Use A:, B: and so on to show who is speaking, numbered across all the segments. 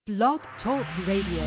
A: Blog Talk Radio.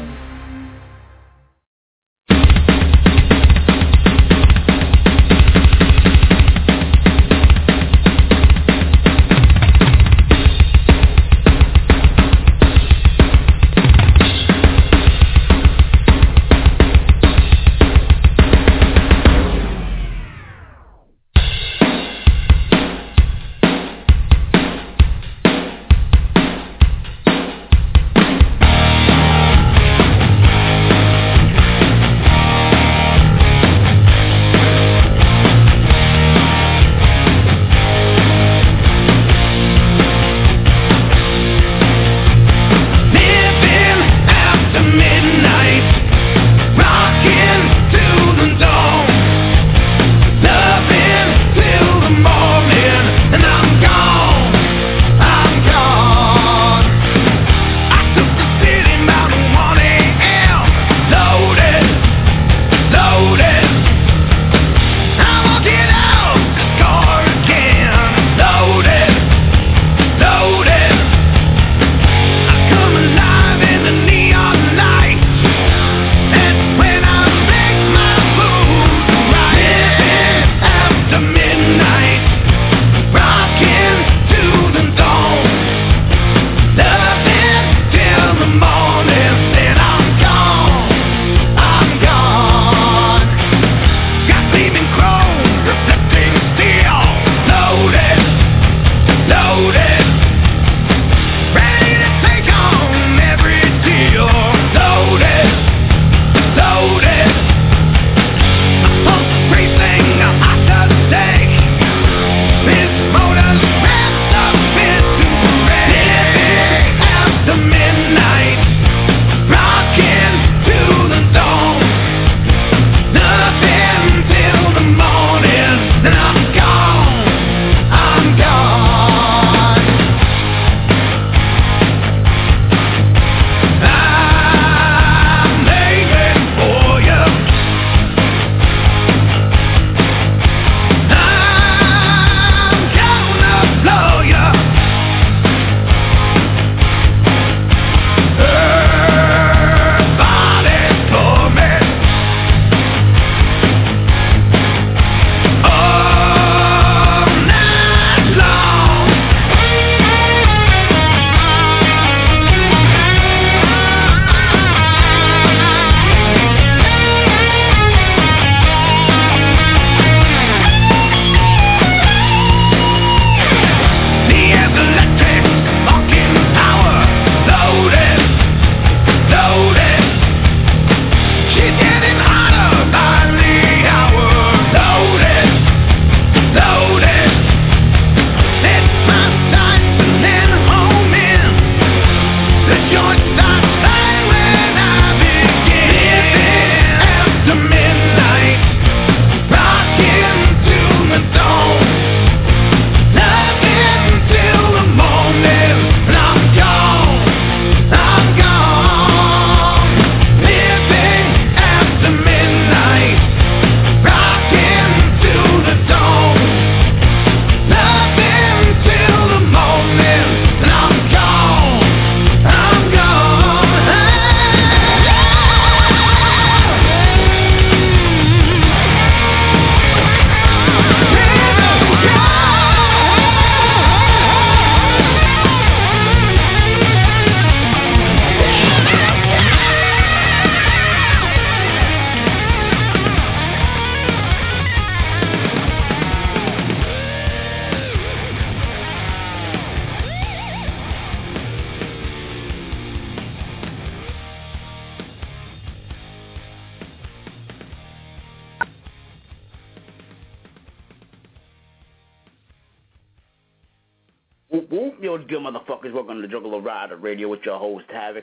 B: Yo, what's good, motherfuckers? Welcome to Juggalo Rider Radio with your host, Havoc.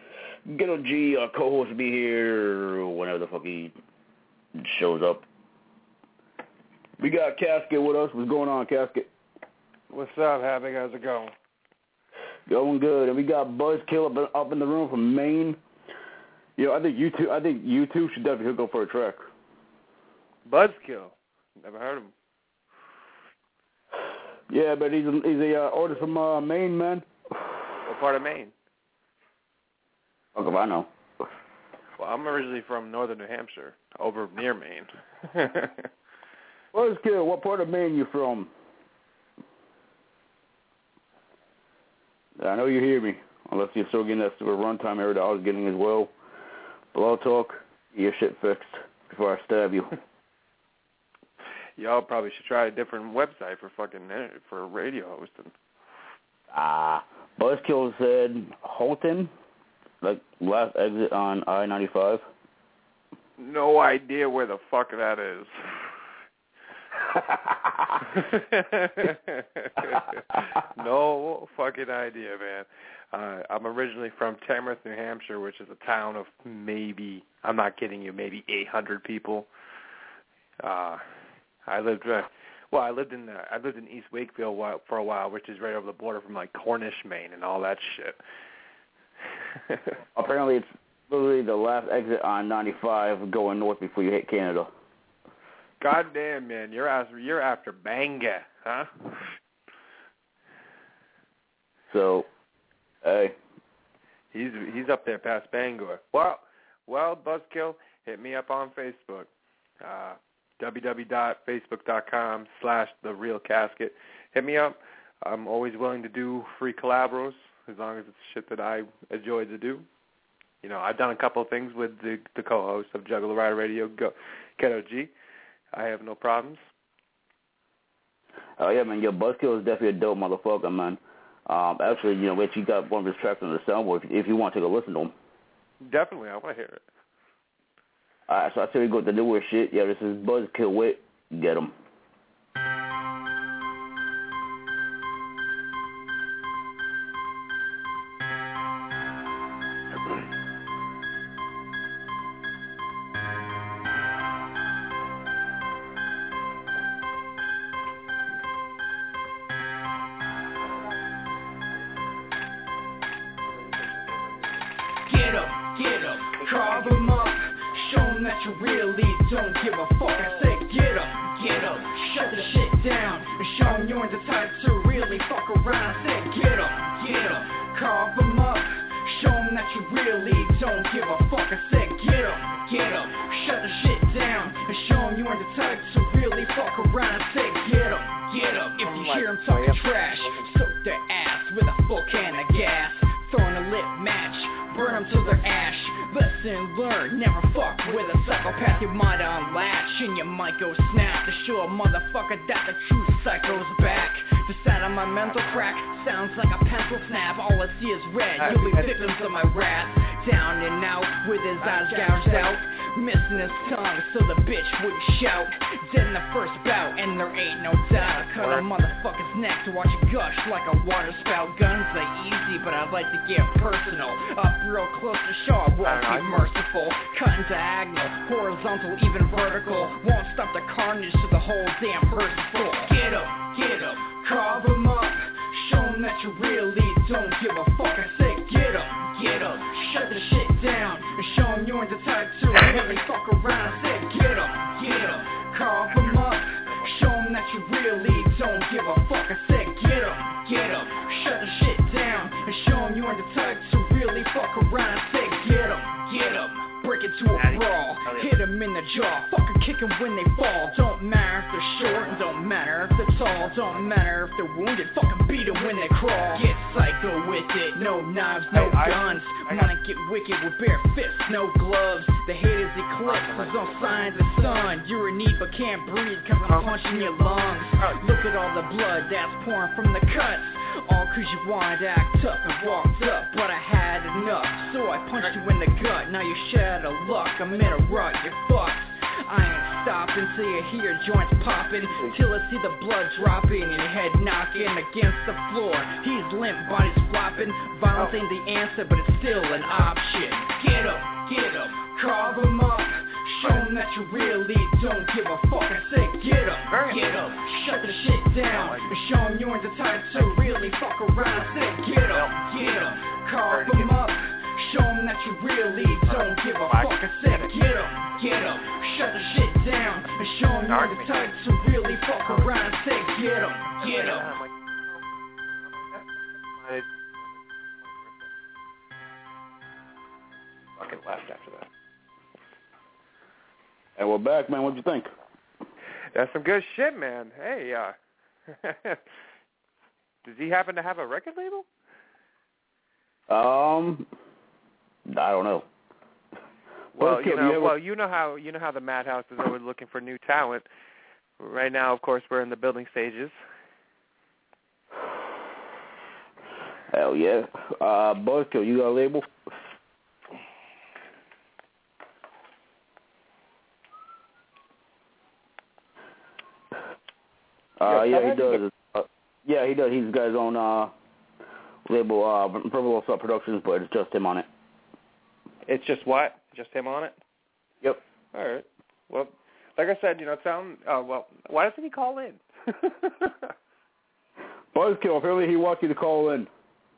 B: Ghetto G, our co-host, will be here whenever the fuck he shows up. We got Casket with us. What's going on, Casket?
C: What's up, Havoc? How's it going?
B: Going good. And we got Buzzkill up in the room from Maine. Yo, I think you two should definitely hook up for a track.
C: Buzzkill? Never heard of him.
B: Yeah, but he's a artist from Maine, man.
C: What part of Maine?
B: Fuck if I know.
C: Well, I'm originally from northern New Hampshire, over near Maine.
B: Buzzkill, what part of Maine you from? I know you hear me, unless you're still getting that stupid runtime error that I was getting as well. Blow talk, get your shit fixed before I stab you.
C: Y'all probably should try a different website for radio hosting.
B: Buzzkill said Holton, like last exit on I-95.
C: No idea where the fuck that is. No fucking idea, man. I'm originally from Tamworth, New Hampshire, which is a town of maybe, I'm not kidding you, maybe 800 people. I lived in East Wakefield for a while, which is right over the border from like Cornish, Maine, and all that shit.
B: Apparently, it's literally the last exit on 95 going north before you hit Canada.
C: God damn, man, you're after Bangor, huh?
B: So, hey,
C: he's up there past Bangor. Well, Buzzkill, hit me up on Facebook. www.facebook.com/TheRealCasket. Hit me up. I'm always willing to do free collabos as long as it's shit that I enjoy to do. You know, I've done a couple of things with the co-host of Juggalo Rider Radio, Keto G. I have no problems.
B: Oh, yeah, man, your Buzzkill is definitely a dope motherfucker, man. Actually, you know, you got one of his tracks on the soundboard if you want to take a listen to him.
C: Definitely, I want to hear it.
B: All right, so I say we go with the newer shit. Yeah, this is Buzzkill with Get 'Em.
D: Get 'em, carve 'em up. Show 'em that you really don't give a fuck. I said get 'em, shut the shit down. And show 'em you're the type to really fuck around. I said get 'em, carve 'em up. Show 'em that you really don't give a fuck. I said get 'em, shut the shit down. And show 'em you're the type to really fuck around. I said get 'em. If you hear 'em talking trash, soak their ass with a full can of gas. Throwing a lit match, burn 'em to their ash. Lesson learned, never fuck with a psychopath. You might unlatch and you might go snap to show a motherfucker that the true psycho's back. The sound of my mental crack sounds like a pencil snap. All I see is red, you'll be victims of my wrath. Down and out with his eyes gouged out, missing his tongue so the bitch wouldn't shout. Dead in the first bout and there ain't no doubt. I cut a motherfucker's neck to watch it gush like a water spout. Guns are easy but I'd like to get personal. Up real close to show I won't be merciful. Cutting diagonal, horizontal, even vertical. Won't stop the carnage to the whole damn person's full. Get 'em, carve 'em up. Show 'em that you really don't give a fuck. I said get 'em, shut the shit down. And show 'em you're the type to really fuck around. I said get 'em, carve 'em up. Show 'em that you really don't give a fuck. I said get 'em, shut the shit down. And show 'em you're the type to really fuck around. I said get 'em, break it to a brawl. Hit 'em in the jaw, fucking kick 'em when they fall. Don't matter if they're short and don't matter if they're tall. Don't matter if they're wounded, fucking beat 'em when they crawl. Get psycho with it, no knives, no guns. Wanna get wicked with bare fists, no gloves. The haters eclipse, there's no signs of sun. You're in need but can't breathe cause I'm punching your lungs. Look at all the blood that's pouring from the cuts. All cause you wanted to act tough and walked up, but I had enough, so I punched you in the gut. Now you're shit out of luck, I'm in a rut, you're fucked. I ain't stopping till you hear joints popping, till I see the blood dropping and your head knocking against the floor. He's limp, body's flopping. Violence ain't the answer, but it's still an option. Get 'em, carve 'em up. Show 'em that you really don't give a fuck. I said get 'em, shut the shit down. And show 'em you're the type to really fuck around. I said get 'em, carve 'em up. Show 'em that you really don't give a fuck. I said get 'em, shut the shit down. And show 'em you're the type to really fuck around. I said get 'em.
C: fucking left after that.
B: And we're back, man. What'd you think?
C: That's some good shit, man. Hey, does he happen to have a record label?
B: I don't know.
C: Well, you know how the Madhouse is always looking for new talent. Right now, of course, we're in the building stages.
B: Hell yeah. Buzzkill, you got a label? Yeah, he does. He does. He's got his own label, Purple Assault Productions, but it's just him on it.
C: It's just what? Just him on it?
B: Yep.
C: All right. Well, like I said, why doesn't he call in?
B: Buzzkill, apparently he wants you to call in.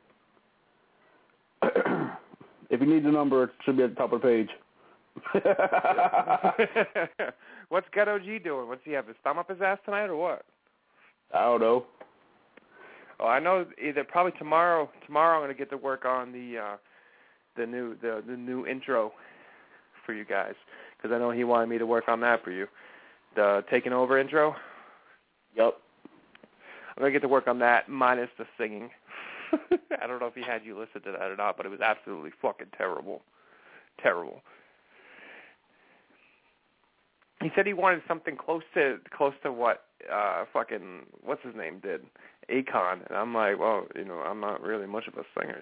B: If you need the number, it should be at the top of the page.
C: What's Ghetto G doing? What's he have his thumb up his ass tonight or what?
B: I don't know.
C: Oh, I know probably tomorrow. Tomorrow I'm going to get to work on the new intro for you guys, because I know he wanted me to work on that for you. The Taking Over intro.
B: Yep.
C: I'm going to get to work on that minus the singing. I don't know if he had you listen to that or not, but it was absolutely fucking terrible. Terrible. He said he wanted something close to what what's his name did, Akon, and I'm like, well, I'm not really much of a singer,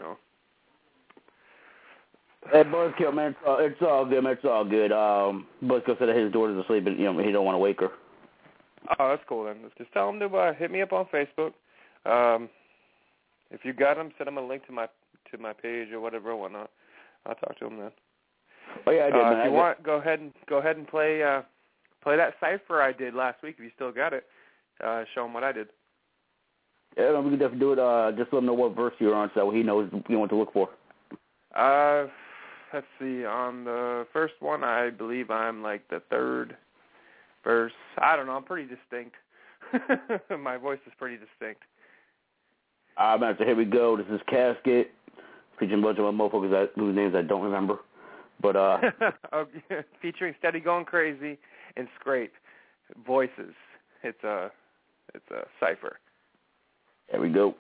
B: Hey, Buzzkill, man, it's all good, man. It's all good. Buzzkill said that his daughter's asleep, and he don't want to wake her.
C: Oh, that's cool then. Just tell him to hit me up on Facebook. If you got him, send him a link to my page or whatever, whatnot. I'll talk to him then.
B: Oh yeah, I did, man.
C: If you want, go ahead and play that cipher I did last week. If you still got it, show him what I did.
B: Yeah, we can definitely do it. Just let him know what verse you're on, so he knows what to look for.
C: Let's see. On the first one, I believe I'm like the third verse. I don't know. I'm pretty distinct. My voice is pretty distinct.
B: Man, so here we go. This is Casket, featuring a bunch of motherfuckers whose names I don't remember. But
C: featuring Steady Going Crazy and Scrape voices. It's a cipher.
B: There we go.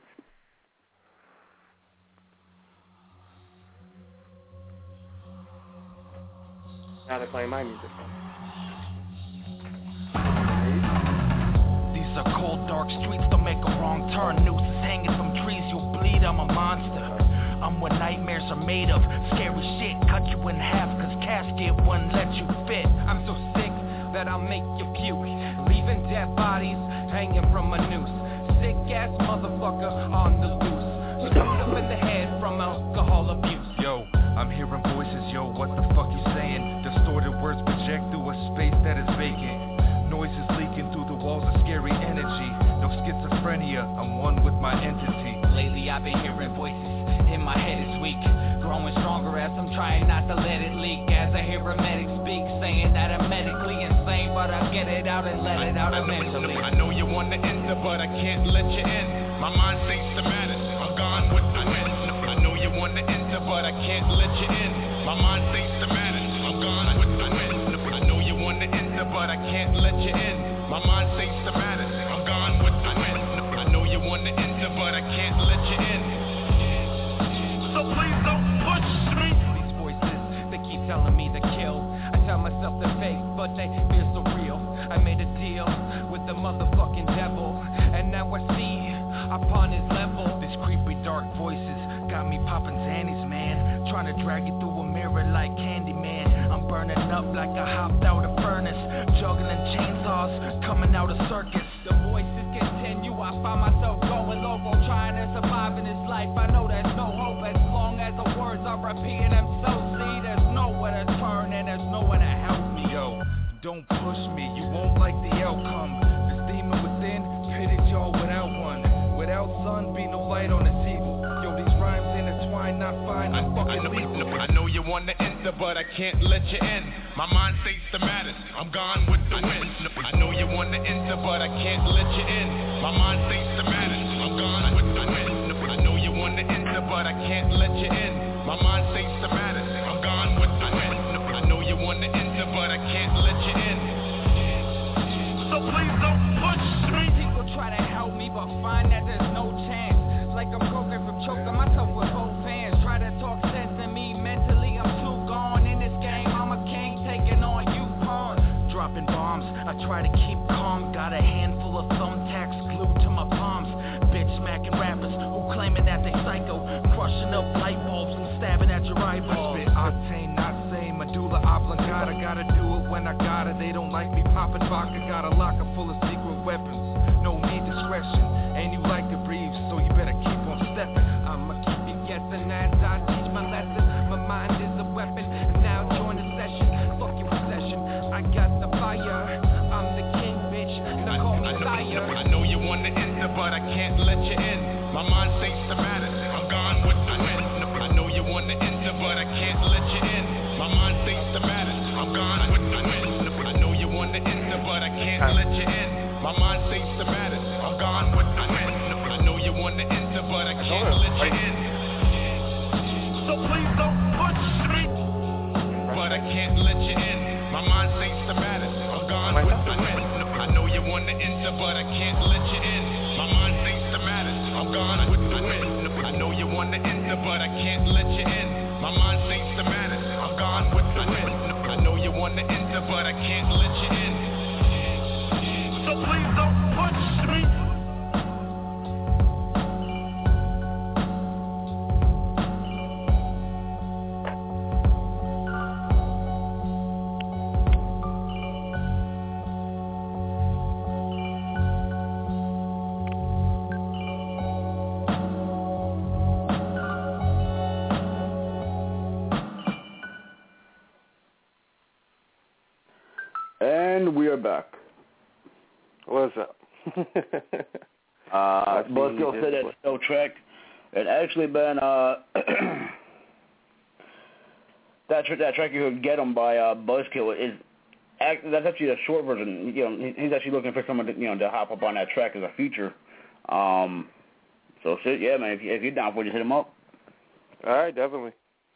C: Now they're playing my music.
E: These are cold, dark streets, don't make a wrong turn. Nooses hanging from trees, you'll bleed, I'm a monster. I'm what nightmares are made of. Scary shit, cut you in half, cause casket wouldn't let you fit. I'm so sick that I'll make you puke. Leaving dead bodies hanging from a noose. Sick ass motherfucker on the loose. Shot up in the head from alcohol abuse. Yo, I'm hearing voices, yo, what the fuck you saying? Distorted words project through a space that is vacant. Noises leaking through the walls of scary energy. No schizophrenia, I'm one with my entity. Lately I've been hearing voices in my head is weak, growing stronger as I'm trying not to let it leak. As I hear a medic speak, saying that I'm medically insane, but I get it out and let it out eventually. I know you want to enter, but I can't let you in. My mind thinks the matters, I'm gone with the wind. I know you want to enter, but I can't let you in. My mind thinks the matters, I'm gone with the wind. I know you want to enter, but I can't let you in. My mind thinks the matters, I'm gone with the wind. I know you want to enter, but I can't let you in. So please don't push me. These voices, they keep telling me to kill. I tell myself they're fake, but they feel so real. I made a deal with the motherfucking devil, and now I see upon his level. These creepy dark voices got me popping zannies, man. Trying to drag it through a mirror like Candyman. I'm burning up like I hopped out a furnace, juggling chainsaws, coming out a circus. The voices continue, I find myself going loco, trying to survive in this life. I know there's no hope as long as the words are repeating them. So see, there's nowhere to turn and there's nowhere to help me. Yo, don't push me, you won't like the outcome. This demon within pitted y'all without one. Without sun, be no light on this evil. Yo, these rhymes intertwine, not fine, I'm fucking lethal. I know you want to enter, but I can't let you in. My mind thinks the matters, I'm gone with the wind. I know you want to enter, but I can't let you in. My mind thinks the matters, I'm gone with the wind. I know you want to enter, but I can't let you in. My mind thinks the matters, I'm gone. can't let you in. So please don't push me.
D: People try to help me, but find that there's no chance. Like I'm broken from choking myself with whole fans. Try to talk sense to me, mentally I'm too gone. In this game, I'm a king, taking on you pawns. Dropping bombs, I try to keep calm. Got a handful of thumbtacks glued to my palms. Bitch smacking rappers who claiming that they psycho. Crushing up light bulbs and stabbing at your eyeballs.
E: I spit octane, not sane, medulla oblongata. Gotta do it when I gotta. They don't like me popping vodka. Got a locker full of secret weapons. No need discretion, and you like to breathe, so you better keep on stepping. I'ma keep you guessing as I teach my lesson. My mind is a weapon, and now join the session. Fuck your possession, I got the fire. I'm the king, bitch, now call me sire. I know you want to enter, but I can't let you in. My mind thinks the matter, I'm gone with the wind. I know you want to enter, but I can't let you in. My mind thinks the matter, I'm gone with the wind. I know you want to enter, but I can't let you in. My mind thinks the matter, I'm gone with the wind. I know you want to enter, but I can't let you in. So please don't push me. But I can't let you in. My mind thinks the matter, I'm gone with the wind. I know you want to enter, but I can't let you in. My mind thinks the matter, I'm gone with the wind. I know you want to enter, but I can't let you in. My mind thinks the matter, I'm gone with the wind. I know you want to enter, but I can't let you in. So please don't push me.
B: And we are back.
C: What's up?
B: Buzzkill said that no track. It actually been that track you heard "Get 'Em" by Buzzkill is that's actually a short version. You know, he's actually looking for someone to hop up on that track as a feature. So shit, yeah, man. If you're down for it, just hit him up.
C: All right, definitely.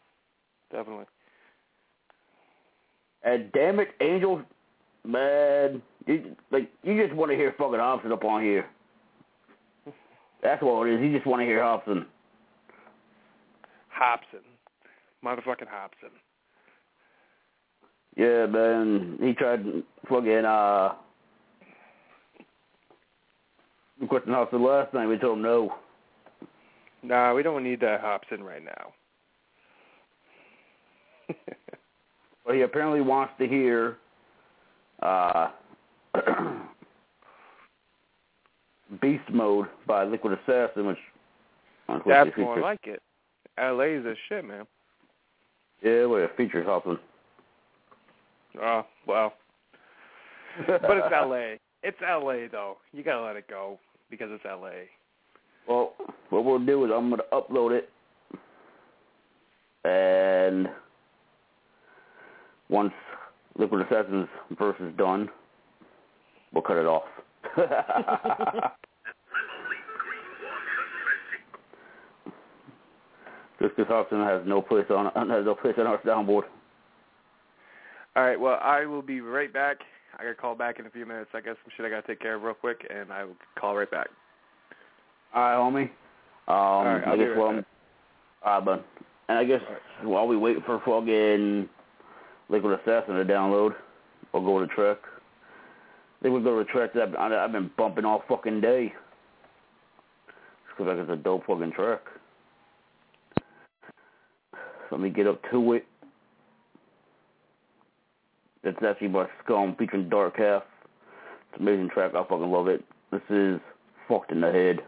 B: And damn it, Angel, man, you just want to hear fucking Hobson up on here. That's what it is. You just want to hear Hobson.
C: Motherfucking Hobson.
B: Yeah, man. He tried fucking requesting Hobson last night. We told him no.
C: Nah, we don't need that Hobson right now.
B: But he apparently wants to hear Beast Mode by Liquid Assassin, which
C: that's more like it. LA's a shit, man.
B: Yeah, well, it features Hobson.
C: Oh, well. But it's LA. It's LA, though. You gotta let it go because it's LA.
B: Well, what we'll do is I'm gonna upload it, and once Liquid Assassin's verse is done, we'll cut it off. Just because Hobson has no place on our soundboard.
C: All right, well, I will be right back. I got to call back in a few minutes. I got some shit I got to take care of real quick, and I will call right back.
B: All right, homie.
C: All right, I'll be right back.
B: All right, bud. And I guess while we wait for fucking Liquid Assassin to download, we'll go to the track. I think we'll go to the track that I've been bumping all fucking day. Just because it's a dope fucking track. So let me get up to it. It's actually by Scum featuring Dark Half. It's an amazing track. I fucking love it. This is Fucked in the Head.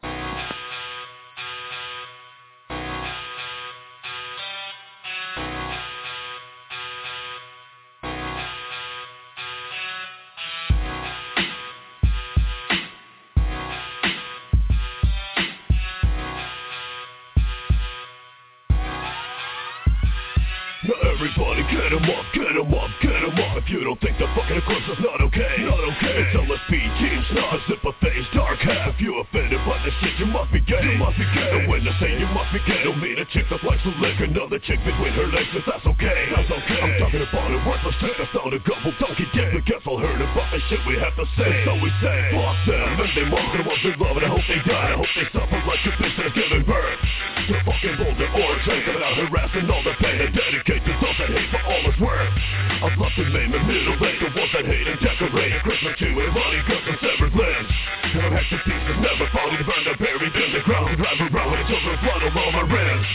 F: Everybody get 'em up, get 'em up, get 'em up. If you don't think the fucking eclipse is not okay, it's LSP, Team Snuff, Sympathies, Dark Half. You offended by this shit, you must be gay. And when I say you must be gay, don't mean a chick that likes to lick another chick between her legs, cause that's okay. I'm talking about a worthless tip. I found a couple donkey dicks. But guess I'll heard about the shit we have to say. So we say, fuck them, and they want the ones they love, and I hope they die. I hope they suffer like a bitch that's giving birth to fucking boulder or tank without harassing all the pain and dedicate to those that hate for all it's worth. I've love to name and mutilate the ones that hate and decorate a Christmas tree with money, guns, and severed limbs. And I'm hacked to pieces, never falling to burn, they're buried in the ground. Drive around with children's blood all on my rims.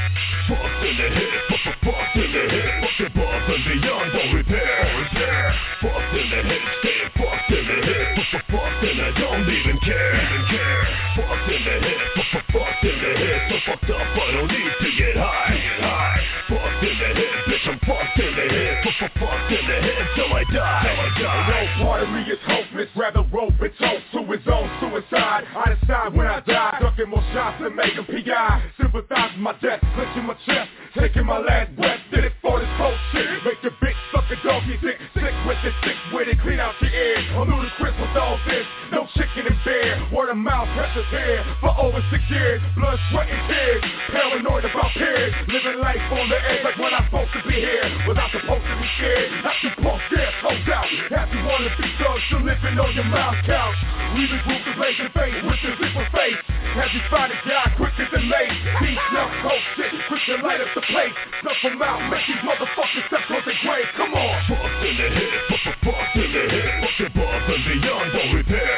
F: Fucked in the hit, fucked in the hit. Fucked above and beyond, don't repair. Fucked in the hit, staying fucked in the hit. Fucked and I don't even care. Fucked in the hit, fucked in the hit. So fucked up, I don't need to get high. Fucked in the hit, bitch, I'm fucked in the hit. Fucked in the hit till I die.
G: No part of me is hopeless, rather rope and toast to his own suicide. I decide when I die, ducking more shots than make him P.I. Sympathize with my death, clenching my chest, taking my last breath. Did it for this whole shit, make your bitch suck a doggy dick. Sick with it, clean out your ears. I'm ludicrous with all this, no chicken and beer. Word of mouth, precious hair, for over 6 years. Blood, sweat and tears, paranoid about peers. Living life on the edge like when I'm supposed to be here. Was I supposed to be scared? Not too punk there, hold out. Have you wanna be thugs, still living on your mouth couch. Leaving groups of blazing face with your zipper face. Have you find a guy quicker than late? Team snuff, cold shit, quick to light up the place. Snuff them out, make these motherfuckers step on the grave. Come on.
F: Fucked in the hit, fucked in the hit. Fucked above and beyond, don't repair.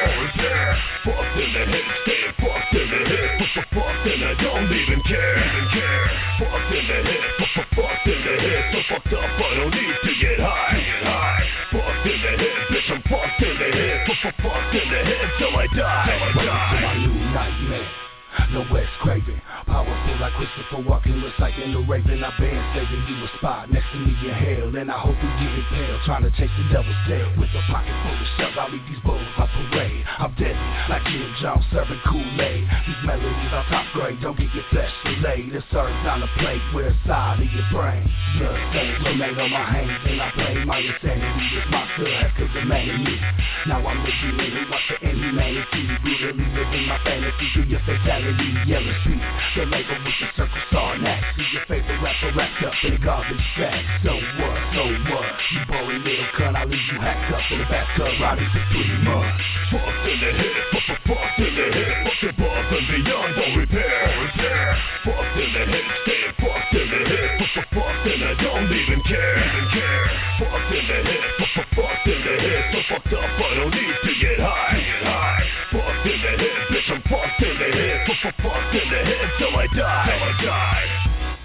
F: Fucked in the hit, staying fucked in the hit. Fucked and I don't even care. Fucked in the hit, fucked in the hit. So fucked up, I don't need to get high. Fucked in the hit, bitch, I'm fucked in the hit. Fucked in the hit till I die.
H: Welcome to my new nightmare. No Wes Craven, powerful like Christopher Walken, looks like in the Raven. I've been saving you a spot next to me in hell, and I hope you get impaled, trying to chase the devil's tail. With a pocket full of shells, I'll leave these bulls on parade. I'm deadly, like Jim Jones serving Kool-Aid. These melodies are top grade, don't get your flesh delayed. It's served on a plate with a side of your brain. Blood stains remain on my hands, and I blame my insanity. It's my good, cause it made me. Now I'm the demon who wants to end humanity. Brutally living my fantasy through your fatality. Yellow street, the label with the circle star next. See your favorite rapper wrapped up in a garbage bag. So what? You boring little cunt, I'll leave you hacked up in the bathtub, riding for 3 months.
F: Fucked in the hit, fucked in the hit. Fucked above and beyond, don't repair. Fucked in the hit, staying fucked in the hit. Fucked and I don't even care. Fucked in the hit, fucked in the hit. So fucked up, I don't need to get high. Fucked in the hit, bitch, I'm fucked in the hit. Fucked in the head till I die.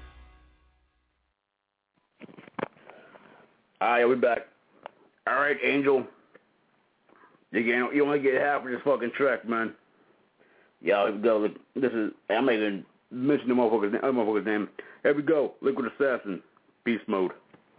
B: Alright, we back. Alright, Angel. You only get half of this fucking track, man. Y'all go. This is. I'm not even mention the motherfucker's name. Here we go. Liquid Assassin. Beast Mode.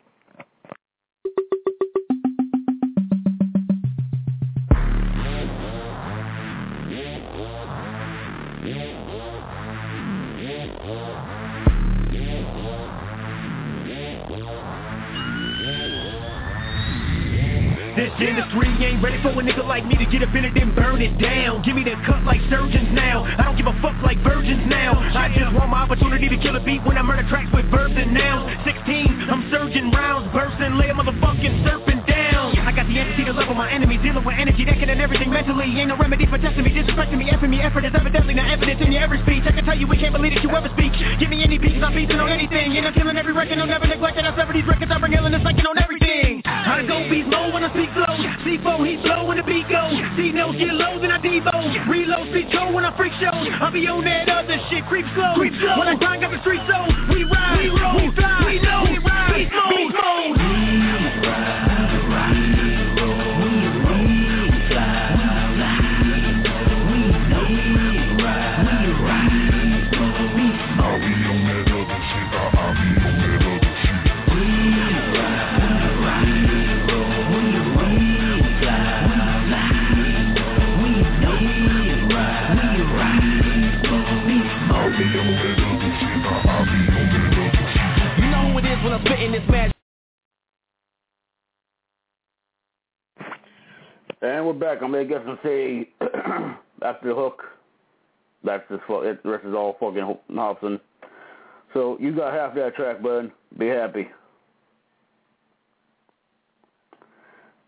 I: This industry ain't ready for a nigga like me to get up in it and burn it down. Give me the cut like surgeons now. I don't give a fuck like virgins now. I just want my opportunity to kill a beat when I murder tracks with verbs and nouns. 16, I'm surging rounds, bursting, lay a motherfucking serpent down. I got the empathy to level my enemies, dealing with energy, that can and everything mentally. Ain't no remedy for testing me, disrespecting me, effing me. Effort is evidently not evidence in your every speech. I can tell you we can't believe that you ever speak. Give me any beats, I'm beating on anything. And I'm killing every record, I'll never neglect it. I sever these records, I bring illness, like on everything. I go beast low when I speak low. C4, he slow when the beat go. C-notes get low, then I Devo. Reload, speed show when I freak show. I'll be on that other shit, creep slow. When I grind up the street, so we ride, we roll, we fly, we know, we ride, beast mode. When I'm spitting this match.
B: And we're back. I'm gonna guess and say after the hook, that's just the rest is all fucking Hobson. So you got half that track, bud. Be happy.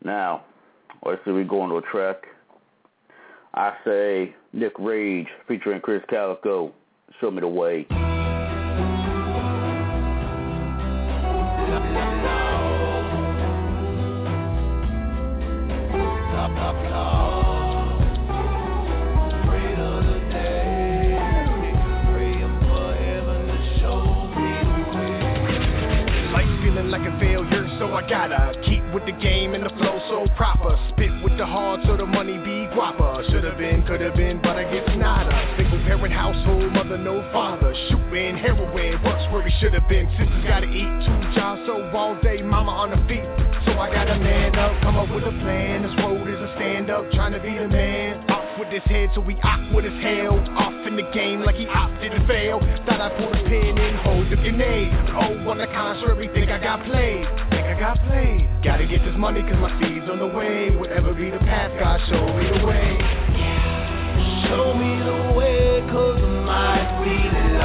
B: Now, let's see, we go into a track. I say Nick Rage featuring Chris Calico, Show Me the Way.
I: Like a failure, so I gotta keep with the game and the flow so proper. Spit with the heart so the money be guapa. Should've been, could've been, but I guess nada. Single parent household, mother no father. Shooting heroin, works where he should've been. Sisters gotta eat, 2 jobs, so all day mama on her feet. So I gotta man up, come up with a plan. This road is a stand up, trying to be the man. Off with his head so we awkward as hell. Off in the game like he opted to fail. Thought I put a pin in, hold up your name. Oh, on the contrary, think I got played. Gotta get this money cause my seed's on the way. Whatever be the path, God show me the way. Show me the way cause I might be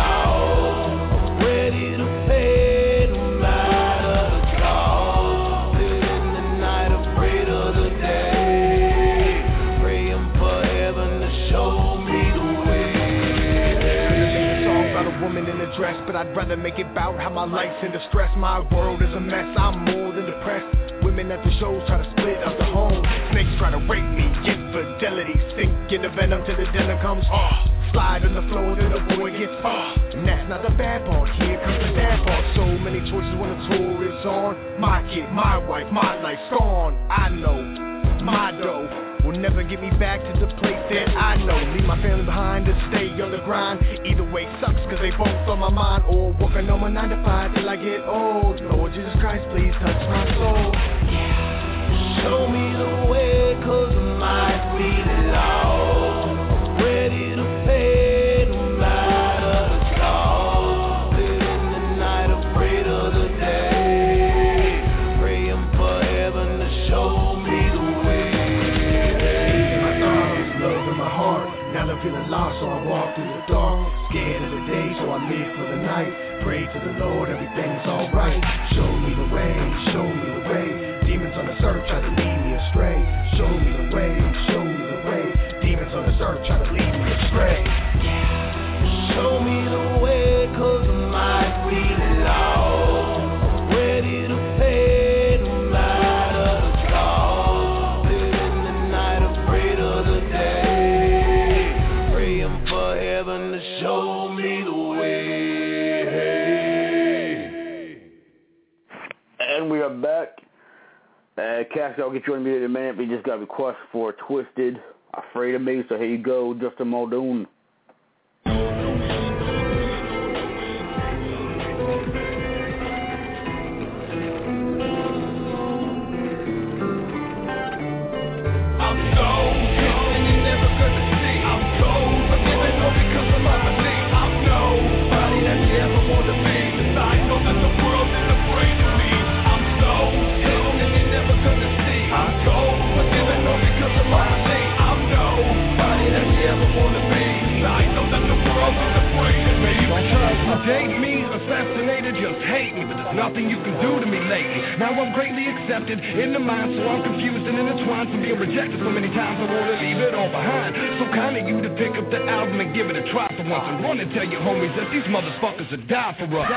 I: lost. Ready to pay no matter the cost. Living the night afraid of the day. Praying for heaven to show me the way. It's a song about a woman in a dress, but I'd rather make it about how my life's in distress. My world is a mess, I'm more than depressed. Women at the shows try to split up the home. Snakes try to rape me, infidelity. Sink in the venom till the dinner comes. Slide on the floor till the boy gets And that's not the bad part, here comes the bad part. So many choices when the tour is on. My kid, my wife, my life's gone. I know, my dough will never get me back to the place that I know. Leave my family behind to stay on the grind. Either way sucks cause they both on my mind. Or working on my 9 to 5 till I get old. Lord Jesus Christ, please touch my soul. Show me the way cause I might be lost. Ready to pay no matter the cost. Living the night afraid of the day. Praying for heaven to show me the way. Love in my heart, now I'm feeling lost, so I walk through the dark. Scared of the day, so I live for the night. Pray to the Lord, everything's alright. Show me the way, show me the way. Demons on the search try to lead me astray. Show me the way, show me the way. Demons on the search try to lead me astray. Show me the way, cause I might be lost. Ready to pay no matter the cost. Living the night afraid of the day. Praying for heaven to show me the way.
B: And we are back. Cash, I'll get you in a minute. We just got a request for Twisted, Afraid of Me. So here you go, Justin Muldoon.
I: Date me, assassinated, just hate me, but there's nothing you can do to me lately. Now I'm greatly accepted in the mind, so I'm confused and intertwined from being rejected so many times. I wanna leave it all behind. So kind of you to pick up the album and give it a try for once. I wanna tell your homies that these motherfuckers will die for us.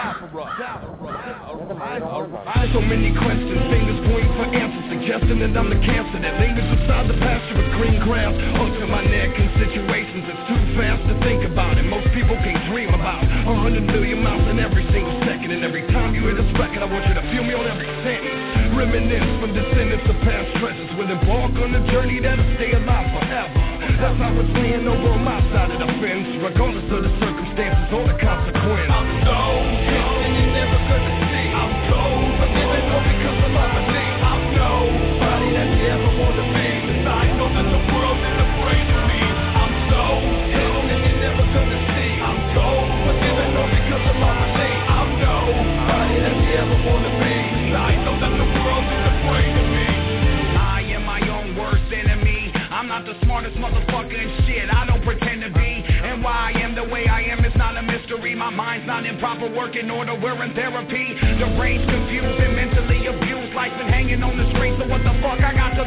I: So many questions, fingers pointing for answers, suggesting that I'm the cancer that lingers beside the pasture of green grass. Hooks in my neck in situations that's too fast to think about it. Most people can't dream about 100 million miles in every single second. And every time you hear this record, I want you to feel me on every sentence. Reminisce from descendants of past treasures. We'll embark on a journey that'll stay alive forever. That's how it's laying over on my side of the fence, regardless of the circumstances or the consequence. I'm so and you're never gonna see. I'm so forgiven all because of my belief. I'm nobody that you ever wanna be. Cause I know that the world is afraid of me. I'm so and you're never gonna see. I'm so forgiven all because of my belief. I'm nobody that you ever wanna be. Cause I know that the world is afraid of me. I am my own worst enemy. I'm not the smartest motherfucker in shit, I don't pretend to be. And why I am the way I am is not a mystery. My mind's not in proper working order, we're in therapy. Deranged, confused, and mentally abused. Life been hanging on the street, so what the fuck I got to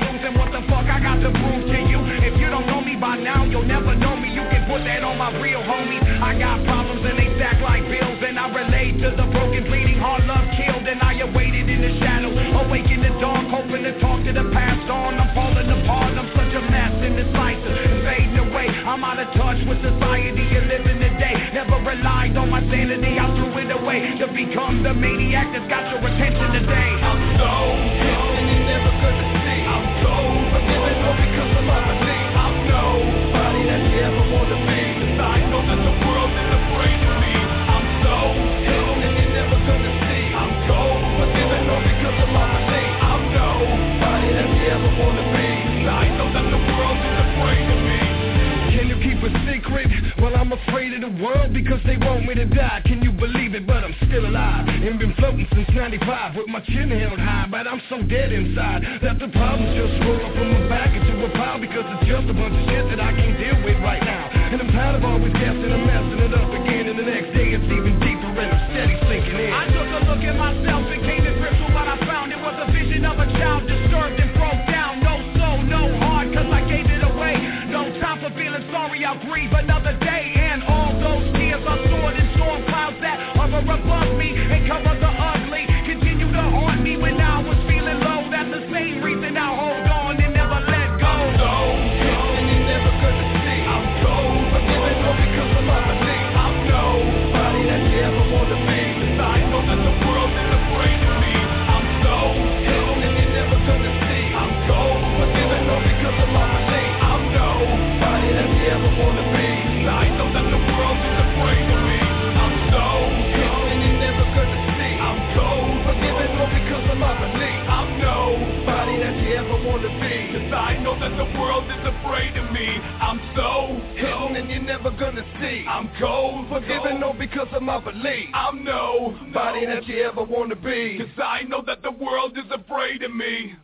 E: never know me, you can put that on my real homie. I got problems and they stack like bills, and I relate to the broken, bleeding heart, love killed, and I awaited in the shadow, awake in the dark, hoping to talk to the past on. I'm falling apart, I'm such a mess, indecisive, and fading away. I'm out of touch with society and living today. Never relied on my sanity, I threw it away to become the maniac that's got your attention today. I'm so and you're never gonna see. I'm so forgiven all because of my belief. I'm nobody that you ever wanna be, 'cause I know that the world is afraid of me. I'm so and you're never gonna see. I'm so forgiven all because of my belief. I'm nobody that you ever wanna be, 'cause I know that the world is afraid of me. Can you keep a secret? Well, I'm afraid of the world because they want me to die. Can you believe it? But I'm still alive and been floating since 95 with my chin held high. But I'm so dead inside that the problems just roll up from my back into a pile because it's just a bunch of shit that I can't deal with right now. And I'm tired of always guessing and messing it up again. And the next day it's even deeper and I'm steady sinking in. I took a look at myself and came to grips with what I found. It was a vision of a child disturbed and broke down. No soul, no heart, 'cause I gave it away. No time for feeling sorry, I'll grieve another day. And all those tears are stored in storm clouds that hover above me and cover the ugly. Continue to haunt me when I was feeling low. That's the same reason I hold on and never let go. I'm so and you're never gonna see. I'm so forgiven all because of my belief. I'm nobody that you ever wanna be, 'cause I know that the world is afraid of me. I'm so and you're never gonna see. I'm so forgiven all because of my belief. I'm nobody that you ever wanna be, 'cause I know that the world is afraid of me. I'm so and you're never gonna see. I'm so forgiven all because of my belief. I'm nobody that you ever wanna be, 'cause I know that the world is afraid of me. I'm so hidden and you're never gonna see. I'm cold, forgiven all because of my belief. I'm nobody that you ever wanna be, 'cause I know that the world is afraid of me.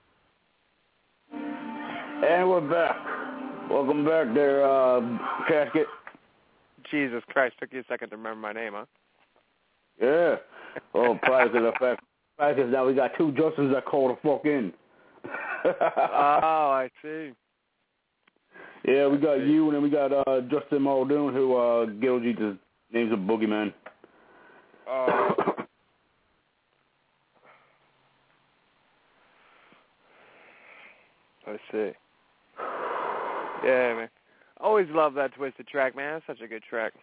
B: And we're back. Welcome back there, Casket.
C: Jesus Christ, took you a second to remember my name, huh?
B: Yeah. Oh, prior to the fact, because now we got two Justins that call the fuck in.
C: Oh, I see.
B: Yeah, we got you, and then we got Justin Muldoon, who Gilgy just names a boogeyman.
C: I see. Yeah, man. Always love that Twisted track, man. That's such a good track.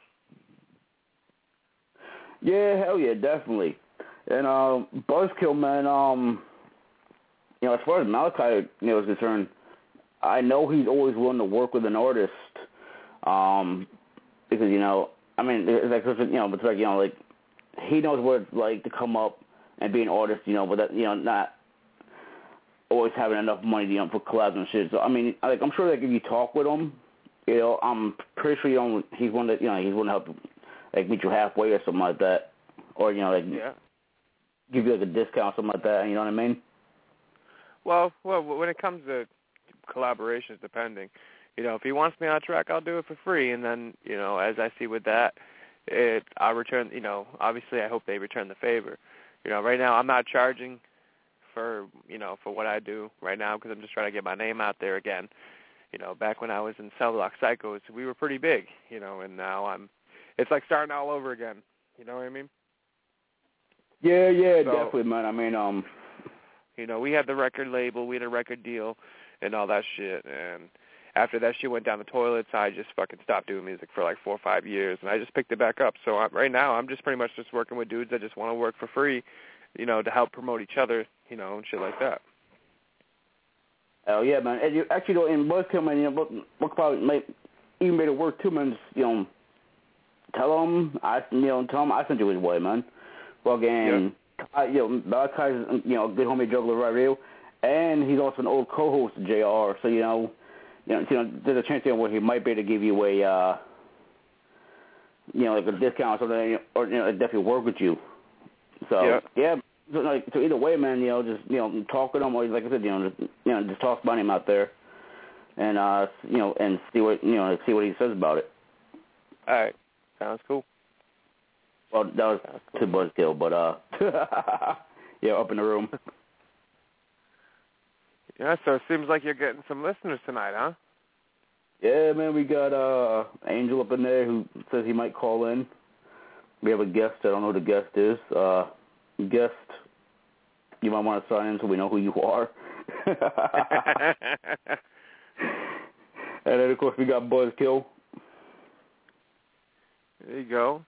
B: Yeah, hell yeah, definitely. And Buzzkill, man, you know, as far as Malachi, you know, is concerned, I know he's always willing to work with an artist, because, you know, I mean, it's like, you know, it's like, you know, like, he knows what it's like to come up and be an artist, you know, but that, you know, not always having enough money, you know, for collabs and shit. So, I mean, like, I'm sure that if you talk with him, you know, I'm pretty sure, you know, he's one that, you know, he's one to help, like, meet you halfway or something like that, or, you know, like, give you, like, a discount or something like that, you know what I mean?
C: Well, when it comes to collaborations, depending, you know, if he wants me on a track, I'll do it for free, and then, you know, as I see with that, I'll return, you know, obviously I hope they return the favor. You know, right now I'm not charging for, you know, for what I do right now because I'm just trying to get my name out there again. You know, back when I was in Cell Block Psychos, we were pretty big, you know, and now it's like starting all over again. You know what I mean?
B: Yeah, so, definitely, man. I mean,
C: you know, we had the record label, we had a record deal, and all that shit, and after that shit went down the toilets, I just fucking stopped doing music for like 4 or 5 years, and I just picked it back up. So right now, I'm just pretty much just working with dudes that just want to work for free, you know, to help promote each other, you know, and shit like that.
B: Oh yeah, man. And you actually, though, in Buzzkill, man, you know, what probably even made it work too, man. Just, you know, tell him I sent you his way, man. Fucking, you know, Malachi's, you know, good homie Juggler Radio, and he's also an old co-host of JR. So you know, there's a chance, you know, where he might be able to give you a, you know, like a discount or something, or, you know, definitely work with you. So yeah. So either way, man, you know, just, you know, talk with him, or like I said, just talk about him out there, and you know, and see what he says about it.
C: All right, sounds cool.
B: Well, that was to Buzzkill, but yeah, up in the room.
C: Yeah, so it seems like you're getting some listeners tonight, huh?
B: Yeah, man, we got Angel up in there who says he might call in. We have a guest. I don't know who the guest is. Guest, you might want to sign in so we know who you are. And then, of course, we got Buzzkill.
C: There you go.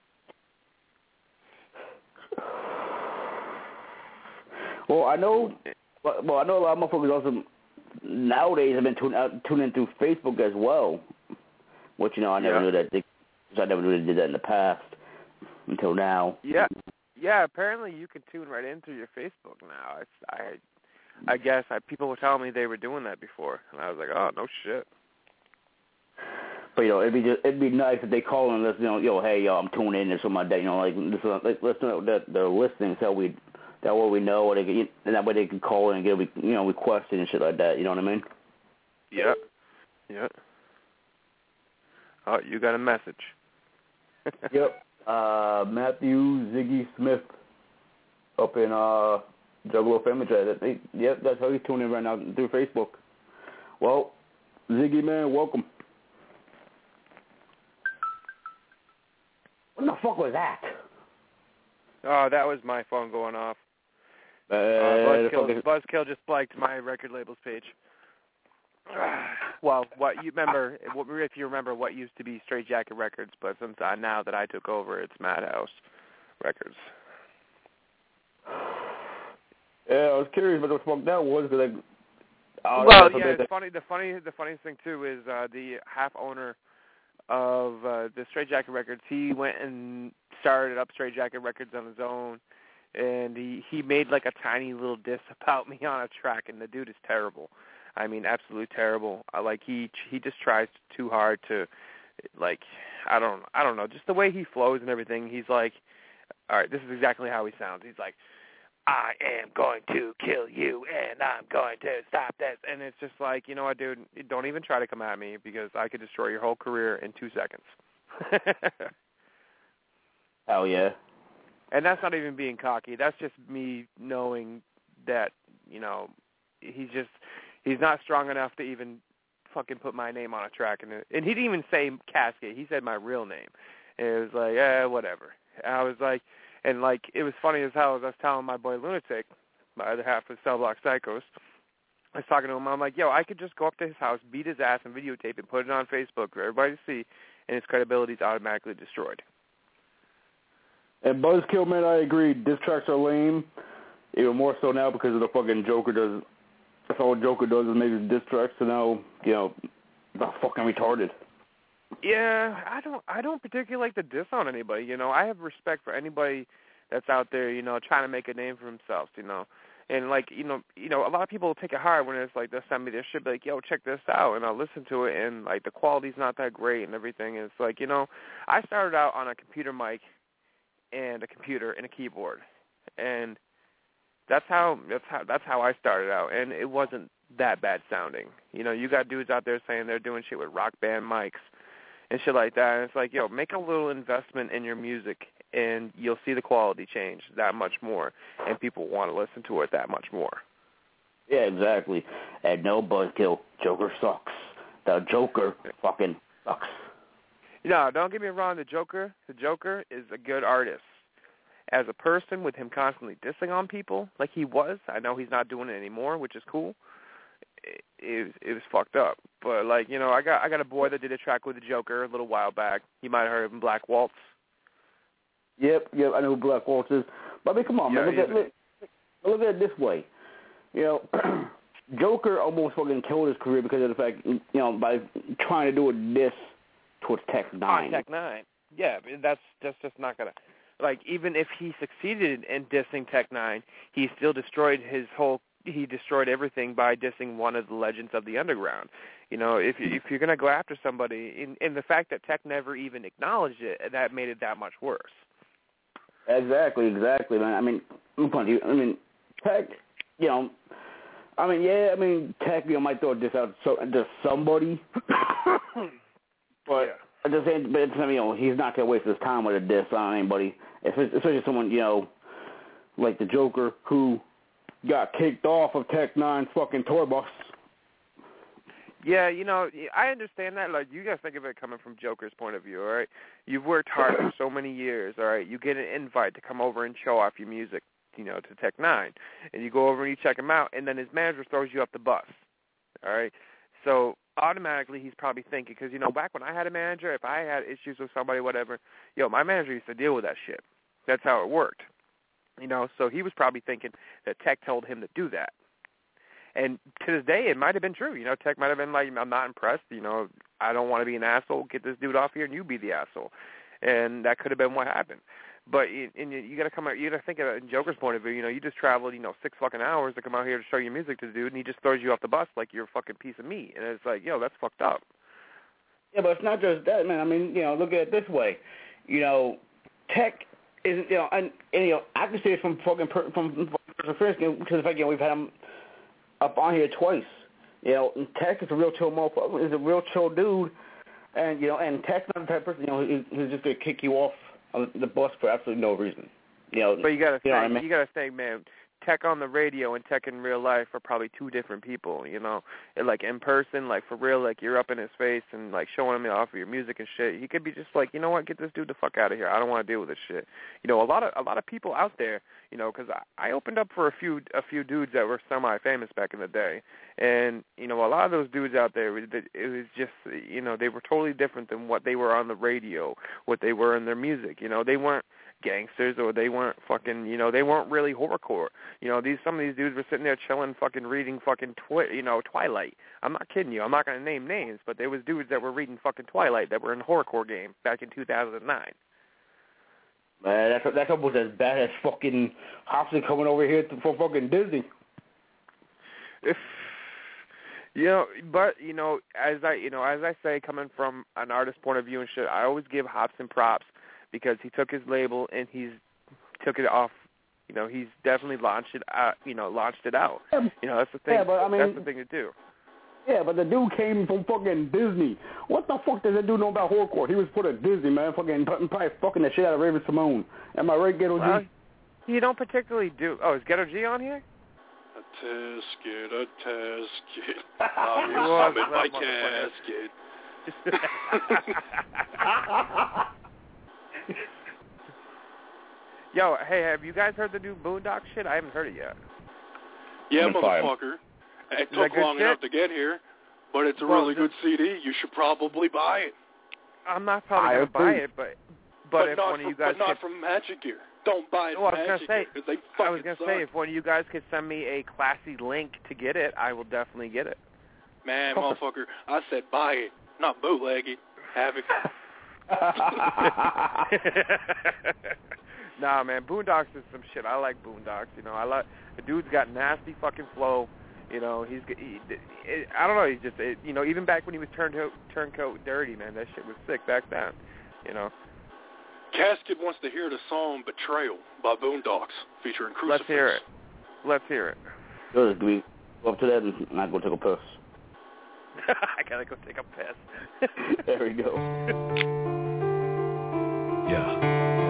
B: Well, I know a lot of motherfuckers also nowadays have been tuning in through Facebook as well, which, I never knew that. I never knew they did that in the past until now.
C: Yeah. Yeah, apparently you can tune right in through your Facebook now. I guess people were telling me they were doing that before, and I was like, oh, no shit.
B: But it'd be nice if they call and let us know, hey, I'm tuning in or something like that. Let's know that they're listening, so that way we know, and that way they can call in and get requests and shit like that. You know what I mean?
C: Yep. Yep. Oh, you got a message.
B: Yep. Matthew Ziggy Smith up in Juggalo Family Chat. Yep, that's how he's tuning in right now through Facebook. Well, Ziggy, man, welcome. What the fuck was that?
C: Oh, that was my phone going off. Buzzkill just liked my record labels page. Well, if you remember what used to be Straight Jacket Records, but since now that I took over, it's Madhouse Records.
B: Yeah, I was curious what the fuck that was because
C: it's funny. The funniest thing too is the half owner of the Straight Jacket Records. He went and started up Straight Jacket Records on his own, and he made like a tiny little diss about me on a track, and the dude is terrible. I mean, absolutely terrible. He just tries too hard to, I don't know, just the way he flows and everything. He's like, all right, this is exactly how he sounds. He's like, I am going to kill you, and I'm going to stop this. And it's just like, you know what, dude, don't even try to come at me because I could destroy your whole career in 2 seconds.
B: Hell yeah.
C: And that's not even being cocky. That's just me knowing that, he's not strong enough to even fucking put my name on a track. And he didn't even say Casket. He said my real name. And it was like, whatever. And I was like, it was funny as hell as I was telling my boy Lunatic, my other half of Cell Block Psychos. I was talking to him. I'm like, yo, I could just go up to his house, beat his ass, and videotape and put it on Facebook for everybody to see, and his credibility is automatically destroyed.
B: And Buzzkill, man, I agree. Diss tracks are lame, even more so now because of the fucking Joker does. That's all Joker does is make diss tracks, so now, they're fucking retarded.
C: Yeah, I don't particularly like to diss on anybody, I have respect for anybody that's out there, trying to make a name for themselves, And a lot of people take it hard when it's like they'll send me their shit, like, yo, check this out, and I'll listen to it, and the quality's not that great and everything. And it's like, I started out on a computer mic and a computer and a keyboard, and that's how I started out, and it wasn't that bad sounding. You got dudes out there saying they're doing shit with Rock Band mics and shit like that, and it's like, yo, make a little investment in your music, and you'll see the quality change that much more, and people want to listen to it that much more.
B: Yeah, exactly. And no, Buzzkill, Joker sucks. The Joker fucking sucks.
C: No, don't get me wrong, the Joker is a good artist. As a person, with him constantly dissing on people like he was, I know he's not doing it anymore, which is cool. It was fucked up. But I got a boy that did a track with the Joker a little while back. You might have heard of him, Black Waltz.
B: Yep, I know who Black Waltz is. But I mean, come on, man, look at it this way. Joker almost fucking killed his career because of the fact, by trying to do a diss towards Tech N9ne.
C: Tech N9ne. Yeah, that's just not gonna. Even if he succeeded in dissing Tech N9ne, he still destroyed he destroyed everything by dissing one of the legends of the underground. If you're going to go after somebody, and the fact that Tech never even acknowledged it, that made it that much worse.
B: Exactly, man. I mean, Tech, Tech, might throw this out to somebody, but at the same time, he's not going to waste his time with a diss on anybody, especially someone, like the Joker, who got kicked off of Tech N9ne's fucking tour bus.
C: Yeah, you know, I understand that. Like, you guys think of it coming from Joker's point of view, all right? You've worked hard for so many years, all right? You get an invite to come over and show off your music, you know, to Tech Nine, and you go over and you check him out, and then his manager throws you up the bus, all right? So automatically he's probably thinking, because, you know, back when I had a manager, if I had issues with somebody, whatever, my manager used to deal with that shit. That's how it worked, you know? So he was probably thinking that Tech told him to do that. And to this day, it might have been true. You know, Tech might have been like, I'm not impressed. You know, I don't want to be an asshole. Get this dude off here and you be the asshole. And that could have been what happened. But you got to come out, you got to think of it in Joker's point of view. You know, you just traveled, 6 fucking hours to come out here to show your music to the dude, and he just throws you off the bus like you're a fucking piece of meat. And it's like, that's fucked up.
B: Yeah, but it's not just that, man. I mean, look at it this way. Tech isn't, and I can see it from fucking from first to the fact, we've had him up on here twice. Tech is a real chill motherfucker. He's a real chill dude, and and Tech's not the type of person who's just gonna kick you off on the bus for absolutely no reason. But you gotta think, you gotta think, man. Tech on the radio and Tech in real life are probably two different people, And, like, in person, like, for real, like, you're up in his face and, like, showing him off of your music and shit. He could be just like, you know what, get this dude the fuck out of here. I don't want to deal with this shit. A lot of people out there, because I opened up for a few dudes that were semi-famous back in the day. And, a lot of those dudes out there, it was just, they were totally different than what they were on the radio, what they were in their music. They weren't gangsters, or they weren't fucking, they weren't really horrorcore. Some of these dudes were sitting there chilling, fucking reading fucking Twilight. I'm not kidding you. I'm not going to name names, but there was dudes that were reading fucking Twilight that were in a horrorcore game back in 2009. Man, that's almost as bad as fucking Hobson coming over here for fucking Disney. But as I say, coming from an artist's point of view and shit, I always give Hobson props because he took his label and he's took it off. He's definitely launched it out. Launched it out. That's the thing. Yeah, but, that's the thing to do. Yeah, but the dude came from fucking Disney. What the fuck does that dude know about horrorcore? He was put at Disney, man. Fucking probably fucking the shit out of Raven Simone. Am I right, Ghetto G? You don't particularly do. Oh, is Ghetto G on here?
J: A tasket. I'm in my casket.
C: Yo, hey, have you guys heard the new Boondock shit? I haven't heard it yet.
J: Yeah, motherfucker. It took long enough to get here, but it's a really good CD. You should probably buy it.
C: I'm not probably going to buy it, but if one of you guys...
J: But not from Magic Gear. Don't buy it from Magic Gear, because they fucking
C: I was going to say, if one of you guys could send me a classy link to get it, I will definitely get it.
J: Man, motherfucker, I said buy it, not bootleg it. Havoc.
C: Nah, man, Boondocks is some shit. I like Boondocks. The dude's got nasty fucking flow. I don't know. He's just, even back when he was Turncoat Dirty, man, that shit was sick back then.
J: Casket wants to hear the song "Betrayal" by Boondocks, featuring Crucifix.
C: Let's hear it.
B: Good. Do we go up to that and not go take a piss?
C: I gotta go take a piss.
B: There we go.
H: Yeah.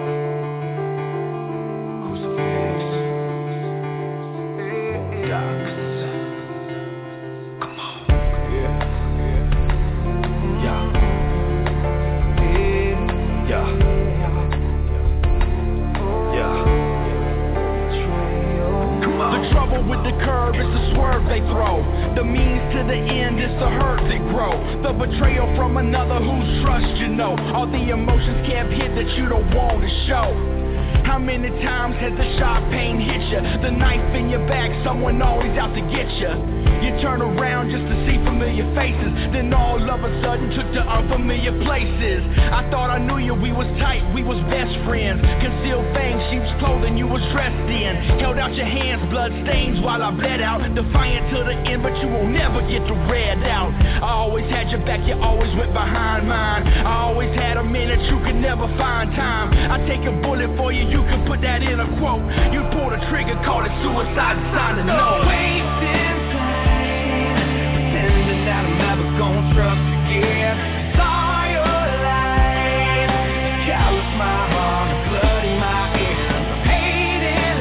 I: With the curve, it's the swerve they throw. The means to the end is the hurt they grow. The betrayal from another whose trust you know. All the emotions kept hid that you don't want to show. How many times has the sharp pain hit you? The knife in your back, someone always out to get you. You turn around just to see familiar faces, then all of a sudden took to unfamiliar places. I thought I knew you, we was tight, we was best friends. Concealed fangs, sheep's clothing you was dressed in. Held out your hands, blood stains while I bled out. Defiant to the end, but you won't never get the red out. I always had your back, you always went behind mine. I always had a minute, you could never find time. I take a bullet for you, you can put that in a quote. You pull the trigger, call it suicide, sign a note. Wasting time, pretending that I'm never gonna trust again. Saw your light, callous my heart, blood in my ears. I'm hating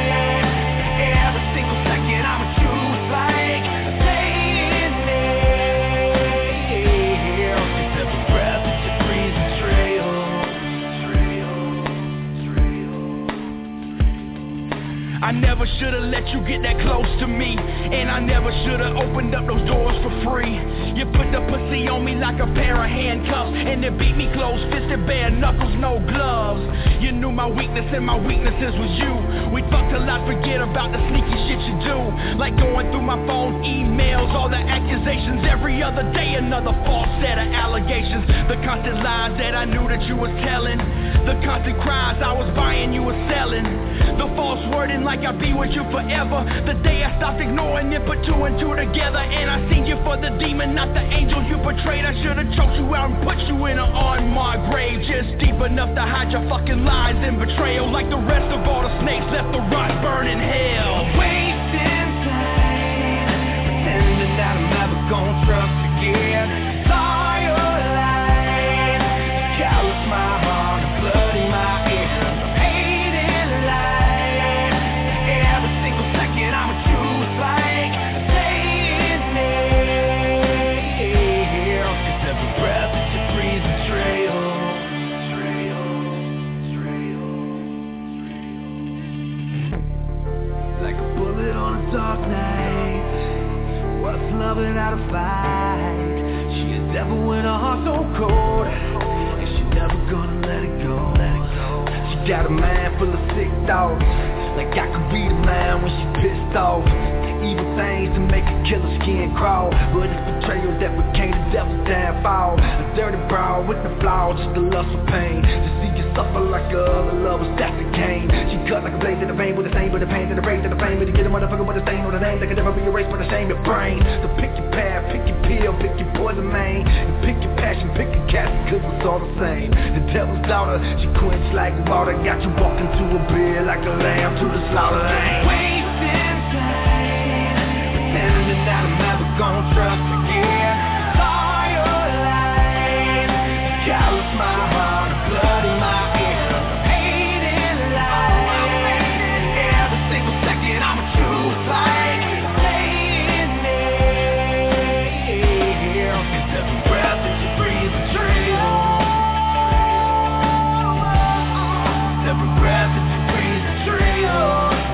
I: life, every single second I'm a choose like staying there.
E: I never should've let you get that close to me, and I never should've opened up those doors for free. You put the pussy on me like a pair of handcuffs, and it beat me close-fisted, bare knuckles, no gloves. You knew my weakness and my weaknesses was you. We fucked till I forget about the sneaky shit you do, like going through my phone, emails, all the accusations. Every other day another false set of allegations. The constant lies that I knew that you was telling, the constant cries I was buying, you was selling, the false wording like I'd be with you forever. The day I stopped ignoring it, put two and two together, and I seen you for the demon, not the angel you portrayed. I should've choked you out and put you in an unmarked grave, just deep enough to hide your fucking lies and betrayal, like the rest of all the snakes left to rot, burn in hell.
I: Wasting time, pretending that I'm never gonna trust again. Saw your light, callous my heart, blood in my ear. Hating light, every single second I'm a choose like staying there. Cause every breath that you breathe betrayal. Like a bullet on a dark night, what's love without a fight? She a devil with a heart so cold, and she never gonna let it go. She got a mind full of sick thoughts, like I could read a mind when she pissed off. Evil things to make a killer skin crawl, but it's betrayal that became the devil's downfall. A dirty broad with the flaws, just the lust for pain. To see you suffer like other lovers, that's the game. She cut like a blade to the vein with the same, but the pain to the rage to the flame. But to get a motherfucker with a stain on the name that can never be erased by the shame of brain. So pick your path, pick your pill, pick your poison main, and pick your passion, pick your casket, cause it's all the same. The devil's daughter, she quenched like water, got you walking to a bed like a lamb to the slaughter. Wasting time, pretending that I'm never gonna trust again. Saw your light, callous my heart, blood in my ear. Hating light, every single second I'm a choose like staying there. Cause every breath that you breathe betrayal. Every breath that you breathe betrayal.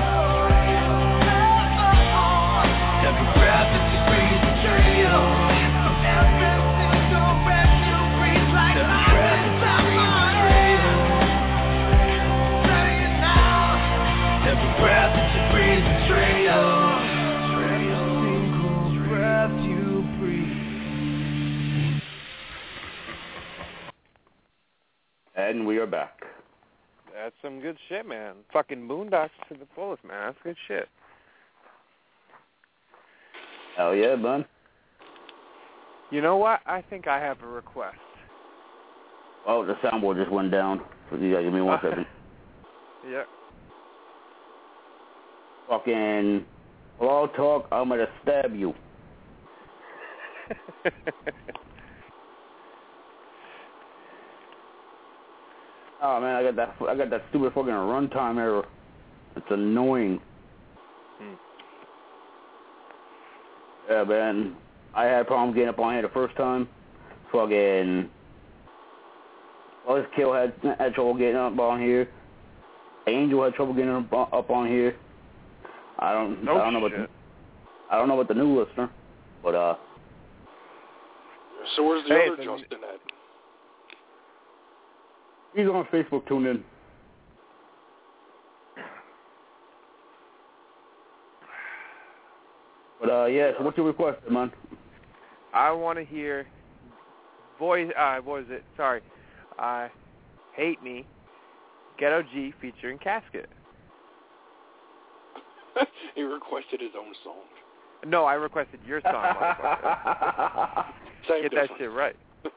I: Every breath that you breathe betrayal. Every single breath you breathe like every breath that you breathe betrayal. Say it now. Every breath that you breathe betrayal. Every single breath you breathe.
B: And we are back.
C: That's some good shit, man. Fucking Boondocks to the fullest, man. That's good shit.
B: Hell yeah, bud.
C: You know what? I think I have a request.
B: Oh, the soundboard just went down. So you gotta give me 1 second.
C: Yeah.
B: Fucking Law Talk, I'm gonna stab you. Oh man, I got that stupid fucking runtime error. It's annoying. Yeah, man. I had problems getting up on here the first time. Fucking Kill had trouble getting up on here. Angel had trouble getting up on here. I don't know about the new listener, but
J: So where's the other Justin at?
B: He's on Facebook. Tune in. But yeah. So what's your request, man?
C: I want to hear What was it? Sorry. Hate Me, Ghetto G featuring Casket.
J: He requested his own song.
C: No, I requested your song.
J: Same
C: Get
J: difference.
C: that shit right.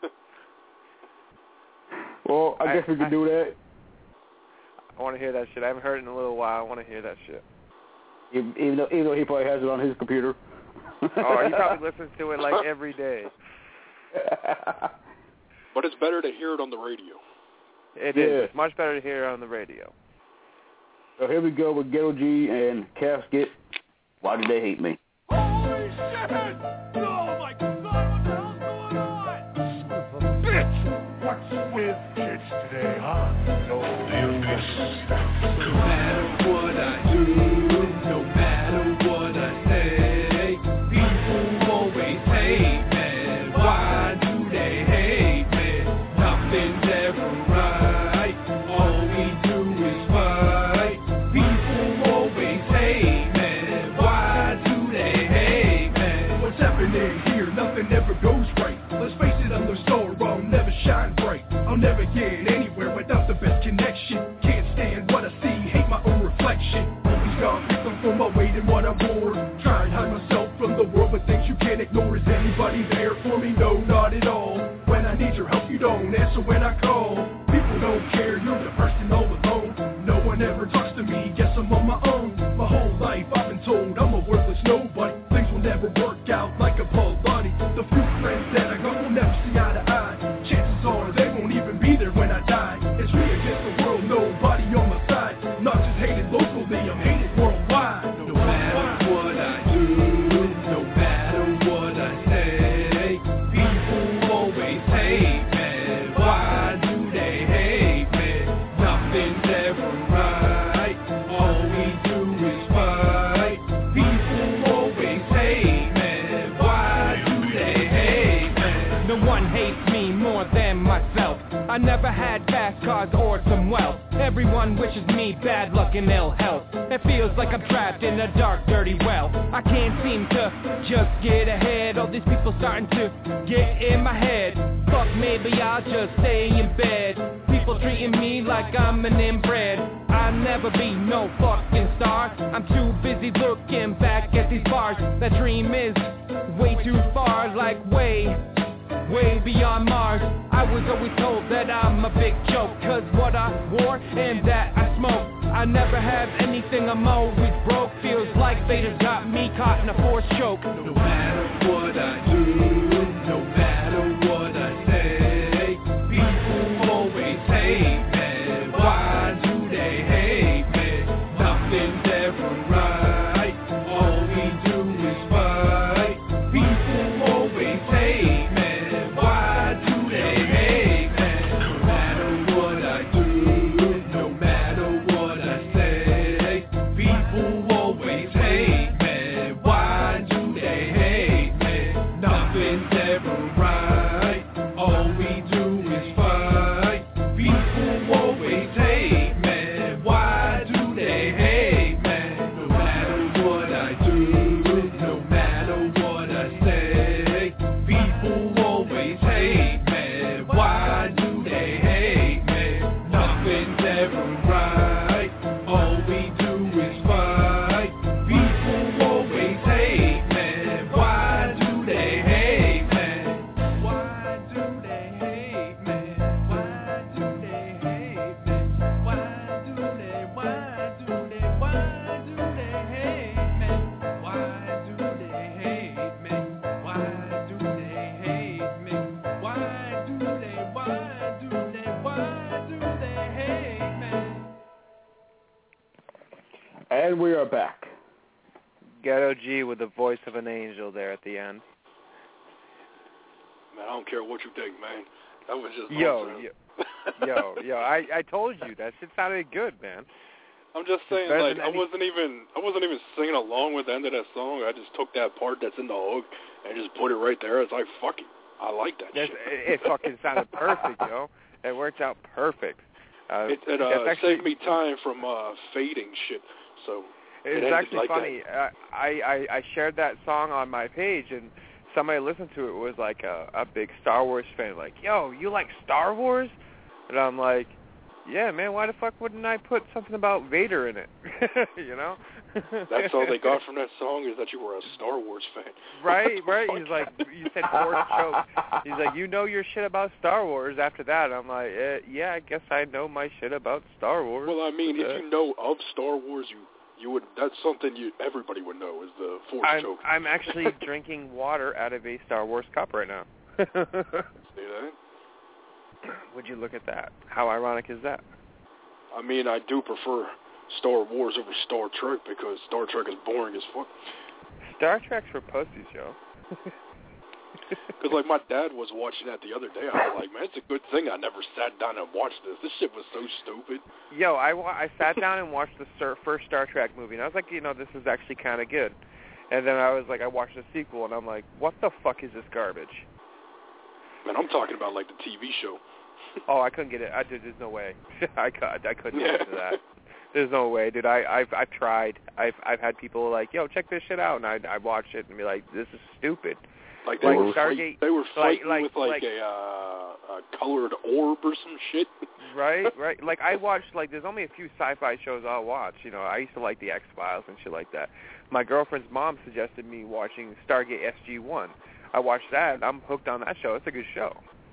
B: Well, I guess we could do that.
C: I want to hear that shit. I haven't heard it in a little while. I want to hear that shit.
B: Even though he probably has it on his computer.
C: Oh, he probably listens to it like every day.
J: But it's better to hear it on the radio.
C: It is. It's much better to hear it on the radio.
B: So here we go with Ghetto G and Casket. Why Did They Hate Me?
F: Holy shit! Oh my God, what the hell's going on? Bitch! What's with kids today, huh? No, no matter what I do.
H: nothing ever goes right. Let's face it, I'm the star, I'll never shine bright. I'll never get anywhere without the best connection. Can't stand what I see, hate my own reflection. Always got picked up for my weight and what I wore. Try and hide myself from the world, but things you can't ignore. Is anybody there for me? No, not at all. When I need your help, you don't answer when I call. People don't care, you're the person all alone. No one ever talks to me, guess I'm on my own. My whole life I've been told I'm a worthless nobody. Things will never work out like a Paul Bunny. The few friends that I got will never see eye to eye. Chances are they won't even be there when I die. It's me against the world, nobody on my side. Not just hated locally, I'm hated worldwide. No matter what I do, no matter what I say, people always hate me. Why do they hate me? Nothing's ever right. All we do is fight. People always hate me. Why do they hate me?
I: No one hates me more than myself. I never had fast cars or some wealth. Everyone wishes me bad luck and ill health. It feels like I'm trapped in a dark, dirty well. I can't seem to just get ahead. All these people starting to get in my head. Fuck, maybe I'll just stay in bed. People treating me like I'm an inbred. I'll never be no fucking star. I'm too busy looking back at these bars. That dream is way too far, like way beyond Mars. I was always told that I'm a big joke, cause what I wore and that I smoke. I never have anything, I'm always broke. Feels like Vader got me caught in a forced choke.
H: No matter what I do, no matter what I say, people always hate me. Why do they hate me? Nothing's ever right. All we do is fight. People always hate me.
B: And we are back.
C: Ghetto G with the voice of an angel there at the end.
J: Man, I don't care what you think, man. That was just
C: Yo, I told you that shit sounded good, man.
J: I'm just saying, like, I wasn't even singing along with the end of that song. I just took that part that's in the hook and just put it right there. It's like, fuck it, I like that shit.
C: It fucking sounded perfect, yo. It worked out perfect.
J: It saved me time from fading shit. So
C: it's actually like funny. I shared that song on my page, and somebody listened to it was like a big Star Wars fan. Like, yo, you like Star Wars? And I'm like, yeah, man. Why the fuck wouldn't I put something about Vader in it? You know?
J: That's all they got from that song is that you were a Star Wars fan.
C: Right. He's like, you said force choke. He's like, you know your shit about Star Wars after that. I'm like, yeah, I guess I know my shit about Star Wars.
J: Well, I mean, if you know of Star Wars, you would. That's something everybody would know is the force choke.
C: I'm actually drinking water out of a Star Wars cup right now.
J: See that?
C: Would you look at that? How ironic is that?
J: I mean, I do prefer Star Wars over Star Trek because Star Trek is boring as fuck.
C: Star Trek's for pussies, yo.
J: Because, like, my dad was watching that the other day. I was like, man, it's a good thing I never sat down and watched this. This shit was so stupid.
C: Yo, I sat down and watched the first Star Trek movie, and I was like, you know, this is actually kind of good. And then I was like, I watched the sequel, and I'm like, what the fuck is this garbage?
J: Man, I'm talking about, like, the TV show.
C: Oh, I couldn't get it. There's no way. I couldn't get into that. There's no way, dude. I've tried. I've had people like, yo, check this shit out, and I watch it and be like, this is stupid.
J: Like they were
C: Stargate.
J: They were fighting with a colored orb or some shit.
C: Right. Like I watched, like there's only a few sci-fi shows I'll watch. You know, I used to like the X-Files and shit like that. My girlfriend's mom suggested me watching Stargate SG-1. I watched that. I'm hooked on that show. It's a good show.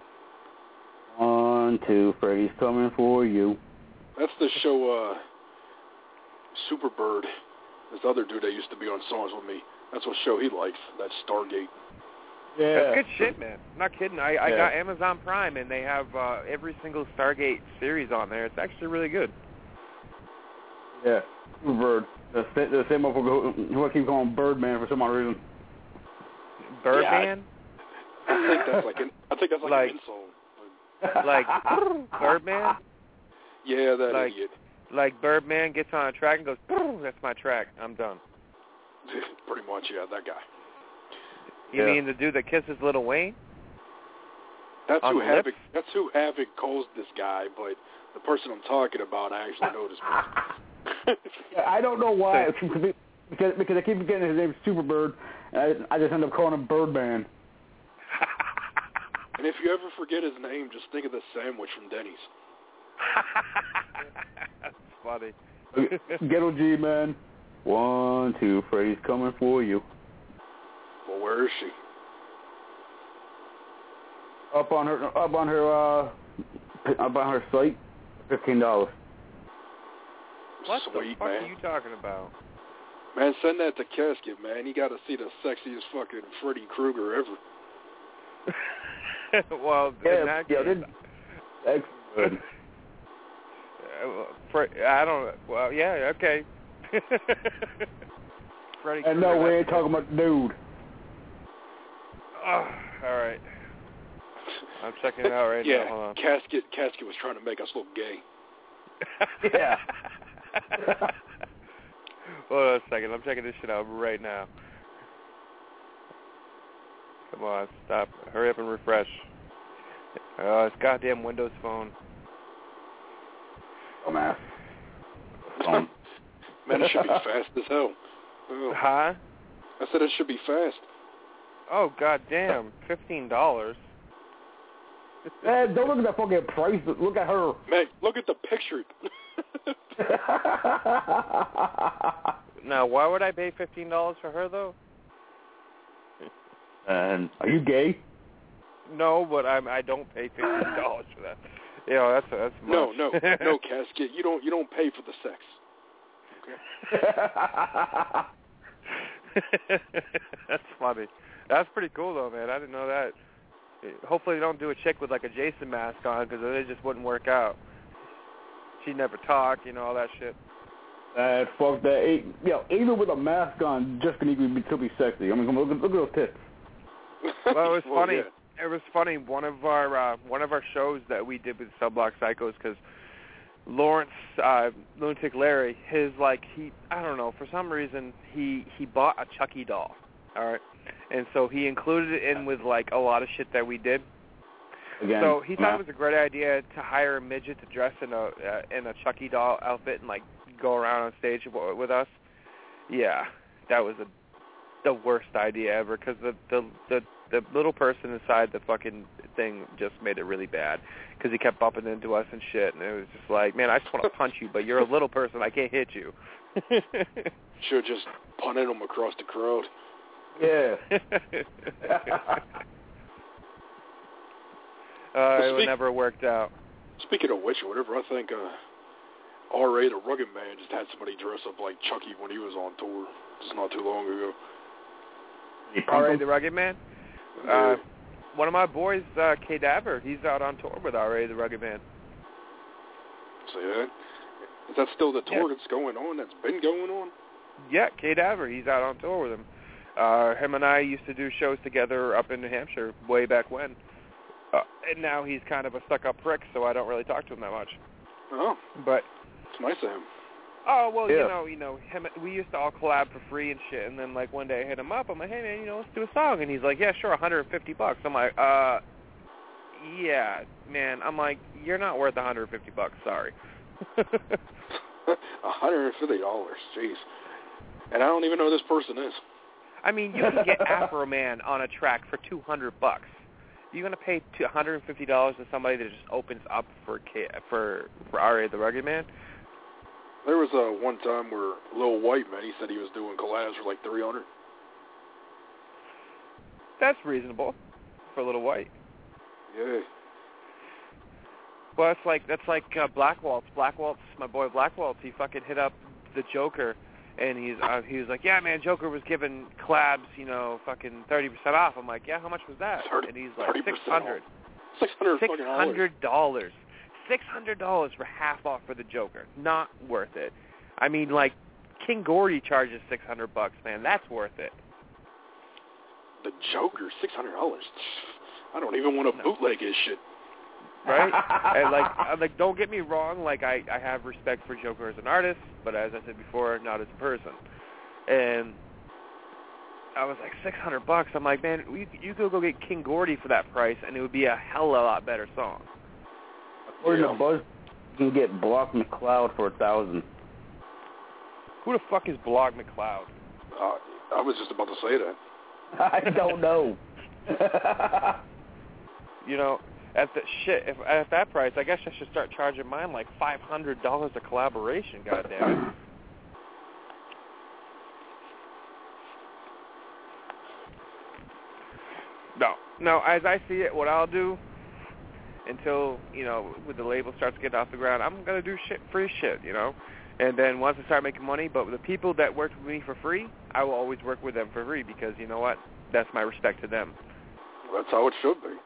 B: 1, 2, Freddy's coming for you.
J: That's the show, Superbird. This other dude that used to be on songs with me. That's what show he likes. That's Stargate.
B: Yeah.
C: That's good shit, man. I'm not kidding. I got Amazon Prime, and they have every single Stargate series on there. It's actually really good.
B: Yeah. Bird. The same motherfucker who I keep calling Birdman for some odd reason.
C: Birdman?
J: Yeah, I think that's like an insult.
C: Like Birdman?
J: Yeah, that idiot.
C: Like Birdman gets on a track and goes, that's my track. I'm done.
J: Pretty much, yeah, that guy.
C: You mean the dude that kisses Lil Wayne?
J: That's who Havoc calls this guy, but the person I'm talking about, I actually know this person.
B: I don't know why, because I keep getting his name Superbird, and I just end up calling him Birdman.
J: And if you ever forget his name, just think of the sandwich from Denny's.
C: That's funny.
B: Ghetto G, man. 1, 2, Freddy's coming for you.
J: Well, where is she?
B: Up on her site, $15.
C: What
J: Sweet,
C: the fuck
J: man.
C: are you talking about?
J: Man, send that to Casket, man. You got to see the sexiest fucking Freddy Krueger ever.
C: Well, in that case,
B: that's good.
C: I don't know. Well, yeah, okay. Freddy
B: and no, we ain't talking about the dude.
C: Oh, all right. I'm checking it out right now. Hold on.
J: Casket was trying to make us look gay.
B: Yeah.
C: Hold on a second. I'm checking this shit out right now. Come on, stop. Hurry up and refresh. It's goddamn Windows Phone.
B: Oh, man.
J: Man, it should be fast as hell. Oh.
C: Huh?
J: I said it should be fast.
C: Oh, goddamn. $15.
B: Man, don't look at that fucking price. Look at her.
J: Man, look at the picture.
C: Now, why would I pay $15 for her, though?
B: And are you gay?
C: No, but I don't pay $15 for that. You know, that's much.
J: No, Casket. You don't pay for the sex.
C: Okay. That's funny. That's pretty cool, though, man. I didn't know that. Hopefully they don't do a chick with, like, a Jason mask on, because it just wouldn't work out. She'd never talk, you know, all that shit.
B: Fuck that. Even with a mask on, just can even still be sexy. I mean, come on, look at those tits.
C: Well, it was funny.
J: Yeah.
C: It was funny. One of our shows that we did with Subblock Psychos, because Lawrence, Lunatic Larry, I don't know, for some reason he bought a Chucky doll. All right, and so he included it in with like a lot of shit that we did.
B: Again,
C: so he thought it was a great idea to hire a midget to dress in a Chucky doll outfit and like go around on stage with us. Yeah, that was the worst idea ever, because the little person inside the fucking thing just made it really bad, because he kept bumping into us and shit, and it was just like, man, I just want to punch you, but you're a little person, I can't hit you.
J: Should just punted him across the crowd.
B: Yeah.
C: It never worked out.
J: Speaking of which, or whatever, I think R.A. the Rugged Man just had somebody dress up like Chucky when he was on tour just not too long ago.
C: R.A. the Rugged Man? One of my boys, K-Dabber, he's out on tour with R.A. the Rugged Man.
J: See that? Is that still the tour that's going on, that's been going on?
C: Yeah, K-Dabber, he's out on tour with him. Him and I used to do shows together up in New Hampshire way back when. And now he's kind of a stuck-up prick, so I don't really talk to him that much.
J: Oh.
C: But
J: it's nice of him.
C: Oh, well, you know, him. We used to all collab for free and shit, and then, like, one day I hit him up. I'm like, hey, man, let's do a song. And he's like, yeah, sure, $150. I'm like, yeah, man. I'm like, you're not worth $150, sorry.
J: $150, jeez. And I don't even know who this person is.
C: I mean, you can get Afro Man on a track for $200. You're going to pay $150 to somebody that just opens up for R.A. the Rugged Man?
J: There was one time where Lil White, man, he said he was doing collabs for like $300.
C: That's reasonable for Lil White.
J: Yeah.
C: Well, that's like Black Waltz. Black Waltz, my boy Black Waltz, he fucking hit up the Joker, and he was like, yeah, man, Joker was giving collabs, fucking 30% off. I'm like, yeah, how much was that? And he's like, $600. $600. $600 for half off for the Joker. Not worth it. I mean, like, King Gordy charges $600, man. That's worth it.
J: The Joker, $600. I don't even want to bootleg his shit.
C: Right? And like, don't get me wrong. Like, I have respect for Joker as an artist, but as I said before, not as a person. And I was like, $600. I'm like, man, you could go get King Gordy for that price, and it would be a hell of a lot better song.
B: Or the buzz, you can get Block McCloud for $1,000.
C: Who the fuck is Block McCloud?
J: I was just about to say that.
B: I don't know.
C: At that price, I guess I should start charging mine like $500 a collaboration. Goddamn it! No. As I see it, what I'll do until when the label starts getting off the ground, I'm gonna do free shit, And then once I start making money, but the people that work with me for free, I will always work with them for free because you know what? That's my respect to them.
J: That's how it should be.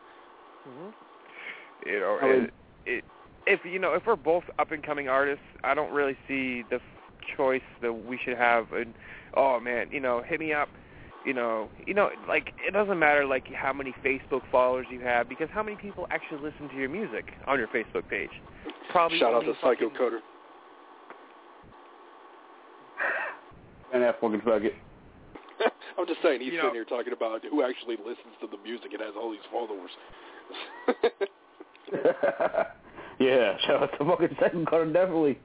C: Mm-hmm. If we're both up and coming artists, I don't really see the choice that we should have. And oh man, hit me up. Like it doesn't matter like how many Facebook followers you have because how many people actually listen to your music on your Facebook page? Probably.
J: Shout out to Psycho Coder.
B: And that fucking faggot.
J: I'm just saying, he's sitting here talking about who actually listens to the music and has all these followers.
B: Yeah, shout out to fucking Psycho Coder, definitely.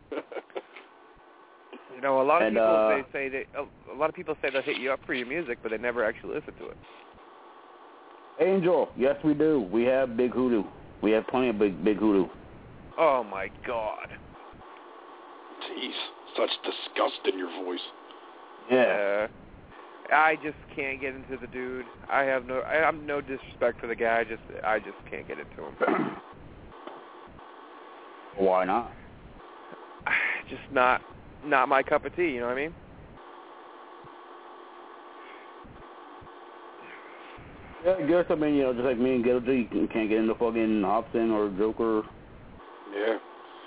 C: A lot of people say that a lot of people say they'll hit you up for your music, but they never actually listen to it.
B: Angel, yes we do. We have Big Hoodoo. We have plenty of big Hoodoo.
C: Oh my God.
J: Jeez, such disgust in your voice.
B: Yeah.
C: I just can't get into the dude. I have no disrespect for the guy. I just can't get into him.
B: Why not?
C: Just not my cup of tea. You know what I mean?
B: Yeah, I guess, just like me and Ghetto G, you can't get into fucking Hobson or Joker.
J: Yeah.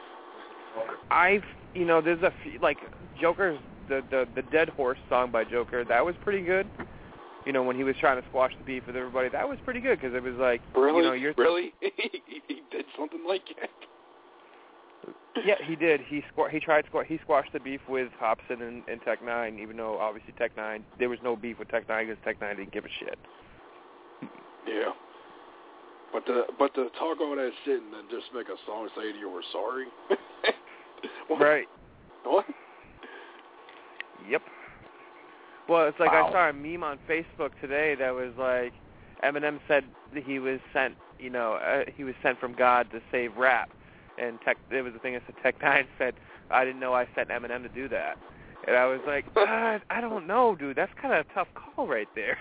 C: There's a few, like, Joker's, the Dead Horse song by Joker, that was pretty good. When he was trying to squash the beef with everybody, that was pretty good, because it was like,
J: Really? Really? He did something like that?
C: Yeah, he did. He squashed the beef with Hobson and Tech Nine, even though obviously Tech Nine, there was no beef with Tech Nine because Tech Nine didn't give a shit.
J: Yeah. But to talk all that shit and then just make a song saying you were sorry?
C: Right.
J: What?
C: Yep. Well, it's like
B: wow.
C: I saw a meme on Facebook today that was like, Eminem said that he was sent, he was sent from God to save rap. And there was a thing that said Tech Nine said, I didn't know I sent Eminem to do that. And I was like, I don't know, dude. That's kind of a tough call right there.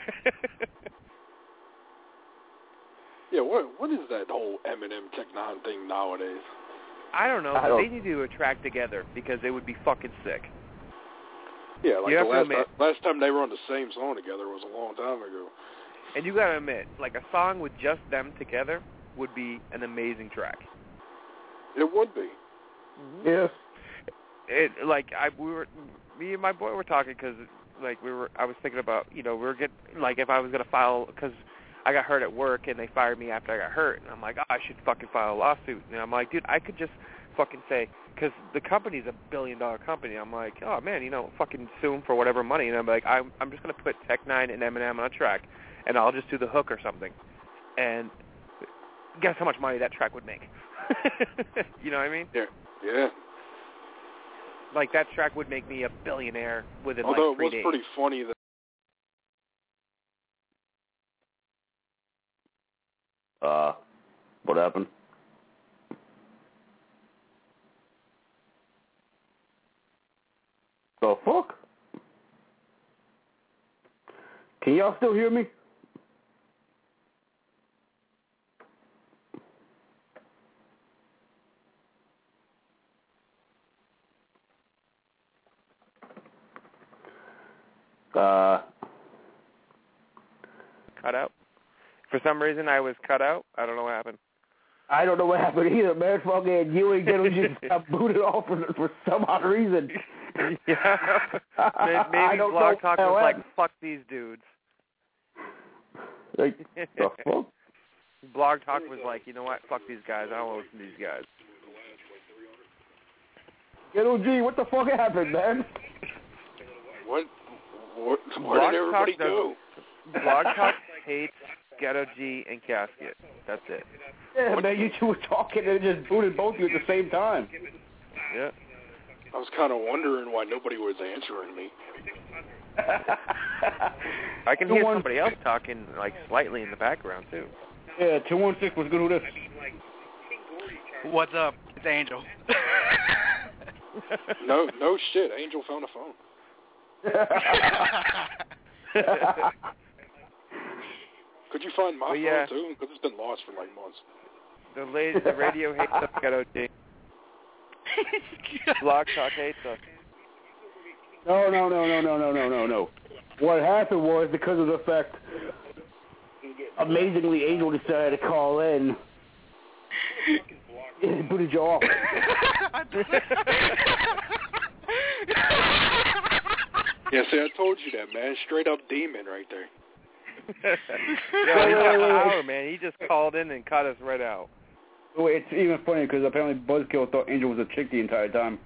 J: Yeah, what is that whole Eminem Tech Nine thing nowadays?
C: I don't know. They need to attract together because they would be fucking sick.
J: Yeah, like the last time they were on the same song together was a long time ago.
C: And you gotta admit, like a song with just them together would be an amazing track.
J: It would be.
B: Mm-hmm. Yeah.
C: Me and my boy were talking because, like, I was thinking about, we were getting, like, if I was gonna file, because I got hurt at work and they fired me after I got hurt, and I'm like, I should fucking file a lawsuit. And I'm like, dude, I could just fucking say, because the company's $1 billion company. I'm like, oh man, fucking sue them for whatever money. And I'm like, I'm just gonna put Tech Nine and Eminem on a track, and I'll just do the hook or something. And guess how much money that track would make? You know what I mean?
J: Yeah.
C: Like that track would make me a billionaire within
J: Although
C: like 3 days.
J: Although it was pretty funny that
B: What happened? The fuck? Can y'all still hear me?
C: Cut out. For some reason, I was cut out. I don't know what happened.
B: I don't know what happened either, man. Fucking you and Ghetto just got booted off for some odd reason.
C: Yeah. Maybe Blog Talk was like, fuck these dudes.
B: Like, the fuck?
C: Blog Talk was like, you know what? Fuck these guys. I don't want to listen to these guys.
B: Ghetto G, what the fuck happened, man?
J: What did everybody do?
C: Blog Talk hates Ghetto G and Casket. That's it.
B: Yeah, man, you two were talking and just booted both of you at the same time.
C: Yeah.
J: I was kind of wondering why nobody was answering me.
C: I can hear somebody else talking, like, slightly in the background, too.
B: Yeah, 216 was good with this.
K: What's up? It's Angel.
J: No shit. Angel found a phone. Could you find my phone, too? Because it's been lost for, like, months.
C: The radio hates us, Ghetto G. Blog Talk hates us.
B: No. What happened was because of the fact, amazingly, Angel decided to call in. It booted you off.
J: Yeah, see, I told you that, man. Straight up demon right there.
C: Yeah, he's got power, man. He just called in and cut us right out.
B: Wait, it's even funny because apparently Buzzkill thought Angel was a chick the entire time.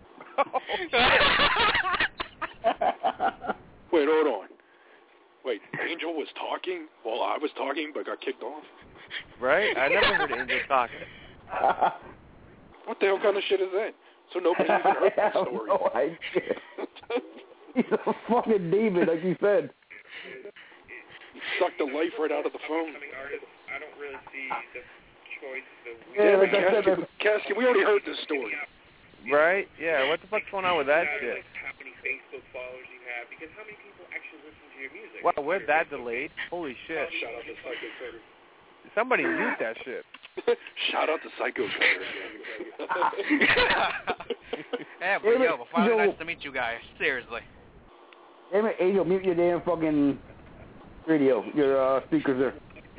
J: Wait, hold on. Wait, Angel was talking while I was talking but got kicked off?
C: Right? I never heard Angel talking.
J: What the hell kind of shit is that? So nobody even heard that story.
B: No idea. He's a fucking demon, like you said.
J: He sucked the life right out of the phone.
L: I don't really see the choice.
J: Casket, we already heard this story.
C: Right? Yeah, what the fuck's going on with that shit?
L: How many Facebook followers you have, because how many people actually listen to your music?
C: Wow, we're that delayed? Holy shit.
J: Shout out to Psycho Cutter.
C: Somebody mute that shit.
J: Shout out to Psycho Cutter.
K: Yeah, but yo, finally nice to meet you guys. Seriously.
B: Damn it, Angel, mute your damn fucking radio, your speakers there.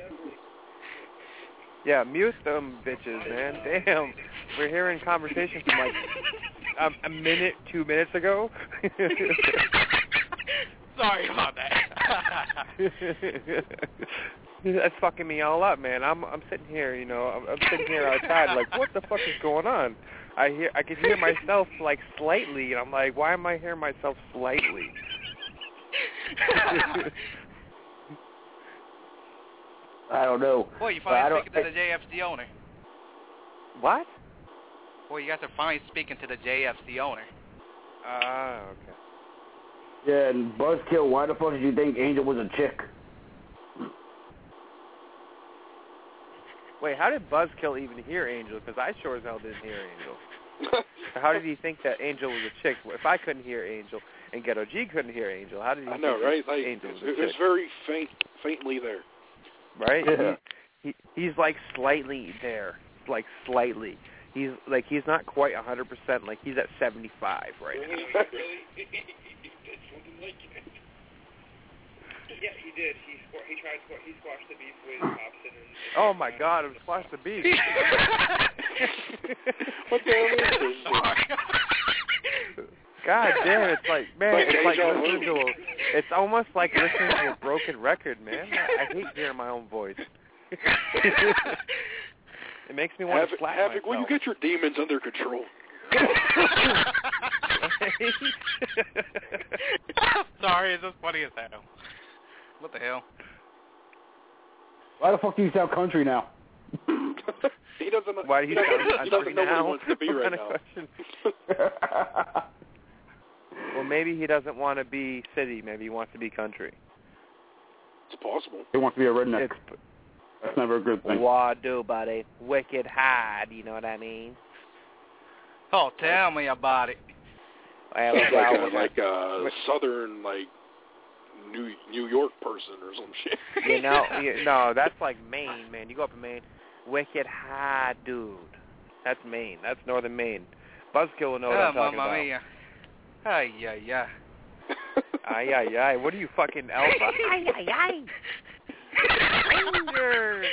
C: Yeah, mute them bitches, man. Damn. We're hearing conversation from like a minute, 2 minutes ago.
K: Sorry about that.
C: That's fucking me all up, man. I'm sitting here, you know, I'm sitting here outside like, what the fuck is going on? I can hear myself like slightly, and I'm like, why am I hearing myself slightly?
B: I don't know.
K: Boy, you finally speaking to the JFC owner.
C: What?
K: Boy, you guys are finally speaking to the JFC owner.
C: Okay.
B: Yeah, and Buzzkill, why the fuck did you think Angel was a chick?
C: Wait, how did Buzzkill even hear Angel? Because I sure as hell didn't hear Angel. How did he think that Angel was a chick? If I couldn't hear Angel and Ghetto G couldn't hear Angel, how did he
J: I know,
C: think
J: right? Like,
C: Angel was a
J: it was
C: chick?
J: very faintly there.
C: Right?
B: Yeah.
C: He's like slightly there. Like slightly. He's not quite 100%. Like he's at 75 right now.
L: Yeah, he did. He squashed the beef with Hobson and
C: oh my God! It squashed the beef.
J: What the hell is this?
C: God damn! It's like, man, it's like
J: deja
C: listening
J: vu.
C: to it's almost like listening to a broken record, man. I hate hearing my own voice. It makes me want to slap
J: Havoc,
C: myself.
J: will you get your demons under control?
K: Sorry, it's just funny as hell. What the hell?
B: Why the fuck do you sound country now?
J: He doesn't.
C: Why do you sound
J: he doesn't know
C: now?
J: what he wants to be right now.
C: Well, maybe he doesn't want to be city. Maybe he wants to be country.
J: It's possible.
B: He wants to be a redneck. That's never a good thing.
M: What do, buddy? Wicked high, do you know what I mean?
K: Oh, tell me about it.
J: Like a southern, like, New York person or some shit.
M: No, that's like Maine, man. You go up in Maine, wicked high, dude. That's Maine. That's northern Maine. Buzzkill will know what I'm talking about.
K: Mia. Ay, ay, ay.
M: Ay, ay, ay. What are you, fucking Elba? Ay, ay, ay. Rangers.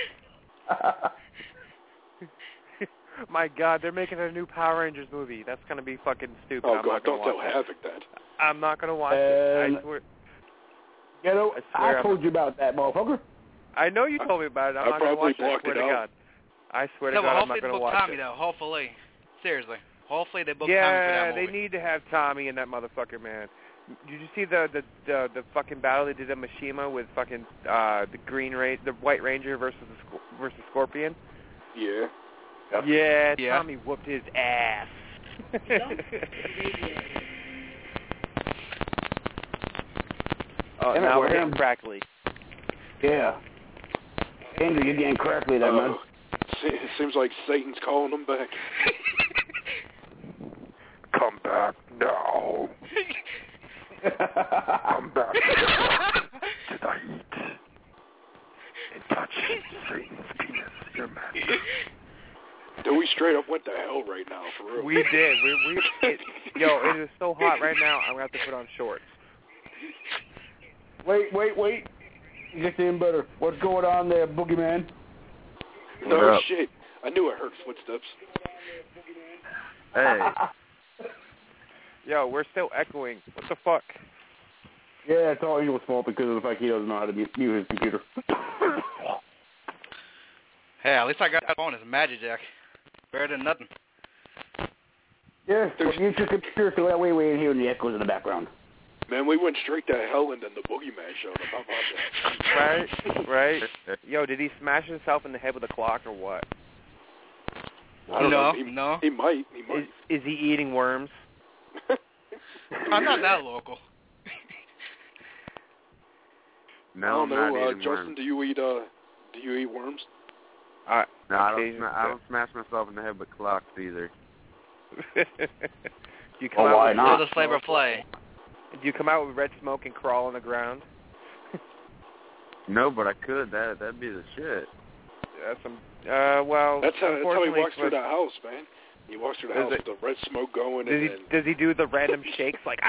M: My God, they're making a new Power Rangers movie. That's going to be fucking stupid.
J: Oh, God, don't tell Havoc that.
M: I'm not going to watch it. I swear.
B: You know, I told you about that, motherfucker.
M: I know you told me about it. I'm not going to watch it. I swear to God. I swear to God, I'm not going to watch
K: Tommy,
M: it.
K: though. Hopefully. Seriously. Hopefully they book Tommy for
M: Yeah,
K: that movie.
M: they need to have Tommy in that motherfucker, man. Did you see the fucking battle they did at Mishima with fucking the White Ranger versus Scorpion?
J: Yeah.
M: Yeah, Tommy whooped his ass. Oh, now we're getting crackly.
B: Yeah. Andrew, you're getting crackly there, man.
J: It seems like Satan's calling him back.
H: Come back now. Come back tonight and touch Satan's penis, your master.
J: Dude, we straight up went to hell right now, for real.
M: We did. It is so hot right now, I'm going to have to put on shorts.
B: Wait. It gets even better. What's going on there, Boogeyman?
J: No shit. I knew I heard footsteps.
C: Hey.
M: Yo, we're still echoing. What the fuck?
B: Yeah, it's all Eagle's fault because of the fact he doesn't know how to mute his computer.
K: Hey, at least I got that on as a Magic Jack. Better than nothing.
B: Yeah, mute your computer so that way we ain't hearing the echoes in the background.
J: Man, we went straight to hell and then the Boogeyman showed up. How about
M: that? Right. Yo, did he smash himself in the head with a clock or what?
J: I don't know.
K: No.
J: He might.
M: Is he eating worms?
K: I'm not that local.
C: No, I'm not eating
J: Justin,
C: worms.
J: do you eat worms?
C: No, I don't smash myself in the head with clocks either.
M: You come out
B: why
M: with
B: not?
K: The Flavor Flay.
M: Do you come out with red smoke and crawl on the ground?
C: No, but I could. That'd be the shit.
M: That's well.
J: That's how he walks through the
M: the
J: house, man. He walks through the house with the red smoke going.
M: Does he do the random shakes like?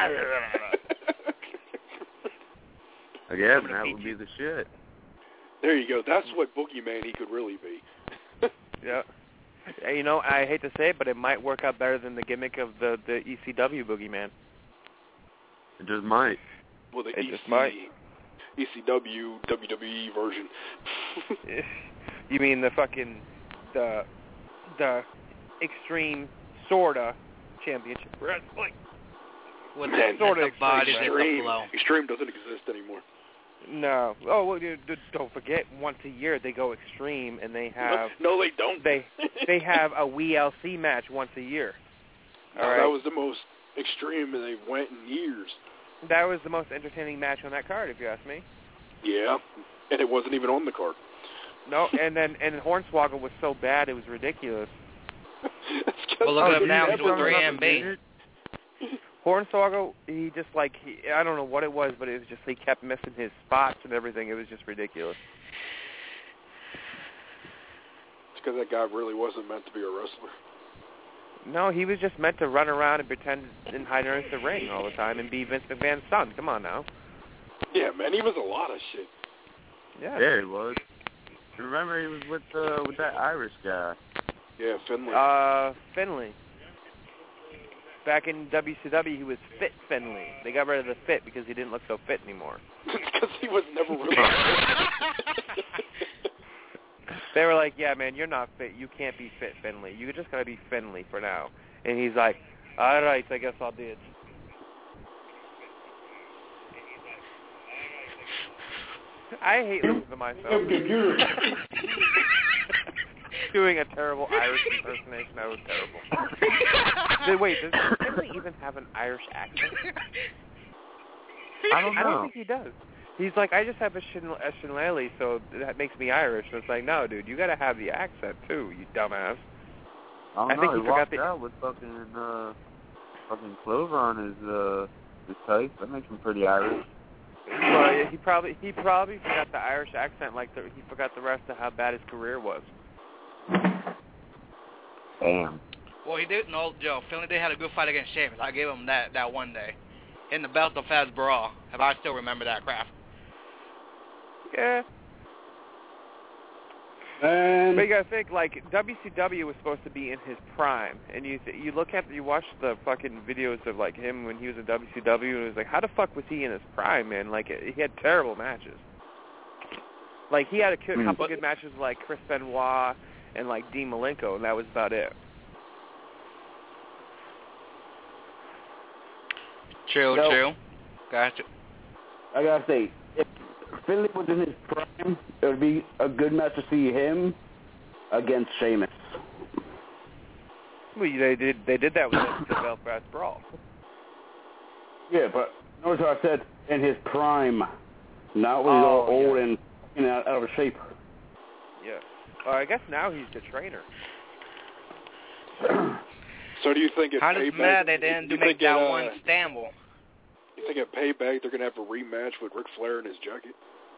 C: Yeah, but that would be the shit.
J: There you go. That's what Boogeyman he could really be.
M: Yeah. You know, I hate to say it, but it might work out better than the gimmick of the ECW Boogeyman.
C: It just might.
J: Well, the
M: just might.
J: ECW WWE version.
M: You mean the fucking the Extreme sorta championship wrestling?
K: With the
M: sort of
J: Extreme doesn't exist anymore.
M: No. Oh well, don't forget. Once a year they go Extreme, and they have.
J: No, they don't.
M: They have a WLC match once a year. All right.
J: That was the most extreme, and they went in years.
M: That was the most entertaining match on that card, if you ask me.
J: Yeah, and it wasn't even on the card.
M: No, and Hornswoggle was so bad it was ridiculous.
K: Well, look at him now. He's with 3MB.
M: Hornswoggle, he just I don't know what it was, but it was just he kept missing his spots and everything. It was just ridiculous.
J: It's because that guy really wasn't meant to be a wrestler.
M: No, he was just meant to run around and pretend and hide underneath the ring all the time and be Vince McMahon's son. Come on now.
J: Yeah, man, he was a lot of shit.
C: Yeah, he was. Remember, he was with that Irish guy.
J: Yeah, Finley.
M: Finley. Back in WCW, he was Fit Finley. They got rid of the fit because he didn't look so fit anymore.
J: Because he was never really
M: They were like, yeah, man, you're not fit. You can't be Fit Finley. You just got to be Finley for now. And he's like, all right, I guess I'll do it. I hate listening to myself. Doing a terrible Irish impersonation. That was terrible. Wait, does Finley even have an Irish accent?
C: I don't know.
M: I don't think he does. He's like, I just have a Shinlele, so that makes me Irish. And it's like, no, dude, you got to have the accent too, you dumbass.
N: I
M: think
N: he
M: forgot
N: out with fucking Clover on his type. That makes him pretty Irish.
M: Well, he probably forgot the Irish accent, like he forgot the rest of how bad his career was.
N: Damn.
O: Well, he did. No, Joe. Finlay did had a good fight against Sheamus. I gave him that one day in the Belt of Faz brawl. If I still remember that crap.
M: Yeah.
B: And
M: but you gotta think, like, WCW was supposed to be in his prime, and you watch the fucking videos of like him when he was in WCW, and it was like, how the fuck was he in his prime, man? Like, he had terrible matches. Like, he had a couple good matches with, like, Chris Benoit and like Dean Malenko, and that was about it.
O: True. Gotcha.
B: I gotta say, if Finlay was in his prime, it would be a good match to see him against Sheamus.
M: Well, they did that with the Belfast Brawl.
B: Yeah, but notice how I said in his prime, not when he's all old and out of shape.
M: Yeah. Well, I guess now he's the trainer.
J: So do you think at
O: How
J: Payback...
O: does mad they didn't make that one Stamble?
J: You think at Payback they're going to have a rematch with Ric Flair in his jacket?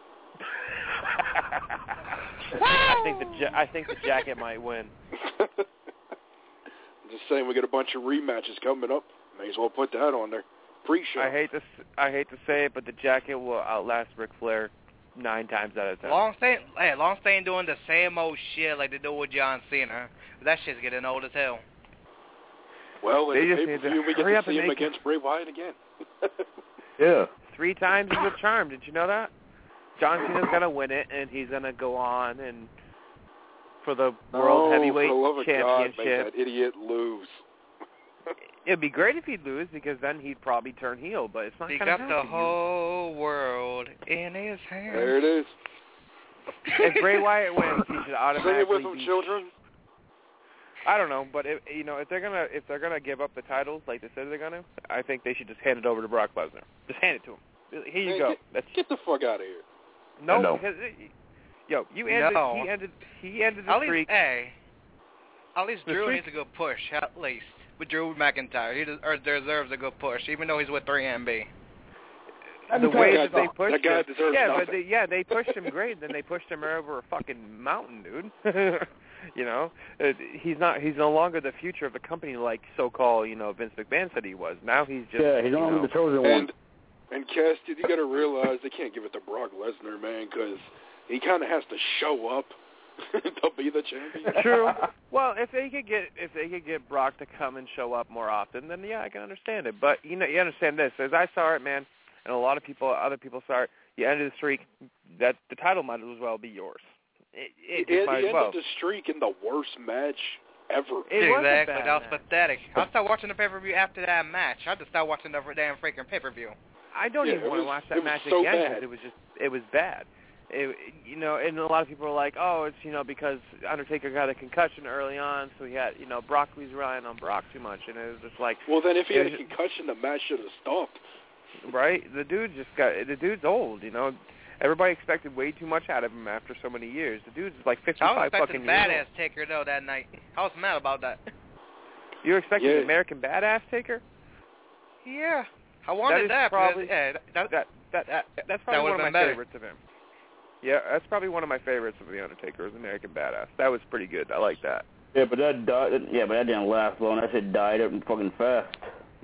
M: I think the jacket might win.
J: I'm just saying, we got a bunch of rematches coming up. May as well put that on there. Pre-show.
M: I hate to say it, but the jacket will outlast Ric Flair 9 times out of 10.
O: Long staying doing the same old shit like they do with John Cena. That shit's getting old as hell.
J: Well,
M: they
J: in the
M: just need to
J: pay-per-view, we get
M: hurry
J: to
M: up
J: see
M: and
J: him
M: make
J: against Bray Wyatt again.
B: Yeah.
M: 3 times is a charm. Did you know that? John Cena's gonna win it, and he's gonna go on and for the World Heavyweight
J: for the love of
M: Championship.
J: God, make that idiot lose.
M: It'd be great if he'd lose because then he'd probably turn heel, but it's not
O: He
M: gonna
O: got
M: happen.
O: the whole world in his hands.
J: There it is.
M: If Bray Wyatt wins, he should automatically.
J: Sing it with them, children.
M: I don't know, but if they're gonna give up the titles like they said they're gonna, I think they should just hand it over to Brock Lesnar. Just hand it to him. Here you go.
J: Get the fuck out of here.
M: No. He ended the streak.
O: At least Drew needs a good push. At least with Drew McIntyre, he deserves a good push, even though he's with 3MB.
M: The way that they pushed
J: that guy
M: him,
J: deserves nothing.
M: They pushed him great. Then they pushed him over a fucking mountain, dude. You know, he's no longer the future of the company like so-called, Vince McMahon said he was. Now he's just
B: he's no longer the chosen one.
J: And Cass, you got to realize they can't give it to Brock Lesnar, man, because he kind of has to show up to be the champion.
M: True. Well, if they could get Brock to come and show up more often, then yeah, I can understand it. But you understand this. As I saw it, man, and a lot of other people saw it. You ended the streak. That the title might as well be yours. It might as well.
J: Ended the streak in the worst match ever.
O: Exactly. That was pathetic. I'll start watching the pay-per-view after that match. I'll just start watching the damn freaking pay-per-view.
M: I don't even want to watch that match
J: so
M: again
J: bad.
M: because it was bad. And a lot of people are like, oh, it's because Undertaker got a concussion early on, so he had Brock was relying on Brock too much, and it was just like.
J: Well, then if he had a concussion, the match should have stopped.
M: Right, the dude's old. Everybody expected way too much out of him after so many years. The dude's like 55 fucking years old.
O: I was expecting Badass Taker though that night. I was mad about that.
M: You were expecting the American Badass Taker?
O: Yeah, I wanted that.
M: Probably,
O: that's
M: probably one of my favorites of him. Yeah, that's probably one of my favorites of the Undertaker is American Badass. That was pretty good. I like that.
B: Yeah, but that died. Yeah, but that didn't last long. That shit died up fucking fast.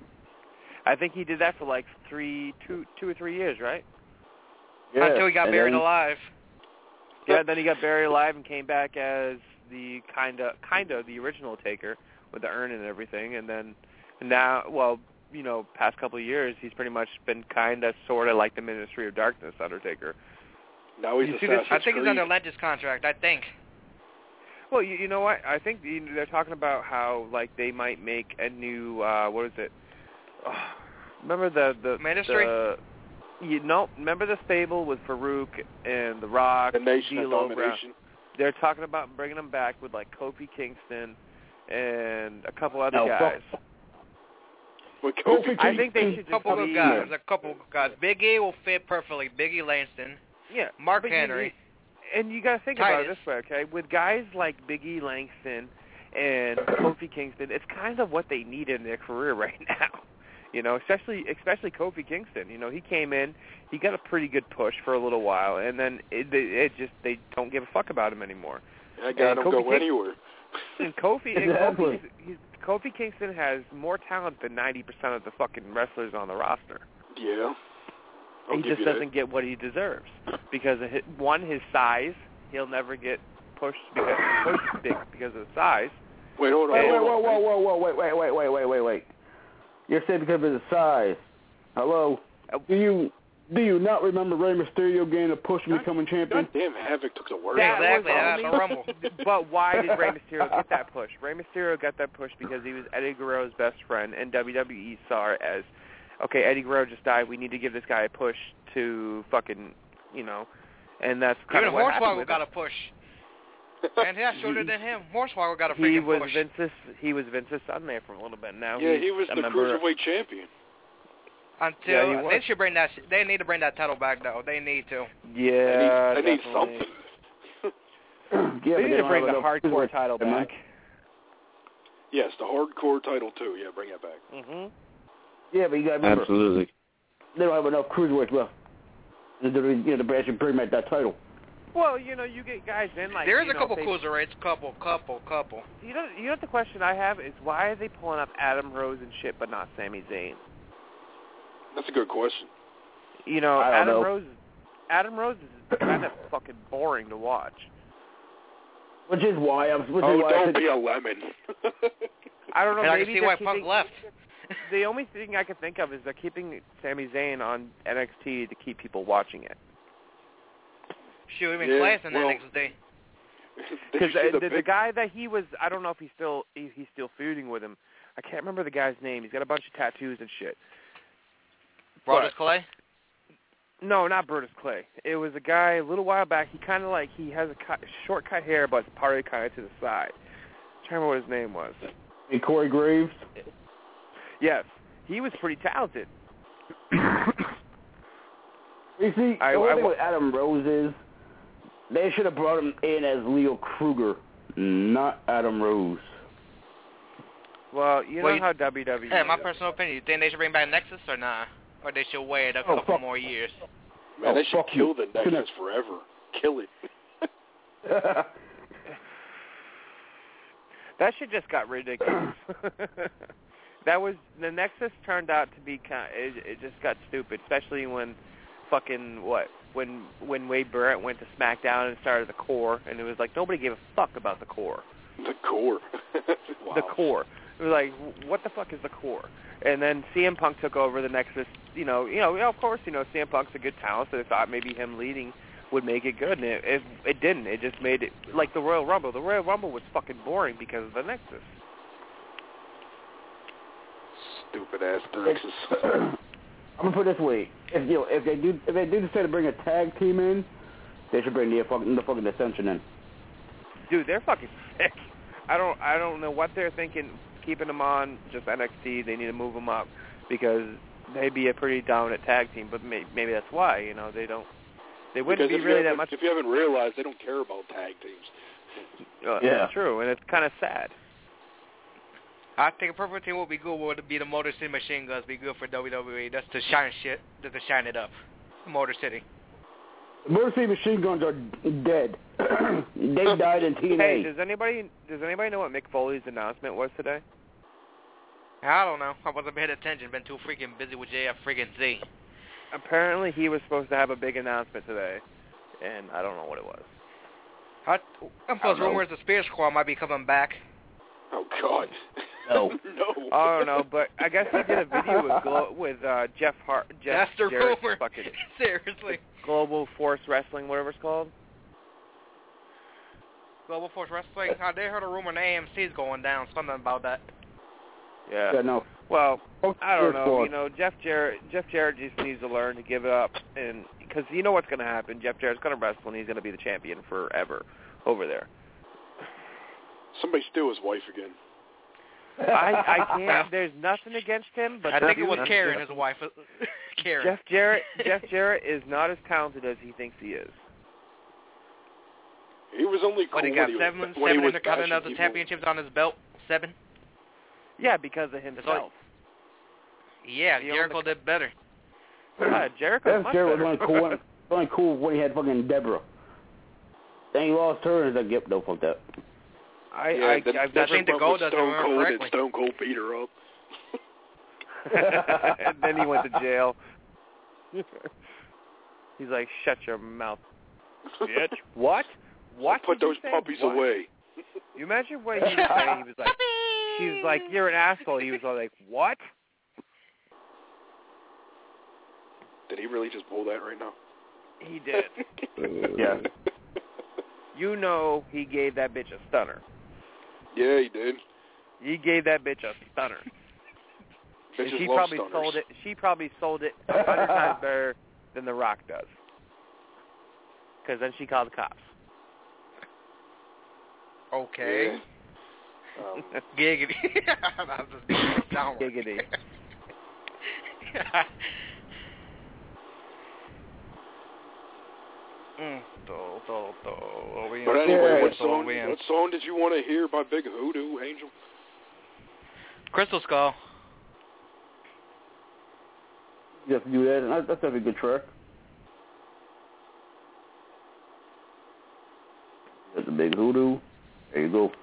M: I think he did that for like 2 or 3 years, right?
B: Yeah,
O: until he got buried alive.
M: Yeah, then he got buried alive and came back as the kind of the original Taker with the urn and everything, and now, past couple of years, he's pretty much been kind of sort of like the Ministry of Darkness Undertaker.
J: Now he's
O: I think he's under Legends contract. I think.
M: Well, you know what? I think they're talking about how like they might make a new what is it? Remember the
O: Ministry?
M: Remember the stable with Farouk and The Rock,
J: the Nation of
M: D'Lo
J: Domination.
M: They're talking about bringing them back with like Kofi Kingston and a couple other guys. I think they should just
O: couple of guys. A couple of guys. Big E will fit perfectly. Big E Langston.
M: Yeah.
O: Mark Henry.
M: And you got to think about it this way, okay? With guys like Big E Langston and Kofi Kingston, it's kind of what they need in their career right now. You know, especially Kofi Kingston. You know, he came in, he got a pretty good push for a little while, and then they don't give a fuck about him anymore.
J: That guy don't go anywhere.
M: And Kofi Kingston has more talent than 90% of the fucking wrestlers on the roster.
J: Yeah.
M: He just doesn't get what he deserves because of his size. He'll never get pushed because he's big because of the size.
J: Wait, hold on.
B: Wait. You're saying because of his size. Hello? Do you not remember Rey Mysterio getting a push and becoming champion?
J: Goddamn, Havoc took the word.
O: Exactly, that's a Rumble.
M: But why did Rey Mysterio get that push? Rey Mysterio got that push because he was Eddie Guerrero's best friend, and WWE saw it as, okay, Eddie Guerrero just died, we need to give this guy a push to fucking, you know, and that's kind of what happened.
O: Even Hornswoggle got a push. And he's shorter than him. Hornswoggle got a freaking push.
M: He was Vince's son there for a little bit. Now
J: he was the Cruiserweight champion.
O: Until they should bring that. They need to bring that title back, though. They need to.
M: Yeah,
J: they need something.
M: They need to bring the hardcore title back.
J: Yes, the hardcore title too. Yeah, bring it back.
M: Mhm.
B: Yeah, but you got to remember,
N: absolutely.
B: They don't have enough cruiserweights left. The brand should bring back that title.
M: Well, you know, you get guys in like
O: there's a couple cruiserweights, couple.
M: You know what the question I have is why are they pulling up Adam Rose and shit, but not Sami Zayn?
J: That's a good question.
M: You know,
B: Adam
M: Rose is kind of fucking boring to watch.
B: Which is why
J: don't be a lemon.
M: I don't know.
O: And
M: maybe
O: I can see why Punk left.
M: The only thing I can think of is they're keeping Sami Zayn on NXT to keep people watching it.
O: Shoot, even Class in NXT.
M: Because the guy that he was, I don't know if he's still feuding with him. I can't remember the guy's name. He's got a bunch of tattoos and shit.
O: Brodus Clay?
M: No, not Brodus Clay. It was a guy a little while back. He kind of like, he has a short cut hair, but it's parted kind of to the side. I'm trying to remember what his name was.
B: Hey, Corey Graves?
M: Yes. He was pretty talented.
B: You see, the only thing with Adam Rose is, they should have brought him in as Leo Kruger, not Adam Rose.
M: Well, you know how WWE...
O: Hey, my personal opinion, you think they should bring back Nexus or not? Or they should wait a couple more years?
J: Man, they should kill the Nexus forever. Kill it.
M: That shit just got ridiculous. The Nexus turned out to be it just got stupid, especially when when Wade Barrett went to SmackDown and started the Core, and it was like nobody gave a fuck about the Core.
J: The Core. Wow.
M: The Core. It was like, what the fuck is the Core? And then CM Punk took over the Nexus. You know, of course, CM Punk's a good talent, so they thought maybe him leading would make it good, and it didn't. It just made it like the Royal Rumble. The Royal Rumble was fucking boring because of the Nexus.
J: Stupid ass Nexus.
B: I'm gonna put it this way: if they do decide to bring a tag team in, they should bring the fucking Ascension in.
M: Dude, they're fucking sick. I don't know what they're thinking, keeping them on just NXT. They need to move them up because they'd be a pretty dominant tag team. But maybe that's why they wouldn't be really that much.
J: If you haven't realized, they don't care about tag teams.
B: Yeah,
M: that's true, and it's kind of sad.
O: I think a perfect team would be good. Would be the Motor City Machine Guns. Be good for WWE. That's to shine shit. That's to shine it up. Motor City.
B: The Motor City Machine Guns are dead. They died in TNA.
M: Hey, does anybody know what Mick Foley's announcement was today?
O: I don't know. I wasn't paying attention. Been too freaking busy with JF-Z.
M: Apparently, he was supposed to have a big announcement today, and I don't know what it was.
O: And plus, rumors the Spear Squad might be coming back.
J: Oh God.
B: No.
J: No.
M: Oh no, but I guess he did a video with Jeff
O: That's the
M: Jarrett's
O: rumor.
M: fucking
O: Seriously.
M: Global Force Wrestling, whatever it's called.
O: Global Force Wrestling. They heard a rumor in AMC's going down. Something about that.
M: Yeah.
B: No.
M: Well, I don't know. Jeff Jarrett just needs to learn to give it up, and because you know what's going to happen. Jeff Jarrett's going to wrestle, and he's going to be the champion forever over there.
J: Somebody steal his wife again.
M: I can't. There's nothing against him, but
O: I think it was Karen, his wife. Karen.
M: Jeff Jarrett is not as talented as he thinks he is.
J: He was only cool
O: What, he got seven Intercontinental Championships on his belt? 7?
M: Yeah, because of himself.
O: Yeah, Jericho did better.
M: Jericho much better.
B: Was only cool when he had fucking Deborah. Then he lost her, and he's like, yep, no, fuck that.
J: I
O: think the goal doesn't
J: Stone
O: work
J: Cold
O: correctly.
J: and Stone Cold beat her up.
M: And then he went to jail. He's like, shut your mouth, bitch. What? What?
J: Put those puppies away.
M: You imagine what he was saying? He was like, she's like, you're an asshole. He was all like, what?
J: Did he really just pull that right now?
M: He did.
B: Yeah.
M: You know he gave that bitch a stunner.
J: Yeah, he did.
M: He gave that bitch a stunner. And
J: Bitches
M: she
J: love
M: probably
J: stunners.
M: sold it. She probably sold it 100 times better than The Rock does. Because then she called the cops.
O: Okay.
J: Yeah.
O: Giggity. I'm just going downward.
M: Giggity.
J: But anyway, what song did you want to hear by Big Hoodoo, Angel?
O: Crystal Skull.
B: You have to do that. That's a good track. That's a Big Hoodoo. There you go.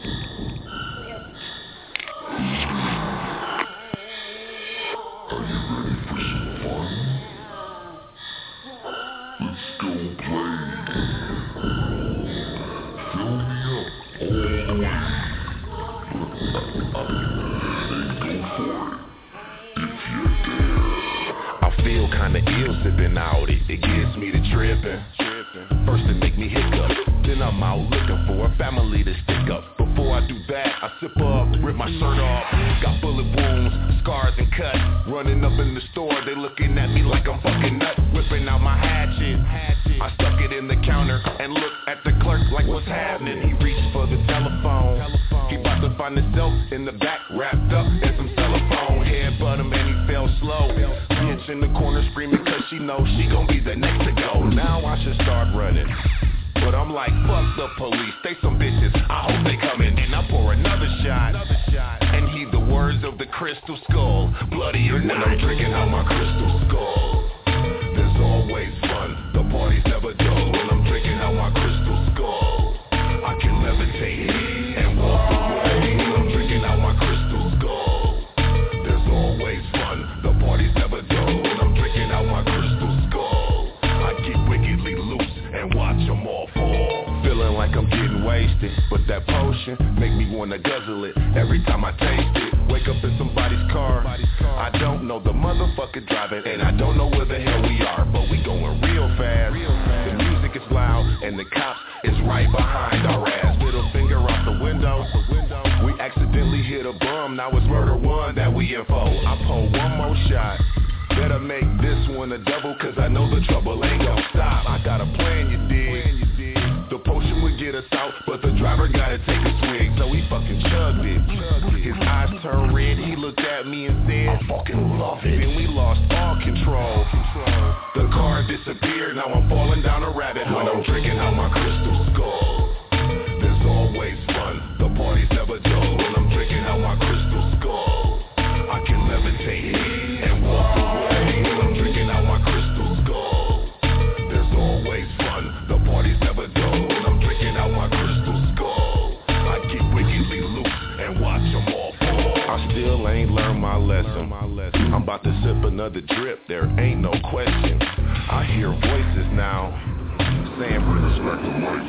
F: Kinda ill sipping out it gets me to tripping. First it make me hiccup, then I'm out looking for a family to stick up. Before I do that, I sip up, rip my shirt off. Got bullet wounds, scars and cuts. Running up in the store, they looking at me like I'm fucking nuts. Whipping out my hatchet, I stuck it in the counter and looked at the clerk like what's happening. He reached for the telephone. He about to find himself in the back, wrapped up in some telephone. Headbutt him and he fell slow. Bitch in the corner screaming cause she knows she gon' be the next to go. Now I should start running, but I'm like, fuck the police, they some bitches, I hope they coming. And I pour another shot, and heed the words of the Crystal Skull. Bloody or not, when I'm drinking out my Crystal Skull, there's always fun, the party's never dull. When I'm drinking out my Crystal Skull, I can levitate and walk away. When I'm drinking out my Crystal Skull, there's always fun, the party's never dull. When I'm drinking out my Crystal Skull, I get wickedly loose and watch them all fall. Feeling like I'm getting wasted, but that potion make me wanna guzzle it every time I taste it. Wake up in somebody's car, I don't know the motherfucker driving, and I don't know where the hell we are, but we going real fast. The music is loud, and the cops is right behind our ass. Middle finger out the window. We accidentally hit a bum, now it's murder one that we info. I pull one more shot, better make this one a double, cause I know the trouble ain't gon' stop. I got a plan, you dig. The potion would get us out, but the driver gotta take a swig, so he fucking chugged it. His eyes turned red, he looked at me and said, I fucking love it. Then we lost all control. The car disappeared, now I'm falling down a rabbit hole. When I'm drinking out my Crystal Skull, there's always fun, the party's never dull. When I'm drinking out my Crystal Skull, I can levitate and walk away. When I'm drinking out my Crystal Skull, there's always fun, the party's never dull. When I'm drinking out my Crystal Skull, I get wickedly loose and watch them all fall. I still ain't learned my lesson. I'm about to sip another drip, there ain't no question. I hear voices now saying, respect the mic.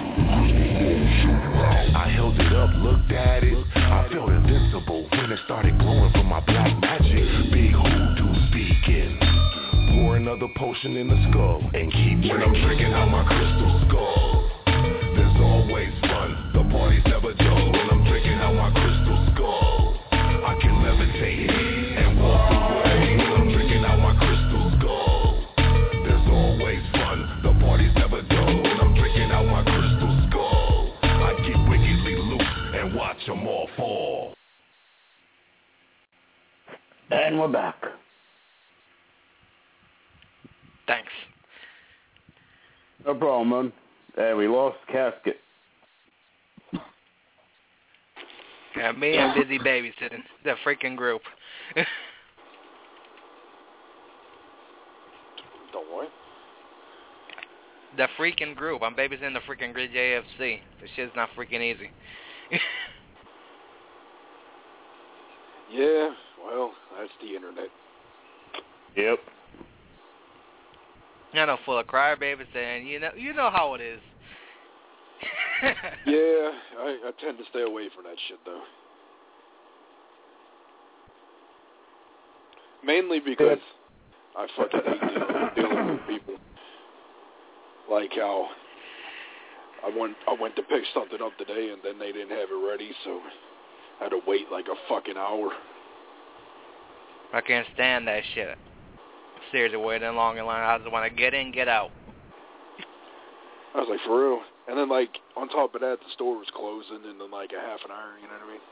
F: I held it up, looked at it, I felt invincible when it started glowing from my black magic. Big Hoodoo speaking. Pour another potion in the skull and keep drinking. When I'm drinking out my Crystal Skull, there's always fun, the party's never dull. When I'm drinking out my Crystal Skull, I can levitate and walk away. When I'm drinking out my Crystal Skull, there's always fun, the party's never dull. When I'm drinking out my Crystal Skull, I get wickedly loose and watch them all fall.
B: And we're back.
O: Thanks.
B: No problem, man. Hey, we lost Casket.
O: Yeah, me and busy babysitting. The freaking group.
J: Don't worry.
O: The freaking group. I'm babysitting the freaking Grid JFC. This shit's not freaking easy.
J: Yeah, well, that's the internet.
B: Yep.
O: I know, full of crybabies, and you know how it is.
J: Yeah, I tend to stay away from that shit, though. Mainly because I fucking hate dealing with people. Like how I went to pick something up today, and then they didn't have it ready, so I had to wait like a fucking hour.
O: I can't stand that shit. Seriously, waiting long in line. I just want to get in, get out.
J: I was like, for real? And then, like, on top of that, the store was closing in like a half an hour, you know what I mean?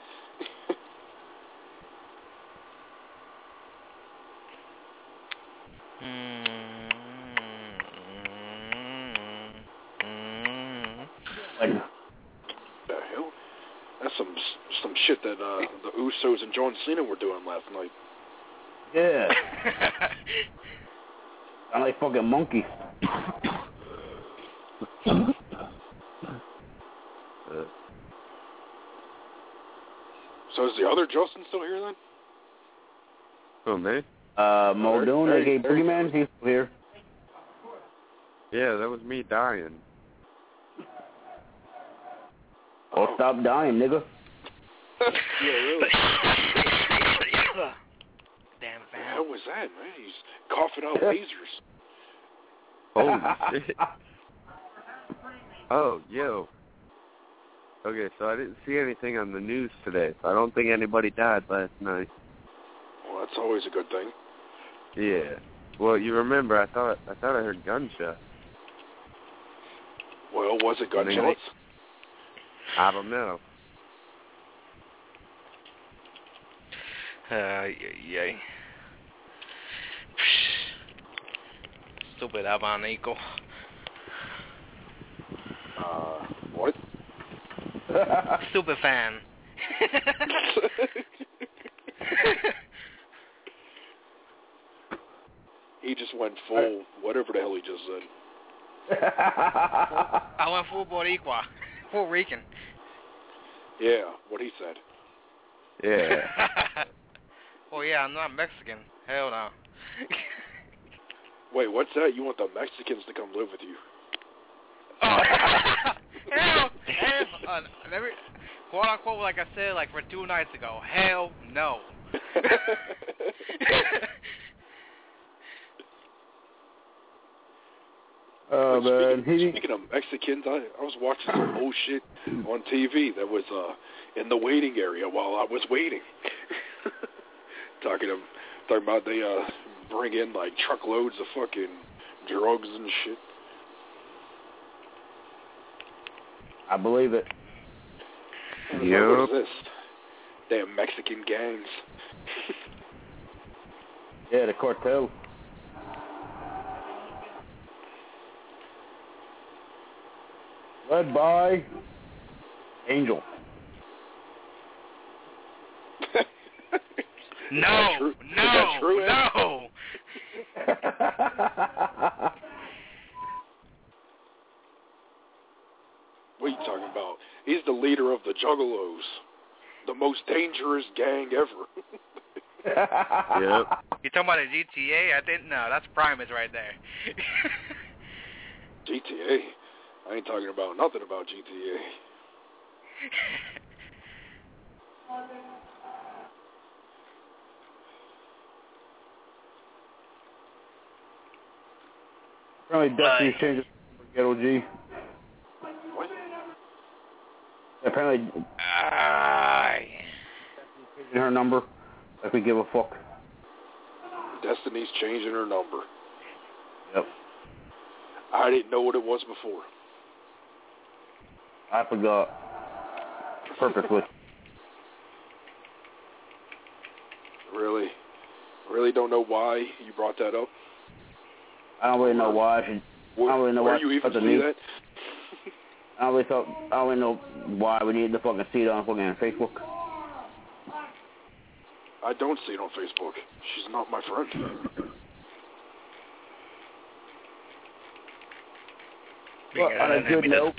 B: Like,
J: the hell? That's some shit that the Usos and John Cena were doing last night.
B: yeah. Sound like fucking monkeys.
J: So is the other Justin still here then?
N: Who, me?
B: Muldoon, aka Boogeyman, he's still here.
N: Yeah, that was me dying.
B: Oh, stop dying, nigga.
J: Yeah, really.
O: Damn,
J: What the hell was that, man? He's coughing out lasers.
N: Holy shit. Oh, yo. Okay, so I didn't see anything on the news today, so I don't think anybody died last night.
J: Well, that's always a good thing.
N: Yeah. Well, you remember, I thought I heard gunshots.
J: Well, was it gunshots?
N: I don't know.
O: Yay. Stupid abanico.
J: What?
O: Stupid fan.
J: He just went full, whatever the hell he just said.
O: I went full Boricua. Puerto Rican.
J: Yeah, what he said.
N: Yeah.
O: Oh, yeah, I'm not Mexican. Hell no.
J: Wait, what's that? You want the Mexicans to come live with you?
O: Oh, hell, quote unquote, like I said, like for 2 nights ago. Hell no.
B: Oh, man.
J: Speaking of Mexicans, I was watching some bullshit on TV that was in the waiting area while I was waiting. talking about they bring in like truckloads of fucking drugs and shit.
B: I believe it.
J: Like, what is this? Damn Mexican gangs.
B: Yeah, the cartel. Led by Angel.
O: No.
J: What are you talking about? He's the leader of the Juggalos, the most dangerous gang ever.
N: Yep.
O: You talking about a GTA? I think no, that's Primus right there.
J: GTA? I ain't talking about nothing about GTA.
B: Apparently Destiny's changes Ghetto G.
J: What?
B: Apparently Destiny's changing her number. If we give a fuck.
J: Destiny's changing her number.
B: Yep.
J: I didn't know what it was before.
B: I forgot. Purposely.
J: Really? really don't know why you brought that up.
B: I don't really know why. I don't really know why.
J: Where you even see that?
B: I don't really know why we need to fucking see it on fucking Facebook.
J: I don't see it on Facebook. She's not my friend.
B: Well, on a good note,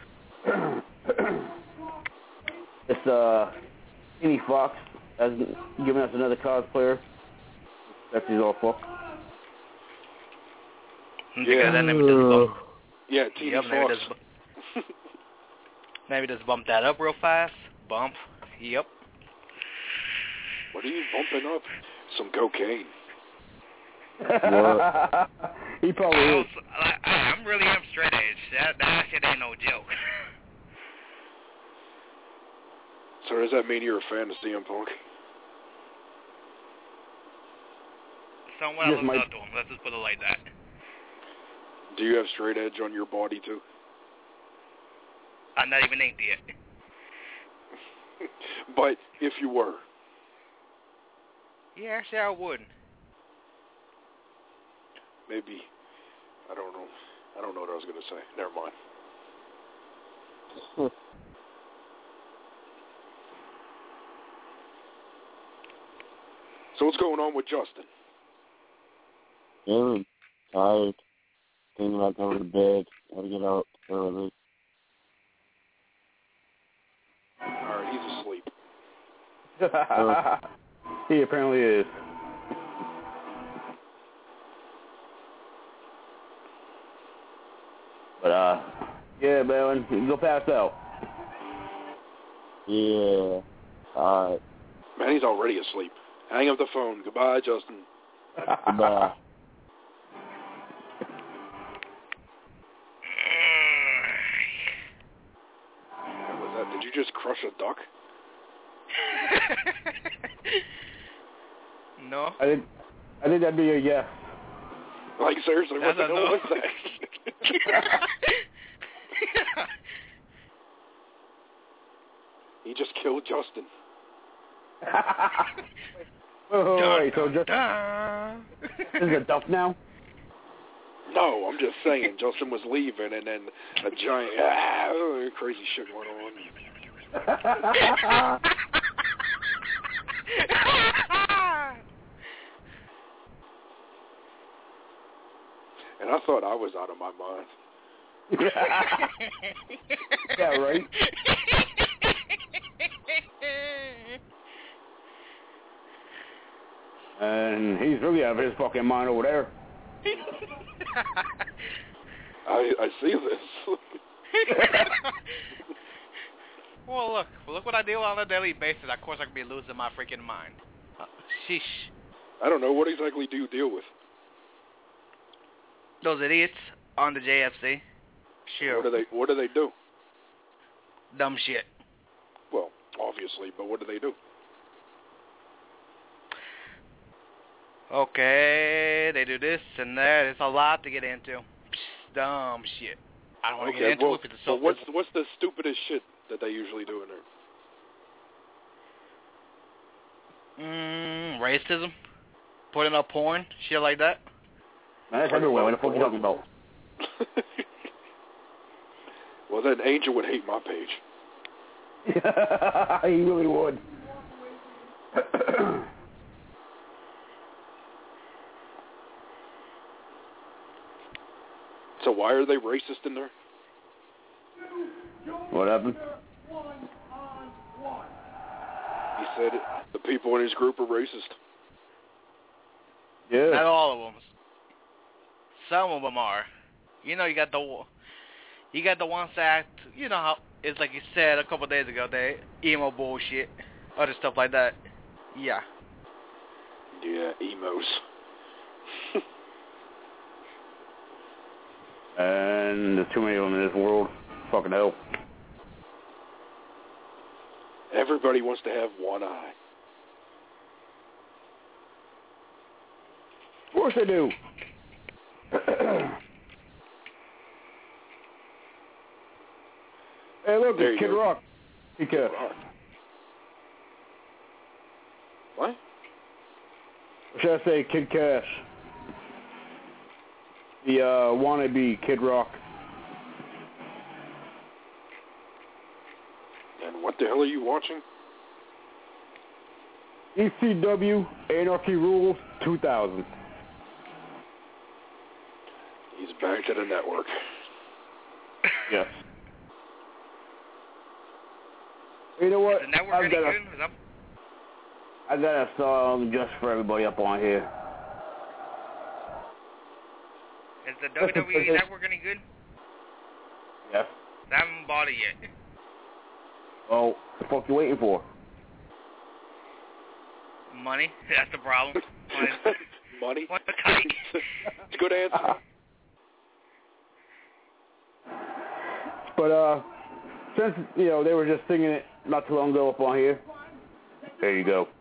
B: it's Kenny Fox has given us another cosplayer. That's his all fuck.
J: Yeah, Teeny Fox.
O: Maybe just bump that up real fast. Bump. Yep.
J: What are you bumping up? Some cocaine.
B: What? He probably is.
O: I'm really am straight edge. That shit ain't no joke.
J: So does that mean you're a fan of CM Punk?
O: Somewhat I look up to him. Let's just put it like that.
J: Do you have straight edge on your body too?
O: I'm not even inked yet.
J: But if you were.
O: Yeah, actually I wouldn't.
J: Maybe. I don't know. I don't know what I was going to say. Never mind. So what's going on with Justin?
P: I'm tired. Thinking about going to bed. Gotta get out early.
J: Alright, he's asleep.
B: He apparently is. But, yeah, man, you can go pass out.
P: Yeah. Alright.
J: Man, he's already asleep. Hang up the phone. Goodbye, Justin.
P: Goodbye.
J: What was that? Did you just crush a duck?
O: No.
B: I think that'd be a yes.
J: Like, seriously, what the hell was that? He just killed Justin.
B: Wait, so just this is a duck now?
J: No, I'm just saying, Justin was leaving, and then a giant, crazy shit going on. And I thought I was out of my mind.
B: Yeah, right? And he's really out of his fucking mind over there.
J: I see this.
O: Well, look what I deal on a daily basis. Of course, I could be losing my freaking mind. Sheesh.
J: I don't know. What exactly do you deal with?
O: Those idiots on the JFC. Sure.
J: What do they do?
O: Dumb shit.
J: Well, obviously, but what do they do?
O: Okay, they do this and that. It's a lot to get into. Dumb shit. I don't want to get into it because it's so
J: what's the stupidest shit that they usually do in there?
O: Racism. Putting up porn. Shit like that.
B: That's everywhere. What the fuck are you talking about?
J: Well, then Angel would hate my page.
B: He really would.
J: So why are they racist in there?
B: What happened?
J: He said the people in his group are racist.
B: Yeah.
O: Not all of them. Some of them are. You know, you got the ones that, you know how it's like you said a couple of days ago, they emo bullshit, other stuff like that. Yeah.
J: Yeah, emos.
B: And there's too many of them in this world. Fucking hell.
J: Everybody wants to have one eye.
B: Of course they do. Hey, look, it's Kid Rock.
J: What?
Q: Should I say Kid Cash? The wannabe Kid Rock.
J: And what the hell are you watching?
Q: ECW Anarchy Rules 2000.
J: He's back to the network.
Q: Yes. You know what?
O: Is the network any good?
B: I got a song just for everybody up on here.
O: Is the WWE network any good?
B: Yes.
O: I haven't bought it yet.
B: Oh, the fuck you waiting for?
O: Money? That's the problem.
J: Money?
O: What's the kite?
J: It's a good answer.
Q: But, since, you know, they were just singing it not too long ago up on here, there you go.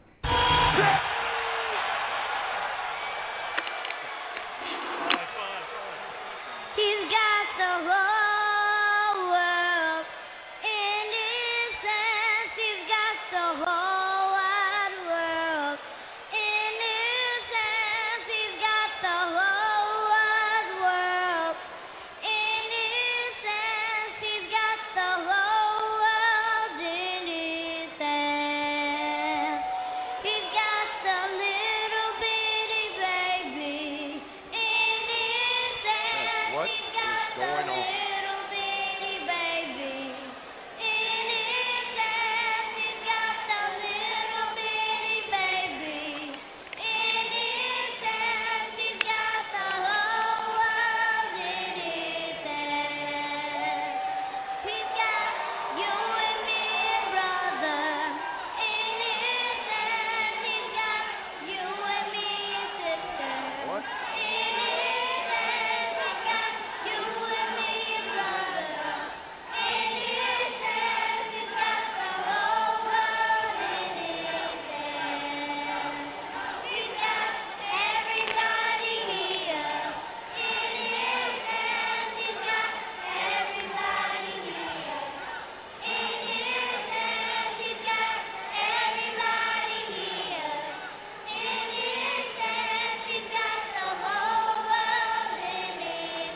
R: He's got the whole world in his hands. He's got the whole wide world in his hands. He's got the whole wide world in his hands. He's got the whole world in his hands. He's got the little bitty baby in his hands.
S: What
R: He's
S: is
R: got
S: going
R: the
S: on?
R: little bitty baby in his hands. He's got the little bitty baby in his hands. He's got the whole world in his hands. He's got you and me, brother, in his hands. He's got you and me, sister.
S: What?
R: In his hands. He's got you and me, brother. In his hands. He's got the whole world in his hands. He's got everybody here in his hands. He's got everybody here in his hands. He's got everybody here in his hands. He's got the whole world in his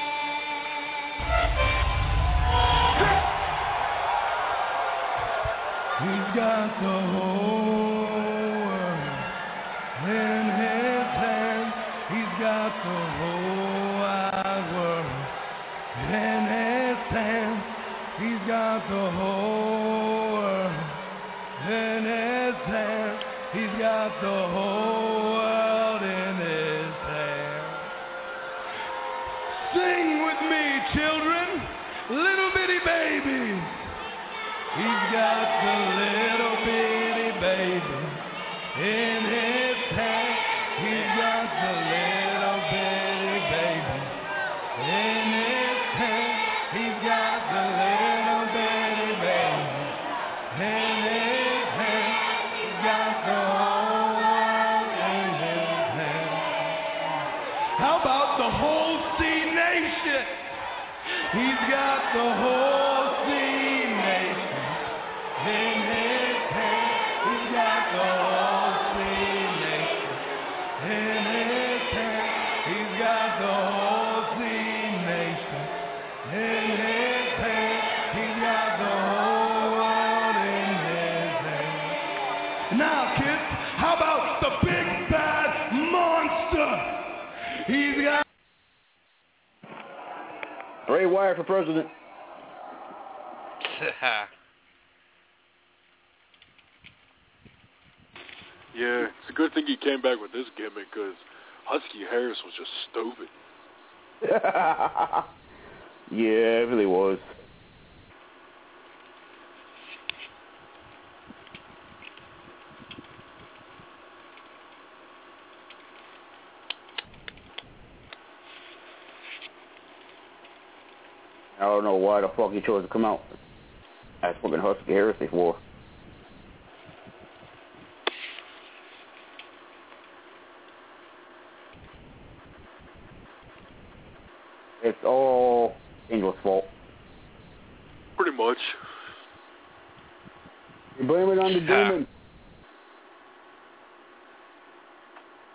T: He's got the whole world in his hands. He's got the whole wide world in his hands. He's got the whole world in his hands. He's got the whole world in his hands. Sing with me, children, little bitty babies. He's got the little bitty baby in his hand. He's got the little bitty baby in his hand. He's got the little bitty baby in his hand. He's got the whole world in his hand. How about the whole sea nation? He's got the whole sea nation in his hand. He's got the whole sea nation in his hand. He's got the whole sea nation in his hand. He's got the whole world in his hand. Now, kids, how about the big bad monster? He's got
Q: Bray Wyatt for president.
J: Yeah, it's a good thing he came back with this gimmick because Husky Harris was just stupid.
Q: Yeah, it really was. I don't know why the fuck he chose to come out as fucking Husky Harris before. It's all Angel's fault.
J: Pretty much.
Q: You blame it on the demon.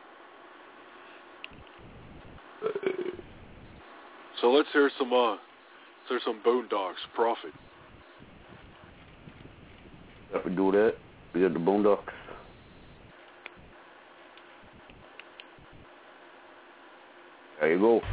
J: So let's hear some Boondocks, Prophet.
Q: If we do that, we get the Boondocks. There you go.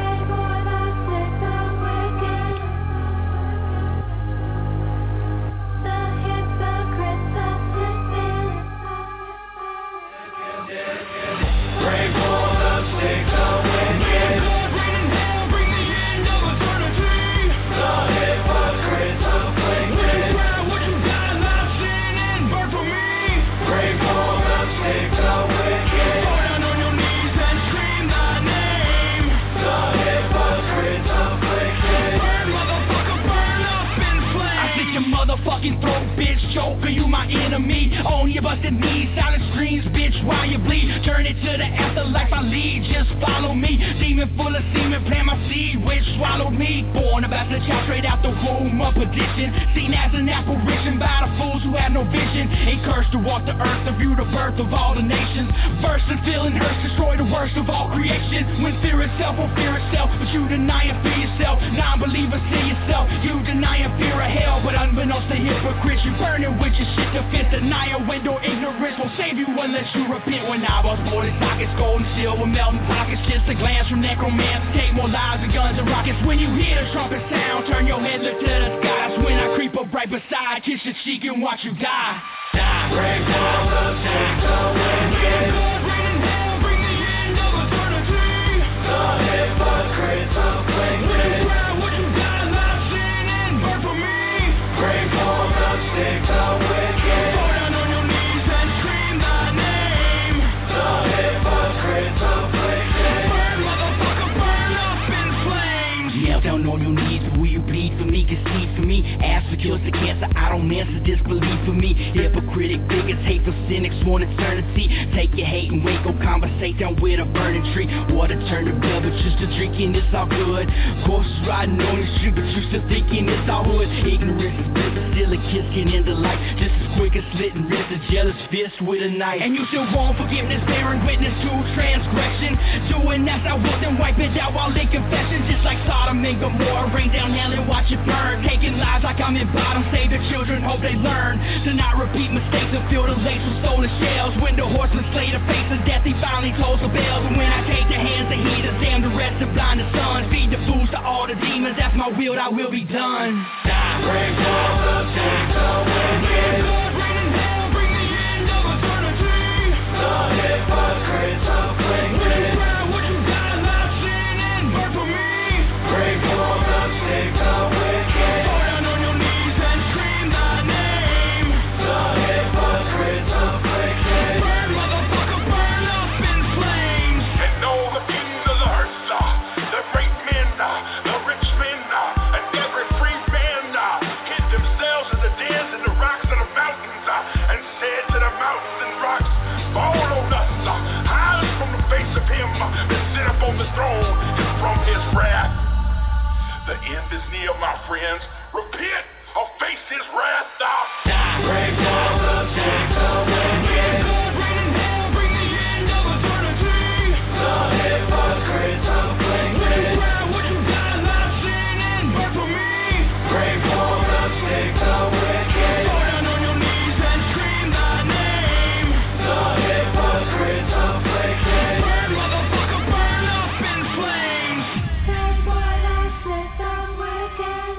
I: Throat, bitch, choker, you my enemy. On your busted knees, silent screams, bitch, while you bleed. Turn it to the afterlife I lead, just follow me. Demon full of semen, plant my seed, which swallowed me. Born about to chop straight out the womb of perdition. Seen as an apparition by the fools who have no vision. Ain't cursed to walk the earth to view the birth of all the nations. Verse and feeling hurts, destroy the worst of all creation. When fear itself will fear itself, but you deny and fear yourself. Non-believers see yourself, you deny and fear of hell. But unbeknownst to hypocrites, you burning with your shit defense. Denial, window, ignorance won't save you unless you repent. When I was born in sockets, gold and silver, melting pockets. Just a glance from necromancy, take more lives than guns and rockets. When you hear the trumpet sound, turn your head, look to the skies. When I creep up right beside, kiss your cheek and watch you die. Die. Break down the chains of wicked. Bring hell, bring the end of eternity. The hypocrites afflicted. What you got, not sin and burn for me. Break for the sick, the wicked. Go down on your knees and scream thy name. The hypocrites afflicted. Burn, motherfucker, burn up in flames. Kneel down on your knees, but will you bleed for me, concede for me? Ask for cures to cancer, I don't answer, disbelief for me. Hypocritic bigots, hateful cynics want eternity. Take your hate and wait, go conversate down with a burning tree. Water turn to beverages to drinking, it's all good. Horses riding on the street, but you still thinking it's all hood. Ignorance is bliss, but still a kiss can end the life. Just as quick as slitting wrists, a jealous fist with a knife. And you still want forgiveness, bearing witness to transgression. Doing that, I will then wipe it out while in confession. Just like Sodom and Gomorrah, rain down hell and watch it burn. Taking lives like I'm in bottom, save the children, hope they learn to not repeat mistakes and fill the lakes with stolen shells. When the horsemen slay the face of death, he finally tolls the bells. And when I take the hands of heaters, damn the rest and blind the sun. Feed the fools to all the demons, that's my will, I will be done. Die. Break down the chains of wicked. Bring hell, bring the end of eternity. The hypocrites afflicted. What you got, not sin and burn for me. Break for the sick, the wicked. Go down on your knees and scream thy name. The hypocrites afflicted. Burn, motherfucker, burn up in flames.
G: And all the kings of the earth, the great men, the rich men, and every free man hid themselves in the dens and the rocks and the mountains, and said to the mountains and rocks, fall on us, hide us from the face of him that sit up on the throne and from his wrath. The end is near, my friends. Repent or face his wrath.
I: Break down the chains of wicked. Bring hell, bring the end of eternity. The hypocrites afflicted. What you got, not sin and burn for me. Break for the sick, the wicked. Go down on your knees and scream thy name. The hypocrites afflicted. Burn, motherfucker, burn up in flames. That's what I said, the wicked.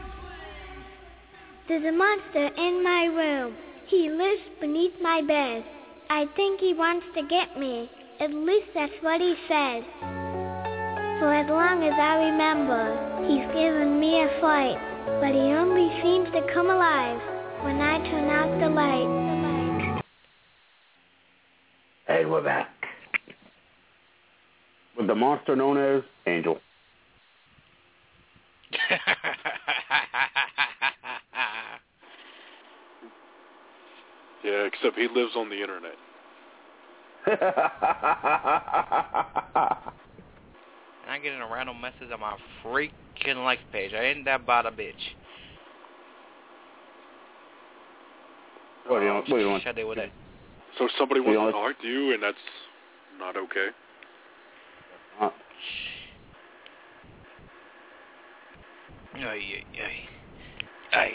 R: There's a monster in my room. He lives beneath my bed. I think he wants to get me. At least that's what he said. For as long as I remember, he's given me a fight. But he only seems to come alive when I turn out the light.
Q: Hey, we're back. With the monster known as Angel.
J: Yeah, except he lives on the internet.
O: I'm getting a random message on my freaking like page. I ain't that about a bitch.
Q: What do you want?
O: Shut it with it.
J: So somebody wants to talk to you, and that's not okay?
O: Ay.
Q: I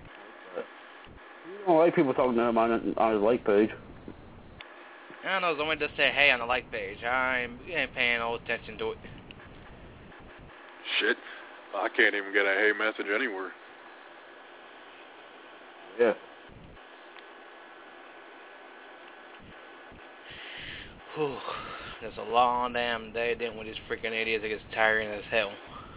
Q: don't like people talking to him on his like page.
O: I don't know, someone just say hey on the like page. I ain't paying no attention to it.
J: Shit. I can't even get a hey message anywhere.
Q: Yeah.
O: Whew. It's a long damn day dealing with these freaking idiots. It gets tiring as hell.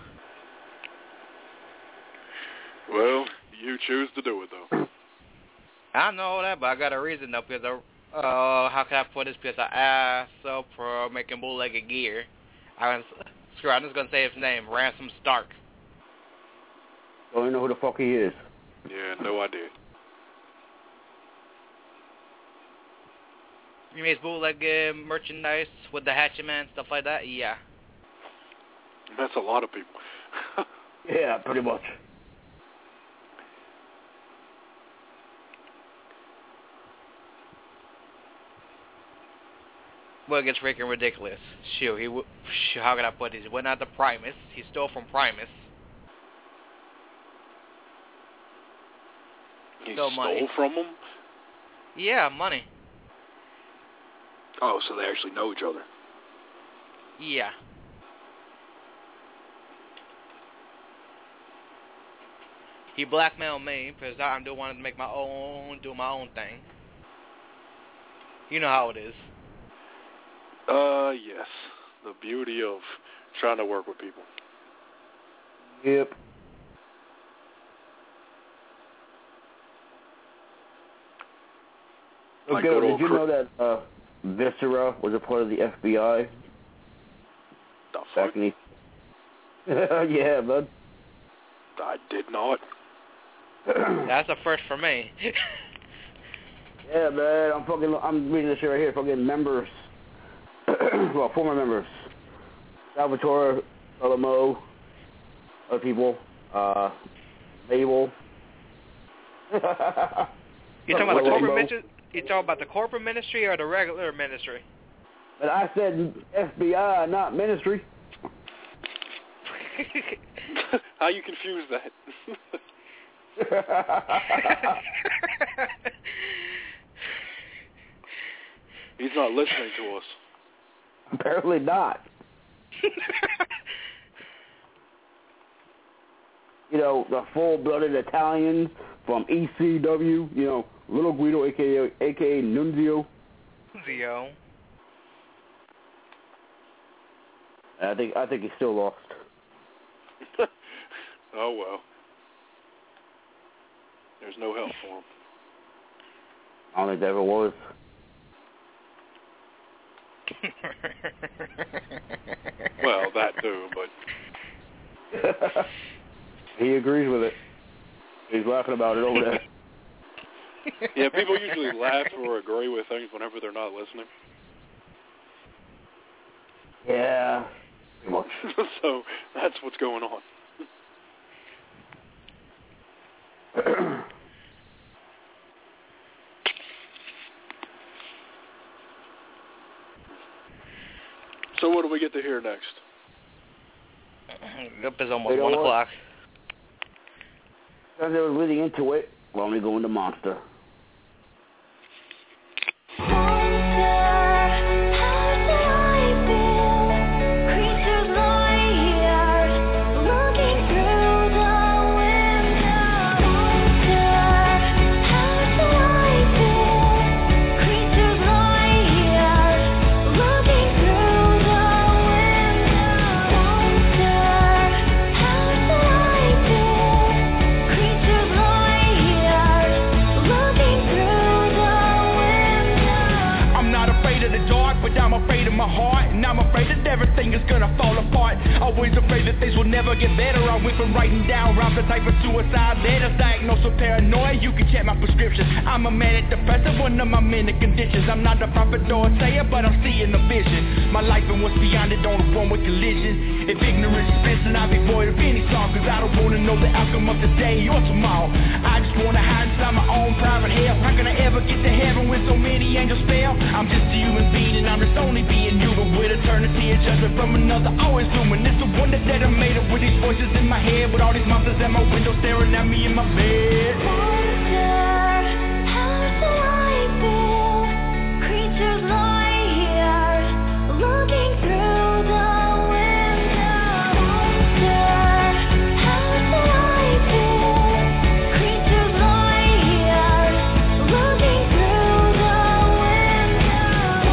J: Well, you choose to do it, though.
O: I know that, but I got a reason, though, because how can I put this? Because I asked for making bootlegged gear. I'm just going to say his name, Ransom Stark.
Q: Don't even know who the fuck he is.
J: Yeah, no idea.
O: You mean bootleg merchandise with the Hatchet Man, stuff like that? Yeah.
J: That's a lot of people.
Q: Yeah, pretty much.
O: Well, it gets freaking ridiculous. Shoot, how can I put this? He went out to Primus. He stole from Primus.
J: He
O: stole money
J: from him?
O: Yeah, money.
J: Oh, so they actually know each other.
O: Yeah. He blackmailed me because I wanted to make do my own thing. You know how it is.
J: Yes. The beauty of trying to work with people.
Q: Yep. Okay, did you know that Viscera was a part of the FBI?
J: The fuck?
Q: Yeah, bud.
J: I did not.
O: That's a first for me.
Q: Yeah, man. I'm reading this shit right here. Fucking members. Well, former members. Salvatore, Alamo, other people, Mabel.
O: You talking about the corporate ministry? You talking about the corporate ministry or the regular ministry?
Q: But I said FBI, not ministry.
J: How you confuse that? He's not listening to us.
Q: Apparently not. You know, the full-blooded Italians from ECW, you know, Little Guido, a.k.a. Nunzio.
O: Nunzio.
Q: I think he's still lost.
J: Oh, well. There's no help for him.
Q: I don't think there ever was.
J: Well, that too, but...
Q: He agrees with it. He's laughing about it over there.
J: Yeah, people usually laugh or agree with things whenever they're not listening.
Q: Yeah.
J: So, that's what's going on. So what do we get to hear next?
O: Yep, it's almost 1 o'clock.
Q: As I was leading into it, let me go into Monster.
I: Everything is gonna fall apart. Always afraid that things will never get better. I went from writing down rhymes to type of suicide letters. Diagnosed with paranoia, you can check my prescription. I'm a manic depressive, one of my many conditions. I'm not a prophet or a sayer, but I'm seeing a vision. My life and what's beyond it on a one-way collision. If ignorance is bliss, then I'll be void of any song. Cause I don't wanna know the outcome of today or tomorrow. I just wanna hide inside my own private hell. How can I ever get to heaven when so many angels fail? I'm just a human being and I'm just only being human. With eternity and judgment from another, always looming. It's the wonder that I made up with these voices voices in my head with all these monsters at my window staring at me in my bed.
R: How do I feel? Creatures lie here, looking through the window. How do I feel? Creatures lie here, looking through the window.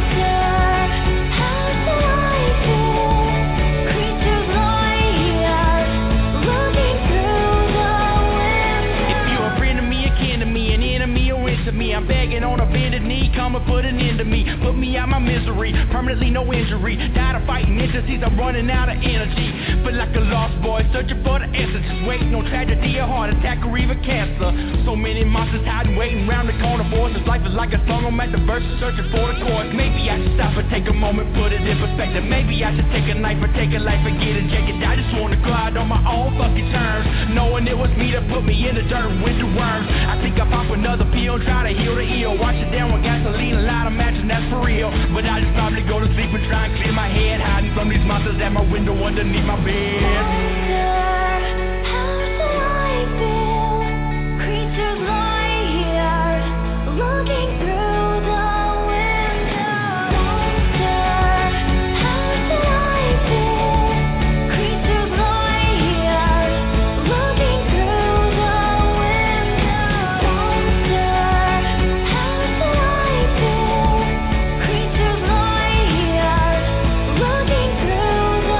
R: How do I feel? Creatures lie here, looking through the window.
I: If you're a friend of me, a kin to me, an enemy or into me, I'm begging on a bended knee, come and put an end to me. Put me out my misery, permanently no injury. Tired of fighting entities, I'm running out of energy. Feel like a lost boy, searching for the answer. Just waiting on tragedy, a heart attack, or even cancer. So many monsters hiding, waiting round the corner. Voices, life is like a song, I'm at the verses, searching for the chords. Maybe I should stop and take a moment, put it in perspective. Maybe I should take a knife or take a life and get injected. I just wanna go out on my own fucking terms, knowing it was me that put me in the dirt with the worms. I think I pop another pill, try to heal the ill. Wash it down with gasoline, a lot of matching, that's for real. But I just probably go to sleep and try and clear my head, hiding from these monsters at my window underneath my bed.
R: How do I feel? Creatures lie here, looking through the window. How do I feel? Creatures lie here, looking through the window. How do I feel? Creatures lie here, looking through the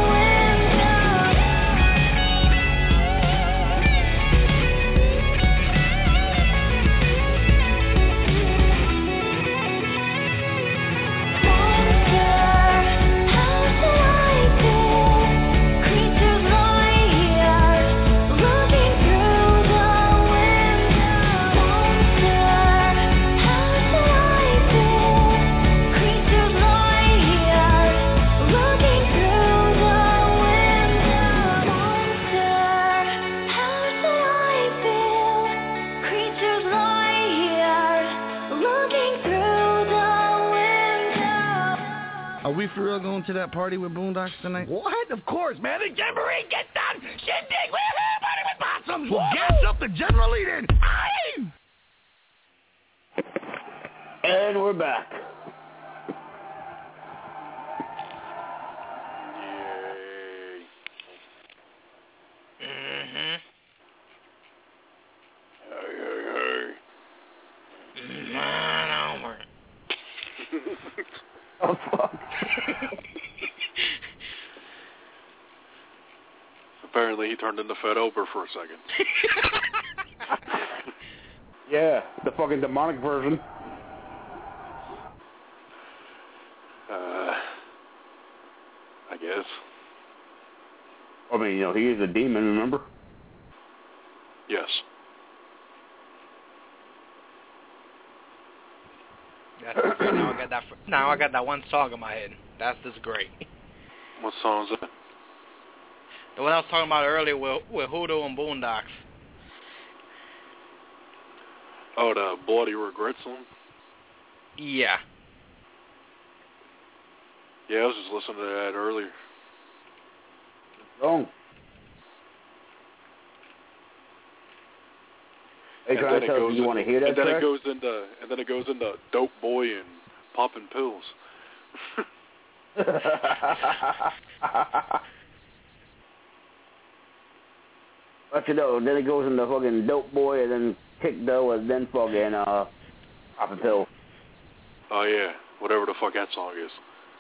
S: Are we for real going to that party with Boondocks tonight?
T: What? Of course, man. The jamboree gets done. Shindig. Woohoo! Party with possums. Well, gas up the general lead-in. Aye!
Q: And we're back.
B: Oh, fuck.
J: Apparently he turned into Fed Ober for a second.
Q: Yeah, the fucking demonic version.
J: I guess.
Q: I mean, he is a demon, remember?
J: Yes.
O: That's great. Now I got that one song in my head. That's just great.
J: What song is that?
O: The one I was talking about earlier with Hoodoo and Boondocks.
J: Oh, the Bloody Regret song?
O: Yeah.
J: Yeah, I was just listening to that earlier.
Q: Wrong. Hey, can I tell you want to hear that
J: and then
Q: track?
J: it goes into Dope Boy and popping pills.
Q: But then it goes into fucking Dope Boy and then Kick Dough and then fucking popping pills.
J: Oh yeah, whatever the fuck that song is.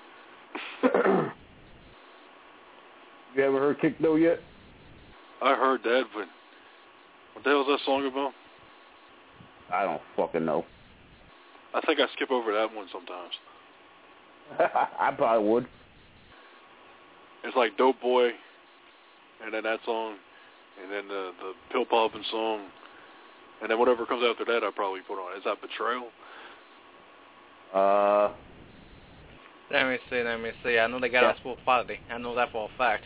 Q: You ever heard Kick Dough yet?
J: I heard that, but what the hell is that song about?
Q: I don't fucking know.
J: I think I skip over that one sometimes.
Q: I probably would.
J: It's like Dope Boy, and then that song, and then the pill popping song, and then whatever comes after that I probably put on. Is that Betrayal?
O: Let me see. I know they got a full quality. I know that for a fact.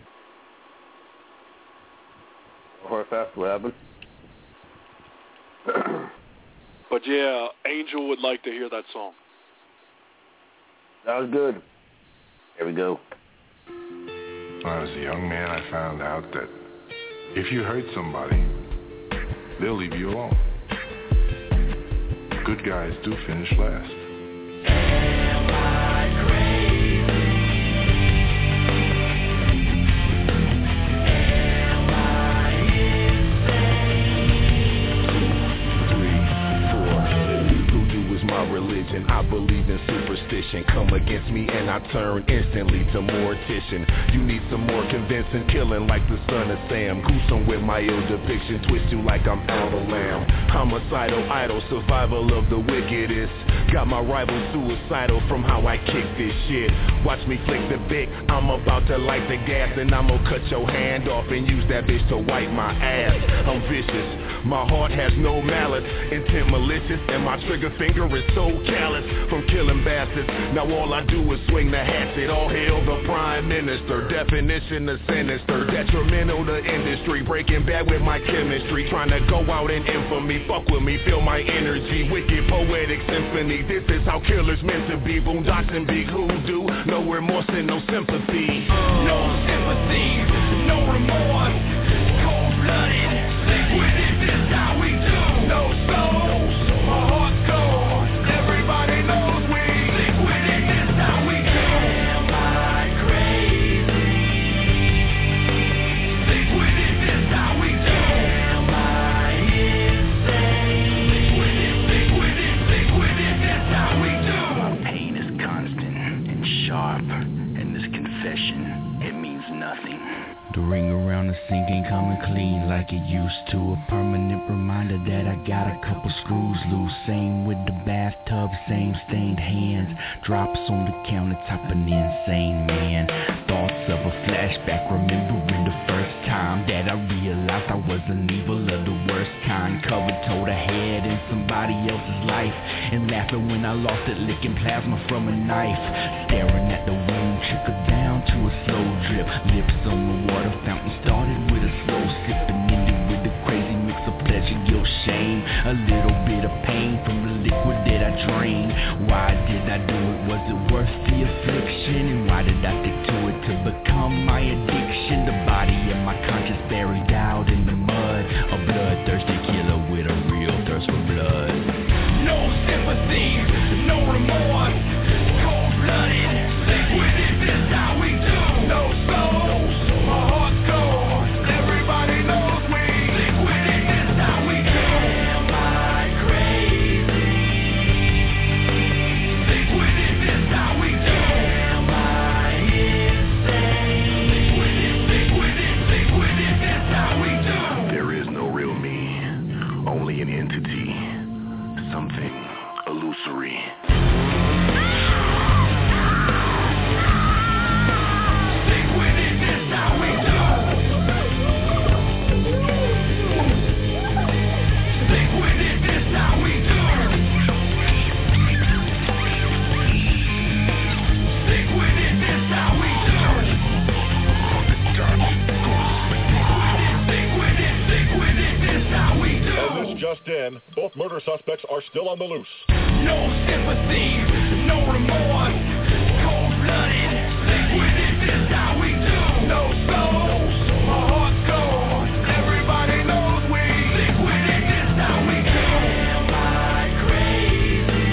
Q: For a fact, what happened?
J: But yeah, Angel would like to hear that song.
Q: That was good. Here we go.
U: When I was a young man, I found out that if you hurt somebody, they'll leave you alone. Good guys do finish last.
D: Am I crazy? Am I
H: insane? 3, 4. Voodoo is my religion. I believe in superstition. Come against me and I turn instantly to mortician. You need some more convincing. Killing like the son of Sam. Gruesome with my ill depiction. Twist you like I'm out of lamb. Homicidal idol. Survival of the wickedest. Got my rival suicidal from how I kick this shit. Watch me flick the bit. I'm about to light the gas and I'm gonna cut your hand off and use that bitch to wipe my ass. I'm vicious. My heart has no malice. Intent malicious. And my trigger finger is so callous from killing bastards. Now all I do is swing the hatchet. All hail the prime minister. Definition of sinister. Detrimental to industry. Breaking bad with my chemistry. Trying to go out in infamy. Fuck with me, feel my energy. Wicked poetic symphony. This is how killers meant to be. Boondocks and big hoodoo. No remorse and no sympathy.
D: No sympathy, no remorse. Cold-blooded, sick with it, this how we do. No soul, hardcore. Everybody knows we sick with it, this how we do. Am I crazy? Sick with it, this how we do. Am I insane? Sick with it, sick with it, sick with it, this how we do.
E: My pain is constant and sharp, and this confession, it means nothing.
V: The ring around the sink ain't coming clean like it used to. A permanent reminder that I got a couple screws loose. Same with the bathtub, same stained hands. Drops on the countertop, an insane man. Thoughts of a flashback, remembering the first time that I realized I was an evil of the worst kind. Covered toe to head in somebody else's life, and laughing when I lost it, licking plasma from a knife. Staring at the wound, trickle down to a slow drip. Lips on the water fountain, started with a slow sip and ended with a crazy mix of pleasure, guilt, shame. A little bit of pain from the liquid that I drained. Why did I do it? Was it worth the affliction? And why did I stick to it to become my addiction? The body of my conscience buried out in the mud. A bloodthirsty killer with a real thirst for blood.
D: No sympathy, no remorse. Cold-blooded, sick with it, this how we do. No soul, hardcore. Everybody knows we sick with it, this how we do. Am I crazy? Sick with it, this how we do. Am I insane? Sick with it, sick with it, sick with it, this how we do.
U: There is no real me, only an entity, something illusory.
D: Sick with it, this how we do. Sick with it, this how we do. Sick with it, this how we do. Sick with it, sick with it, this how we do.
W: And this just in, both murder suspects are still on the loose.
D: No sympathy, no remorse. Cold-blooded, sick with it, this how we do. No soul, hardcore. Everybody knows we sick with it, this how we do. Am I crazy?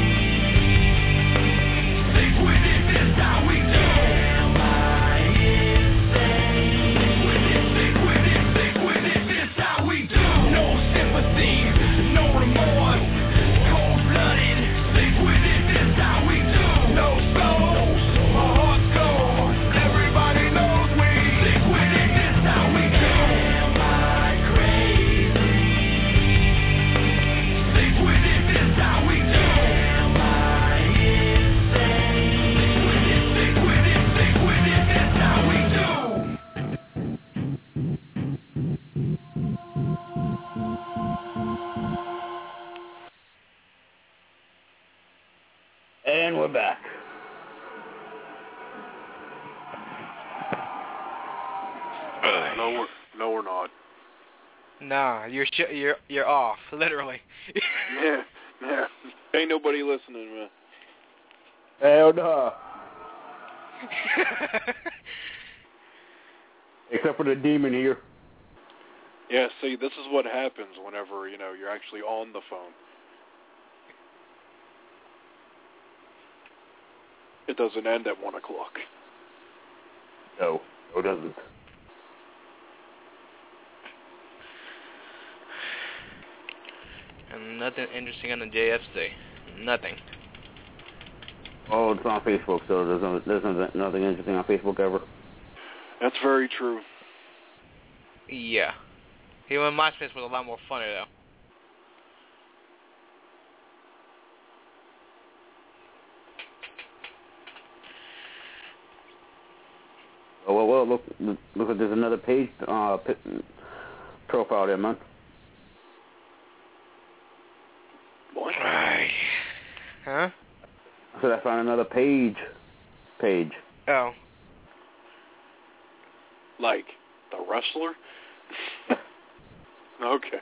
D: Sick with it, this how we do. Am I insane? Sick with it, sick with it, sick with it, this how we do. No sympathy, no remorse. Cold-blooded, sick with it, this how we do. No soul, hardcore. Everybody knows we sick with it, this how we do. Am I crazy? Sick with it, this how we do. Am I insane? Sick with it, sick with it, this how we do.
B: And we're back.
J: No, we're not.
O: Nah, you're off, literally.
J: Yeah. Ain't nobody listening, man.
Q: Hell no. Except for the demon here.
J: Yeah, see, this is what happens whenever, you're actually on the phone. It doesn't end at 1 o'clock.
Q: No, it doesn't.
O: And nothing interesting on the JFC. Nothing.
Q: Oh, it's on Facebook, so there's nothing interesting on Facebook ever.
J: That's very true.
O: Yeah. Even MySpace was a lot more funny, though.
Q: Oh, well, look, there's another page, profile there, man.
J: What?
O: Huh?
Q: I said I found another page.
O: Oh.
J: Like, the wrestler? Okay.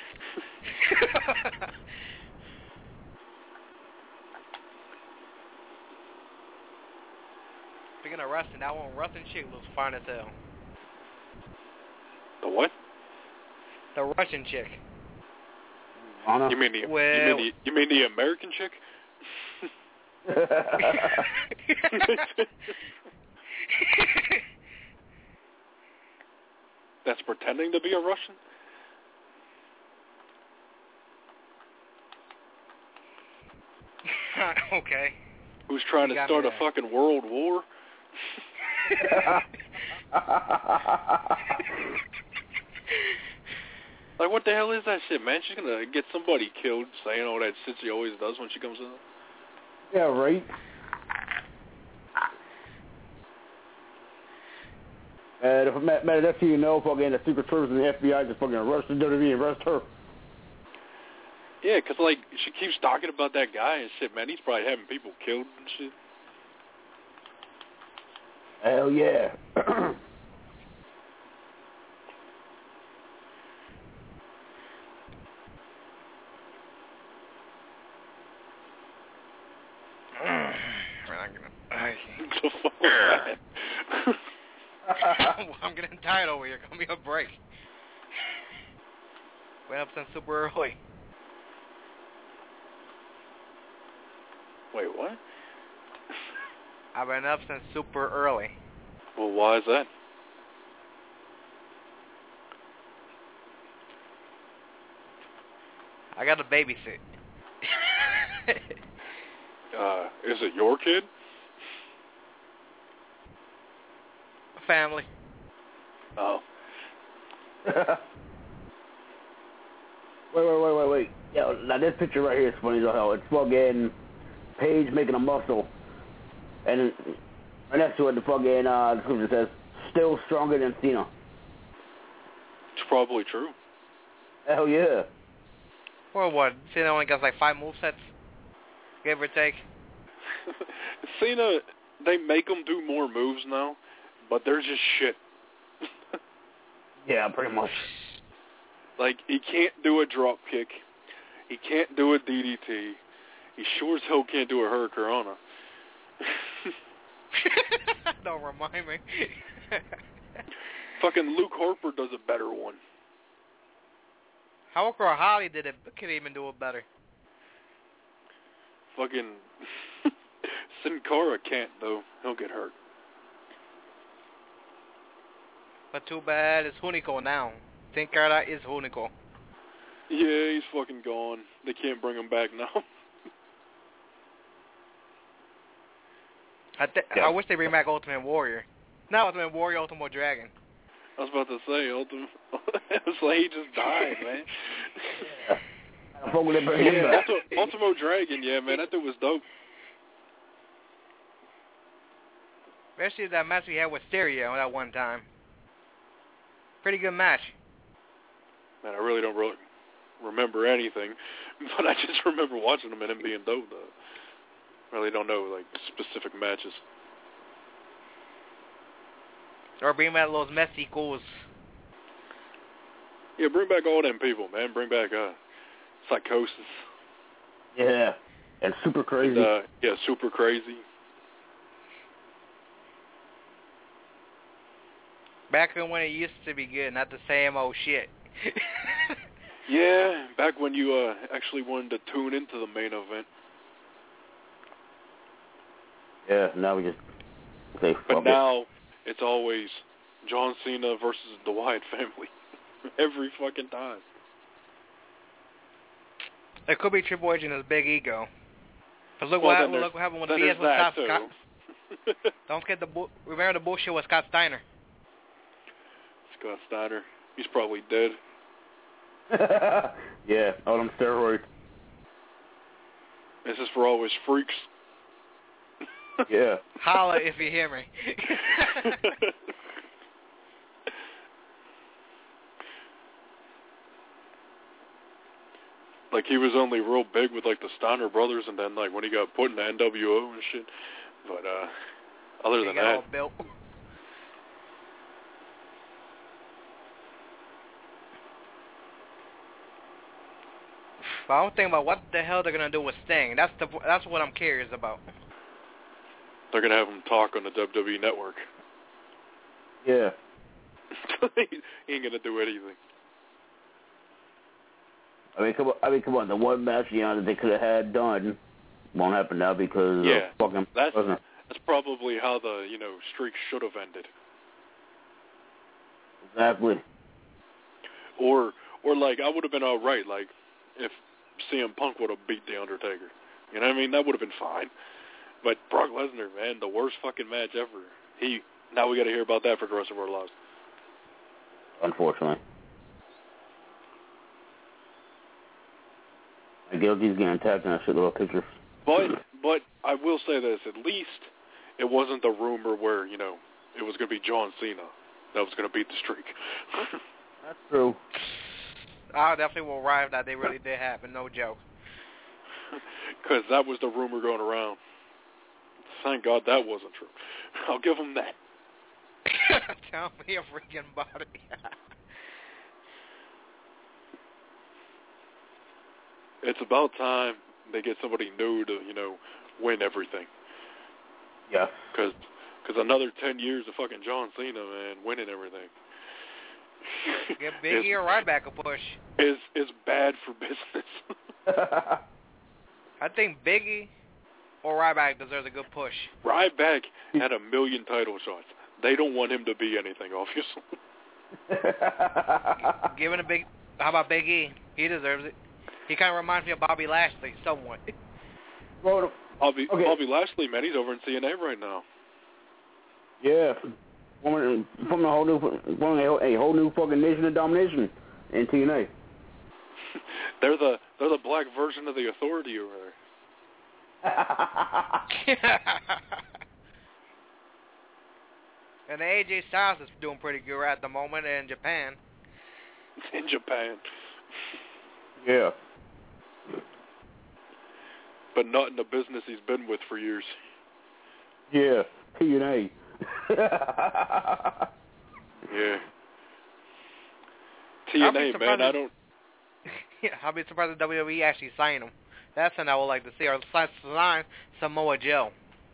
O: Speaking of wrestling, that one Russian chick looks fine as hell.
J: The what?
O: The Russian chick.
Q: Anna?
J: You mean the American chick? That's pretending to be a Russian?
O: Okay.
J: Who's trying to start a fucking world war? Like, what the hell is that shit, man? She's gonna get somebody killed saying all that shit she always does when she comes in.
Q: Yeah, right. Man, that's who you know, fucking the Secret Service and the FBI just fucking arrested WWE and arrest her.
J: Yeah, 'cause like, she keeps talking about that guy and shit, man. He's probably having people killed and shit.
Q: Hell yeah.
O: I'm getting tired over here. Give me a break. Went up since super early.
J: Wait, what?
O: I've been up since super early.
J: Well, why is that?
O: I got to babysit.
J: Is it your kid?
O: Family.
J: Oh.
Q: Wait. Yeah, now this picture right here is funny as hell. It's fucking Paige making a muscle. And right next to it, the fucking description says, still stronger than Cena.
J: It's probably true.
Q: Hell yeah.
O: Well, what? Cena only got like 5 movesets? Give or take?
J: Cena, they make him do more moves now, but they're just shit.
Q: Yeah, pretty much.
J: Like, he can't do a drop kick. He can't do a DDT. He sure as hell can't do a Hurricanrana.
O: Don't remind me.
J: Fucking Luke Harper does a better one.
O: Hawker Holly did it, but could even do it better.
J: Fucking Sin Cara can't, though. He'll get hurt.
O: But too bad it's Hunico now. Sin Cara is Hunico.
J: Yeah, he's fucking gone. They can't bring him back now.
O: I wish they bring back Ultimate Warrior. Not Ultimate Warrior, Ultimate Dragon.
J: I was about to say, it was like he just died, man. Yeah, Ultimo Dragon, yeah, man, that dude was dope.
O: Especially that match we had with Stereo that one time. Pretty good match.
J: Man, I really don't remember anything, but I just remember watching him and him being dope, though. Really don't know, like, specific matches.
O: Or bring back those Mexicos.
J: Yeah, bring back all them people, man. Bring back Psychosis.
Q: Yeah, and Super Crazy.
J: And, yeah, Super Crazy.
O: Back when it used to be good, not the same old shit.
J: Yeah, back when you actually wanted to tune into the main event.
Q: Yeah, now we just say fuck
J: But now it's always John Cena versus the Wyatt family. Every fucking time.
O: It could be Triple H and his big ego. Cause look
J: Well,
O: what happened with
J: then
O: BS with
J: there's
O: Scott.
J: that, too.
O: Don't get remember the bullshit with Scott Steiner.
J: Scott Steiner. He's probably dead.
Q: Yeah, all them steroids.
J: This is for all his freaks.
Q: Yeah.
O: Holla if you hear me.
J: Like, he was only real big with, like, the Steiner brothers, and then, like, when he got put in the NWO and shit. But, other than
O: got
J: that...
O: all built. But I don't think about what the hell they're gonna do with Sting. That's what I'm curious about.
J: They're going to have him talk on the WWE Network.
Q: Yeah.
J: He ain't going to do anything.
Q: I mean, come on. The one match, that they could have had done won't happen now because
J: Yeah,
Q: fucking
J: that's probably how the, streak should have ended.
Q: Exactly.
J: Or like, I would have been all right, like, if CM Punk would have beat The Undertaker. You know what I mean? That would have been fine. But Brock Lesnar, man, the worst fucking match ever. Now we got to hear about that for the rest of our lives.
Q: Unfortunately. Guilty's getting attacked in that shit little picture.
J: But I will say this, at least it wasn't the rumor where, it was going to be John Cena that was going to beat the streak.
Q: That's true.
O: I definitely will ride that they really did happen, no joke.
J: Because that was the rumor going around. Thank God that wasn't true. I'll give them that.
O: Tell me a freaking about it.
J: It's about time they get somebody new to, win everything.
Q: Yeah.
J: Because another 10 years of fucking John Cena, man, winning everything.
O: Give Biggie or Ryback a push.
J: Is bad for business.
O: I think Biggie or Ryback deserves a good push.
J: Ryback had 1 million title shots. They don't want him to be anything, obviously.
O: How about Big E? He deserves it. He kind of reminds me of Bobby Lashley, somewhat.
Q: Well,
J: Bobby Lashley, man, he's over in TNA right now.
Q: Yeah, forming a whole new fucking nation of domination in TNA.
J: They're the black version of the Authority over there.
O: And the AJ Styles is doing pretty good at the moment in Japan.
J: In Japan.
Q: Yeah.
J: But not in the business he's been with for years.
Q: Yeah, TNA.
J: Yeah. TNA, man, I don't...
O: Yeah, I'll be surprised if WWE actually sign him. That's something I would like to see. Or sign Samoa Joe.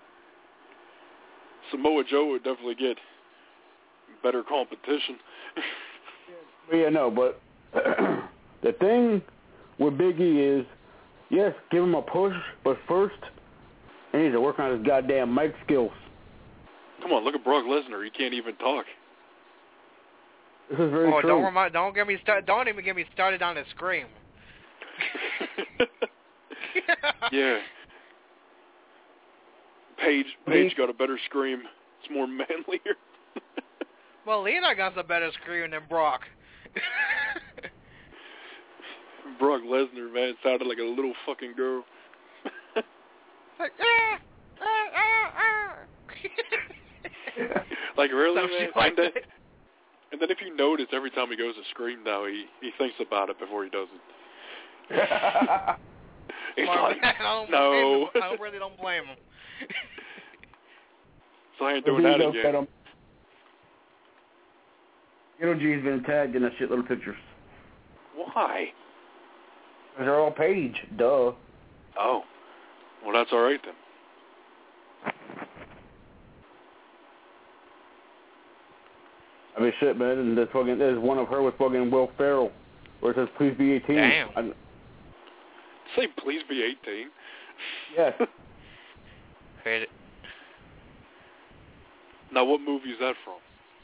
J: Samoa Joe would definitely get better competition.
Q: Yeah, no, but the thing with Big E is, yes, give him a push, but first, he needs to work on his goddamn mic skills.
J: Come on, look at Brock Lesnar. He can't even talk.
Q: This is very true.
O: Don't get me started. Don't even get me started on the scream.
J: Yeah. Paige got a better scream. It's more manlier.
O: Well, Lena got a better scream than Brock.
J: Brock Lesnar, man, sounded like a little fucking girl.
O: Like,
J: like really, man?
O: Like
J: and then if you notice, every time he goes to scream now, he thinks about it before he does it. He's like, no.
O: I really don't blame him.
J: So I ain't doing that again.
Q: G's been tagged in that shit little pictures.
J: Why?
Q: Because they're all Paige. Duh.
J: Oh. Well, that's all right then.
Q: I his shit, man. And there's one of her with fucking Will Ferrell, where it says, "Please be 18."
O: Damn.
J: Say, please be 18.
Q: Yes.
O: Crazy.
J: Now, what movie is that from?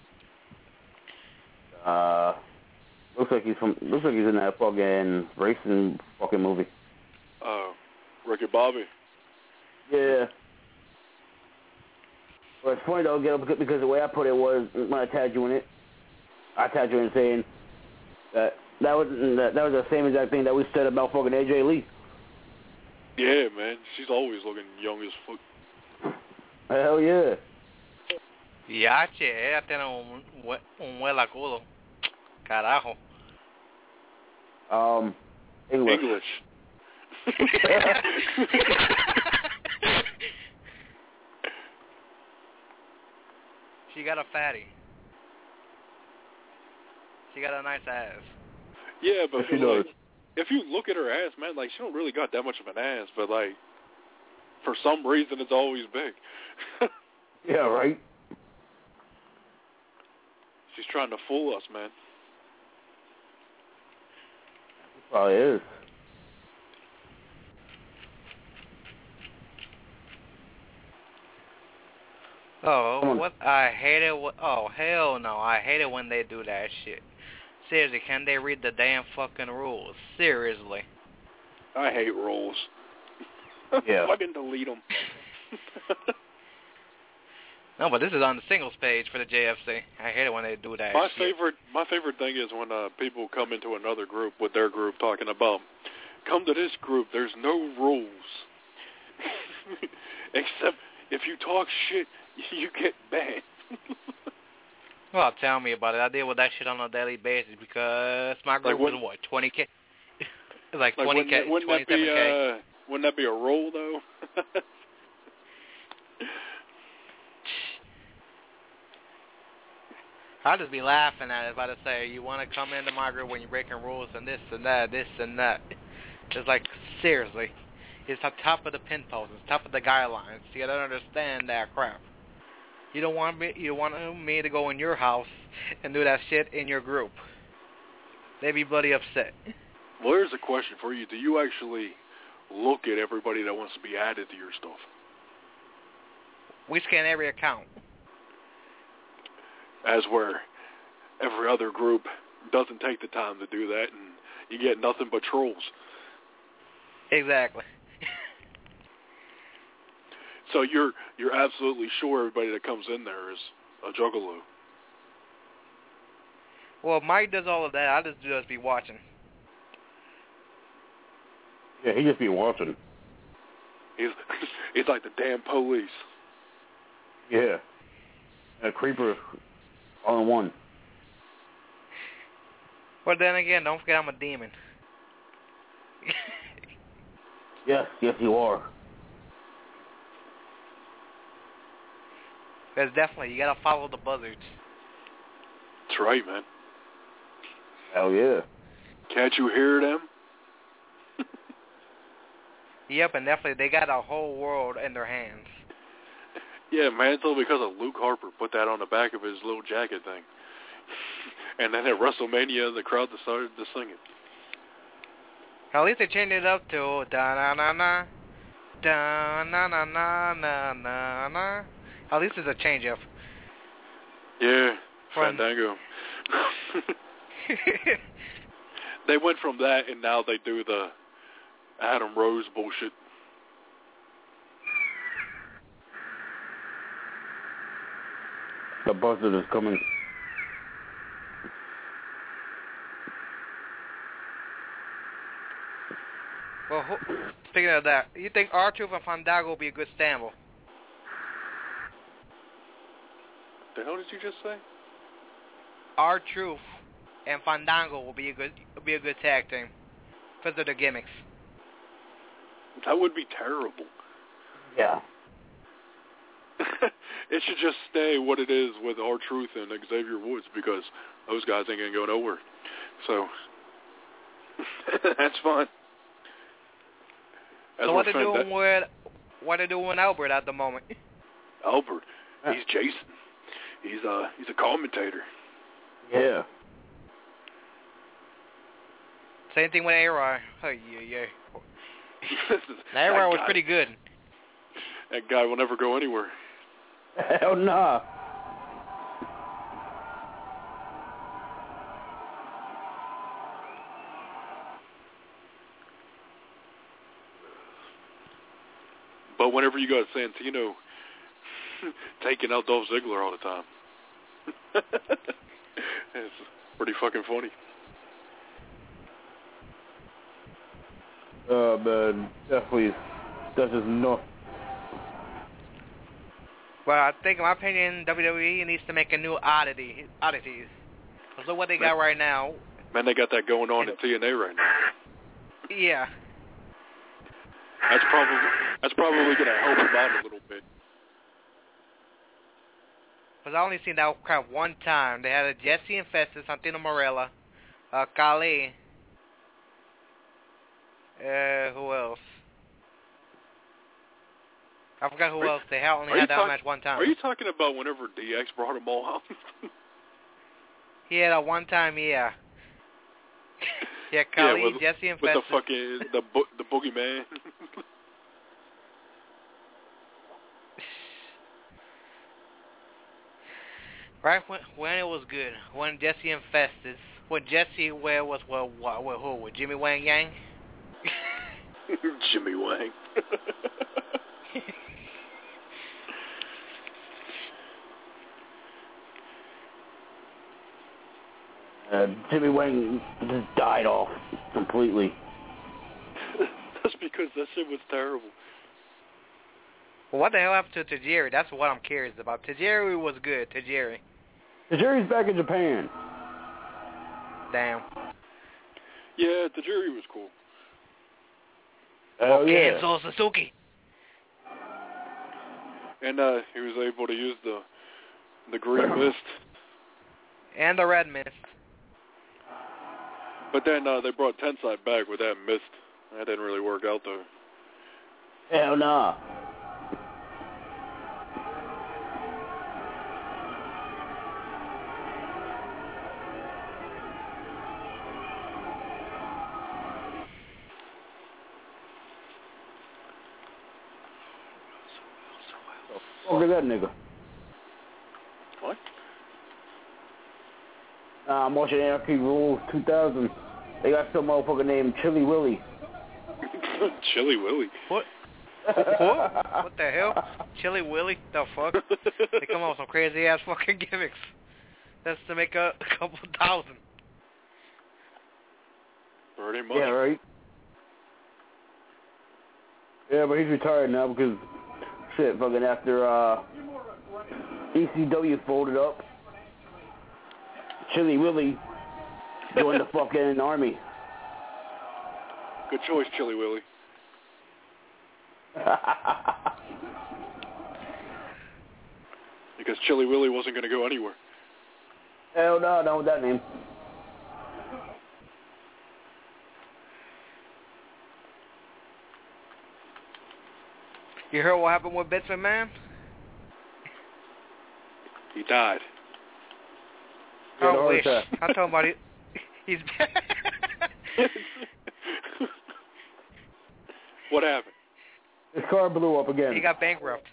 Q: Looks like he's in that fucking racing fucking movie.
J: Ricky Bobby.
Q: Yeah. Well, it's funny though, because the way I put it was when I tagged you in it, I tagged you in saying that was the same exact thing that we said about fucking AJ Lee.
J: Yeah, man. She's always looking young as fuck.
Q: Hell yeah.
O: Ya, che, ella tiene un buen culo. Carajo.
Q: English.
O: She got a fatty. She got a nice ass.
J: Yeah, but
Q: she does.
J: If you look at her ass, man, like, she don't really got that much of an ass, but, like, for some reason it's always big.
Q: Yeah, right?
J: She's trying to fool us, man.
Q: Probably is.
O: Oh, what? I hate it. Oh, hell no. I hate it when they do that shit. Seriously, can they read the damn fucking rules? Seriously.
J: I hate rules.
Q: Yeah.
J: Fucking delete them.
O: No, but this is on the singles page for the JFC. I hate it when they do that
J: My
O: shit.
J: favorite thing is when people come into another group with their group talking about, come to this group, there's no rules. Except if you talk shit, you get banned.
O: Well, tell me about it. I deal with that shit on a daily basis because my group was, what, 20K? It's like 20K, 27K.
J: Wouldn't that be a rule, though?
O: I'll just be laughing at it if I just say, you want to come into my group when you're breaking rules and this and that, this and that. It's like, seriously. It's on top of the pin posts. It's top of the guidelines. You don't understand that crap. You don't want me to go in your house and do that shit in your group. They'd be bloody upset.
J: Well, here's a question for you. Do you actually look at everybody that wants to be added to your stuff?
O: We scan every account.
J: As where every other group doesn't take the time to do that, and you get nothing but trolls.
O: Exactly.
J: So you're absolutely sure everybody that comes in there is a juggalo?
O: Well, Mike does all of that. I just be watching.
Q: Yeah, he just be watching.
J: He's like the damn police.
Q: Yeah. And a creeper all in one.
O: But then again, don't forget I'm a demon.
Q: Yes, you are.
O: Because definitely, you gotta follow the buzzards.
J: That's right, man.
Q: Hell yeah.
J: Can't you hear them?
O: Yep, and definitely, they got a whole world in their hands.
J: Yeah, man, it's all because of Luke Harper put that on the back of his little jacket thing. And then at WrestleMania, the crowd started to sing it.
O: At least they changed it up to da-na-na-na, da-na-na-na-na-na-na. At least it's a change up.
J: Yeah, Fandango. They went from that, and now they do the Adam Rose bullshit.
Q: The buzzard is coming.
O: Well, speaking of that, you think R-Truth and Fandango will be a good stable?
J: The hell did you just say?
O: R-Truth and Fandango will be a good tag team because of their gimmicks.
J: That would be terrible.
Q: Yeah.
J: It should just stay what it is with R-Truth and Xavier Woods because those guys ain't gonna go nowhere. So that's fine.
O: So what they doing with Albert at the moment?
J: Albert, he's Jason. He's a commentator.
Q: Yeah.
O: Same thing with A-Rod. Oh, yeah. A-Rod was pretty good.
J: That guy will never go anywhere.
Q: Hell nah.
J: But whenever you got Santino taking out Dolph Ziggler all the time, it's pretty fucking funny.
Q: Oh, man. Definitely. That's just enough.
O: Well, I think, in my opinion, WWE needs to make a new oddities. Because look what they got right now.
J: Man, they got that going on in TNA right now.
O: Yeah.
J: That's probably going to help them out a little bit.
O: Because I only seen that crap one time. They had a Jesse and Festus, Santino Marella, Khali. Who else? I forgot who else. They only had that match one time.
J: Are you talking about whenever DX brought them all out?
O: Yeah, that one time, yeah. Yeah, Khali, Jesse, and Festus.
J: With the boogeyman.
O: Right when it was good, when Jesse and Festus, when Jesse was who? With Jimmy Wang Yang?
J: Jimmy Wang.
Q: Jimmy Wang just died off completely.
J: That's because that shit was terrible.
O: Well, what the hell happened to Tajiri? That's what I'm curious about. Tajiri was good. Tajiri's
Q: back in Japan.
O: Damn.
J: Yeah, Tajiri was cool.
Q: Oh, yeah.
O: Kenzo Suzuki.
J: And he was able to use the green mist.
O: And the red mist.
J: But then they brought Tensai back with that mist. That didn't really work out, though.
Q: Hell nah. Look at that nigga.
J: What?
Q: I'm watching Anarchy Rules 2000. They got some motherfucker named Chili Willy.
J: Chili Willy?
O: What? What the hell? Chili Willy? The fuck? They come up with some crazy ass fucking gimmicks. That's to make a couple thousand.
J: Pretty much.
Q: Yeah, right? Yeah, but he's retired now because, shit, fucking after ECW folded up, Chili Willy joined the fucking army.
J: Good choice, Chili Willy. Because Chili Willy wasn't going to go anywhere.
Q: Hell no, not with that name.
O: You heard what happened with Vince McMahon?
J: He died.
O: I wish. I'm talking about it. He's
J: What happened?
Q: His car blew up again.
O: He got bankrupt.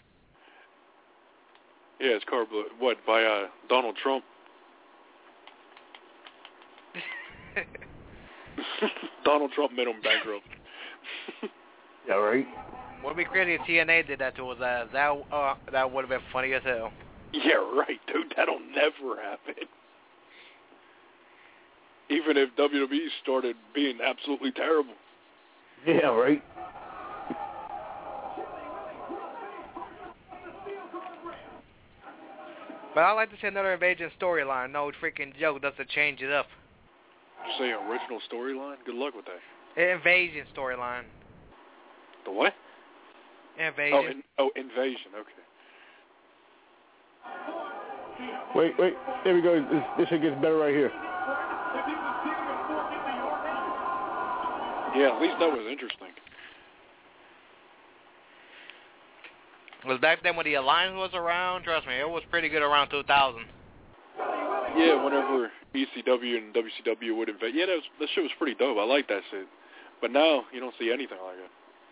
J: Yeah, his car blew. What, by Donald Trump? Donald Trump made him bankrupt.
Q: Yeah, right?
O: What would be crazy if TNA did that to us? That would have been funny as hell.
J: Yeah, right, dude. That'll never happen. Even if WWE started being absolutely terrible.
Q: Yeah, right?
O: But I'd like to see another Invasion storyline. No freaking joke doesn't change it up.
J: You say original storyline? Good luck with that.
O: Invasion storyline.
J: The what?
O: Invasion.
J: Invasion. Okay.
Q: Wait. There we go. This shit gets better right here.
J: Yeah, at least that was interesting.
O: Was back then when the Alliance was around, trust me, it was pretty good around 2000.
J: Yeah, whenever ECW and WCW would invade. Yeah, that shit was pretty dope. I like that shit. But now you don't see anything like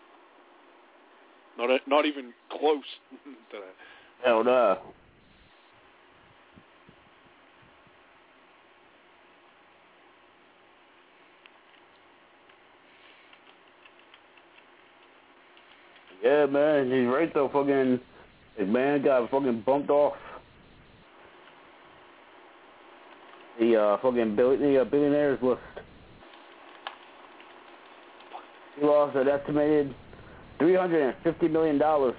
J: it. Not even close to that.
Q: Hell no. Yeah, man, he's right though. Fucking McMahon got fucking bumped off the fucking billionaires list. He lost an estimated $350 million.
J: Jeez.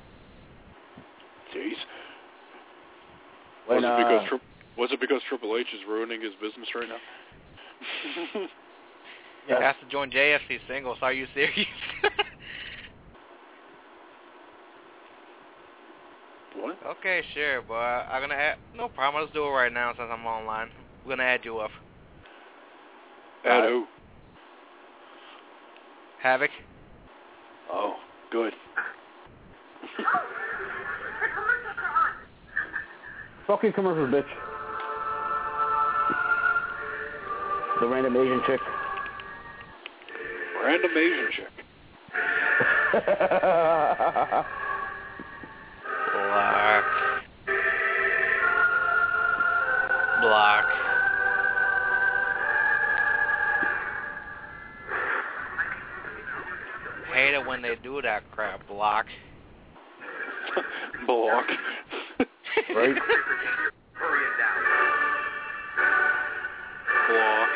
J: Was it because Triple H is ruining his business right now?
O: He has to join JFC singles. Are you serious?
J: What?
O: Okay, sure, but I'm gonna add. No problem. Let's do it right now since I'm online. We're gonna add you up.
J: Add who?
O: Havoc.
J: Oh, good.
Q: Fucking commercials, bitch. The random Asian chick.
J: Random Asian chick.
O: Block. Hate it when they do that crap. Block.
J: Block.
Q: Right?
J: Block.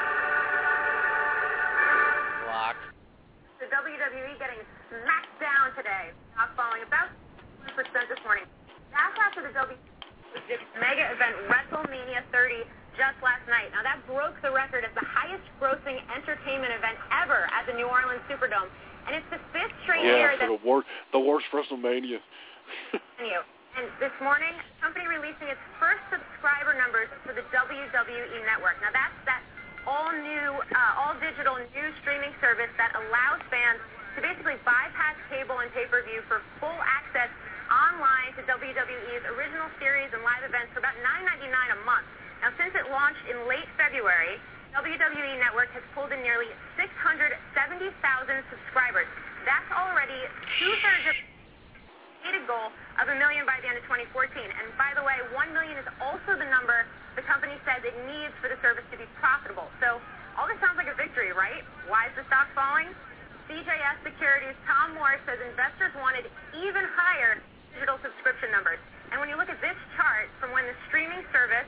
O: Block.
A: The WWE getting smacked down today. Stock falling about 1% this morning. That's after the WWE mega event WrestleMania 30 just last night. Now that broke the record as the highest grossing entertainment event ever at the New Orleans Superdome. And it's the fifth straight year that
J: the worst WrestleMania.
A: And this morning, the company releasing its first subscriber numbers for the WWE Network. Now that's that all-new, all-digital new streaming service that allows fans to basically bypass cable and pay-per-view for full access online to WWE's original series and live events for about $9.99 a month. Now, since it launched in late February, WWE Network has pulled in nearly 670,000 subscribers. That's already two-thirds of the stated goal of 1 million by the end of 2014. And by the way, 1 million is also the number the company says it needs for the service to be profitable. So all this sounds like a victory, right? Why is the stock falling? CJS Securities' Tom Moore says investors wanted even higher digital subscription numbers. And when you look at this chart from when the streaming service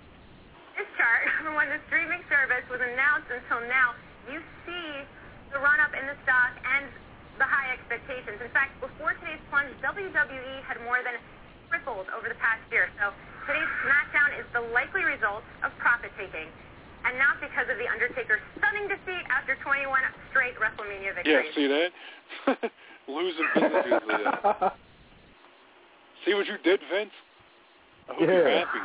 A: was announced until now, you see the run-up in the stock and the high expectations. In fact, before today's plunge, WWE had more than tripled over the past year. So today's SmackDown is the likely result of profit-taking, and not because of The Undertaker's stunning defeat after 21 straight WrestleMania victories.
J: Yeah, see that? Losing business usually. See what you did, Vince? I hope you're happy.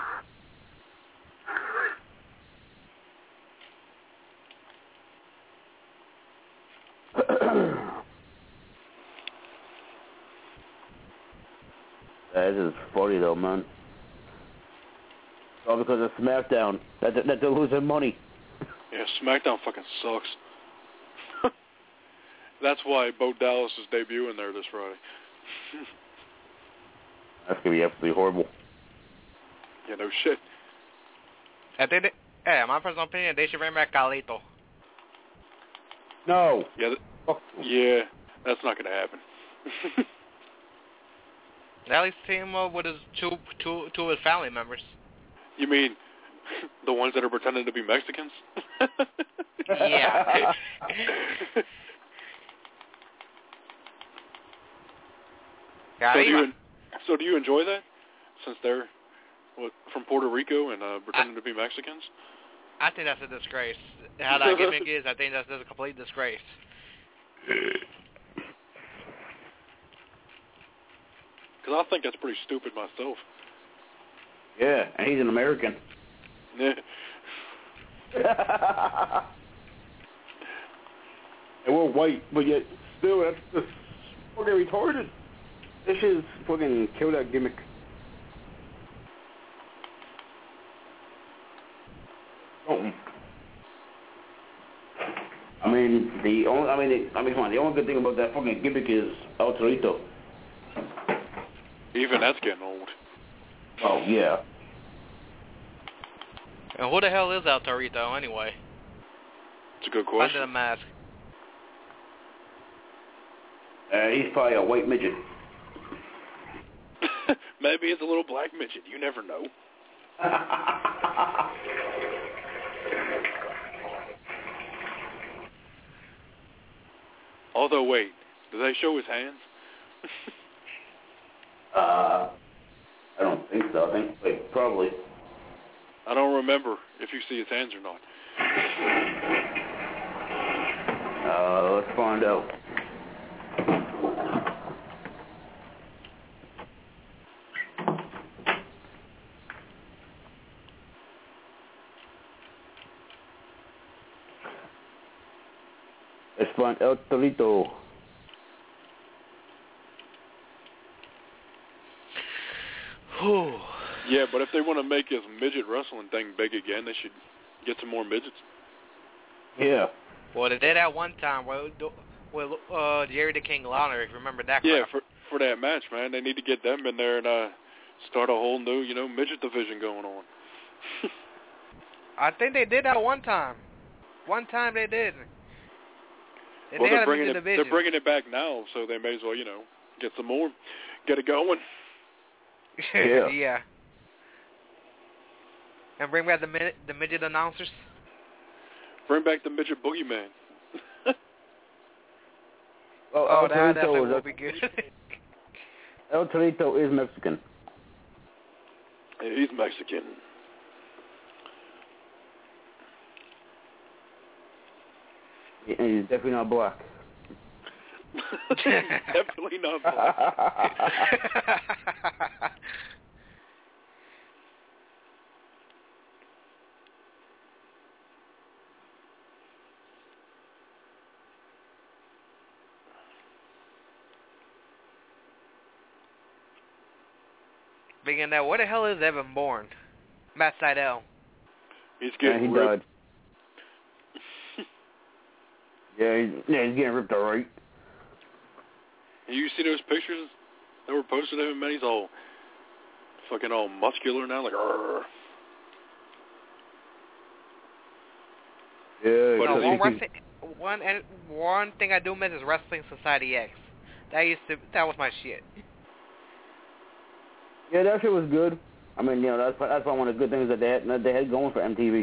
Q: That is funny though, man. All because of SmackDown. That they're losing money.
J: Yeah, SmackDown fucking sucks. That's why Bo Dallas is debuting there this Friday.
Q: That's gonna be absolutely horrible.
J: Yeah, no shit.
O: I think my personal opinion, they should bring back Carlito.
Q: No.
J: Yeah, yeah, that's not gonna happen.
O: At least team up with his two of his family members.
J: You mean the ones that are pretending to be Mexicans?
O: Yeah.
J: So do you enjoy that? Since they're from Puerto Rico and pretending to be Mexicans?
O: I think that's a disgrace. How that gimmick is, I think that's a complete disgrace.
J: Because I think that's pretty stupid myself.
Q: Yeah, and he's an American.
J: Yeah.
Q: And we're white, but yet still, that's just fucking retarded. They should fucking kill that gimmick. mean, the only good thing about that fucking gimmick is El Torito.
J: Even that's getting old.
Q: Oh, yeah.
O: And who the hell is El Torito, anyway?
J: It's a good question.
O: Under the mask.
Q: He's probably a white midget.
J: Maybe it's a little black midget. You never know. Although, wait, do they show his hands?
Q: I don't think so. Wait, probably.
J: I don't remember if you see his hands or not.
Q: Let's find out. Let's find El Torito.
J: Yeah, but if they want to make this midget wrestling thing big again, they should get some more midgets.
Q: Yeah.
O: Well, they did that one time with Jerry the King Lawler, if you remember that.
J: Yeah, for that match, man, they need to get them in there and start a whole new, midget division going on.
O: I think they did that one time. One time they did.
J: Well, they're bringing it back now, so they may as well, get some more, get it going.
Q: Yeah.
O: Yeah. And bring back the midget announcers.
J: Bring back the midget boogeyman.
O: That definitely will be good.
Q: El Torito is Mexican.
J: Yeah, he's Mexican.
Q: And he's definitely not black.
J: Definitely not black.
O: Being that, where the hell is Evan Bourne? Matt Sydal.
J: He's getting
Q: he
J: ripped.
Q: Died. He's getting ripped all right.
J: You see those pictures that were posted of him, man? He's all fucking all muscular now, like argh.
Q: Yeah.
O: No, one thing I do miss is Wrestling Society X. That was my shit.
Q: Yeah, that shit was good. I mean, that's probably one of the good things that they had going for MTV.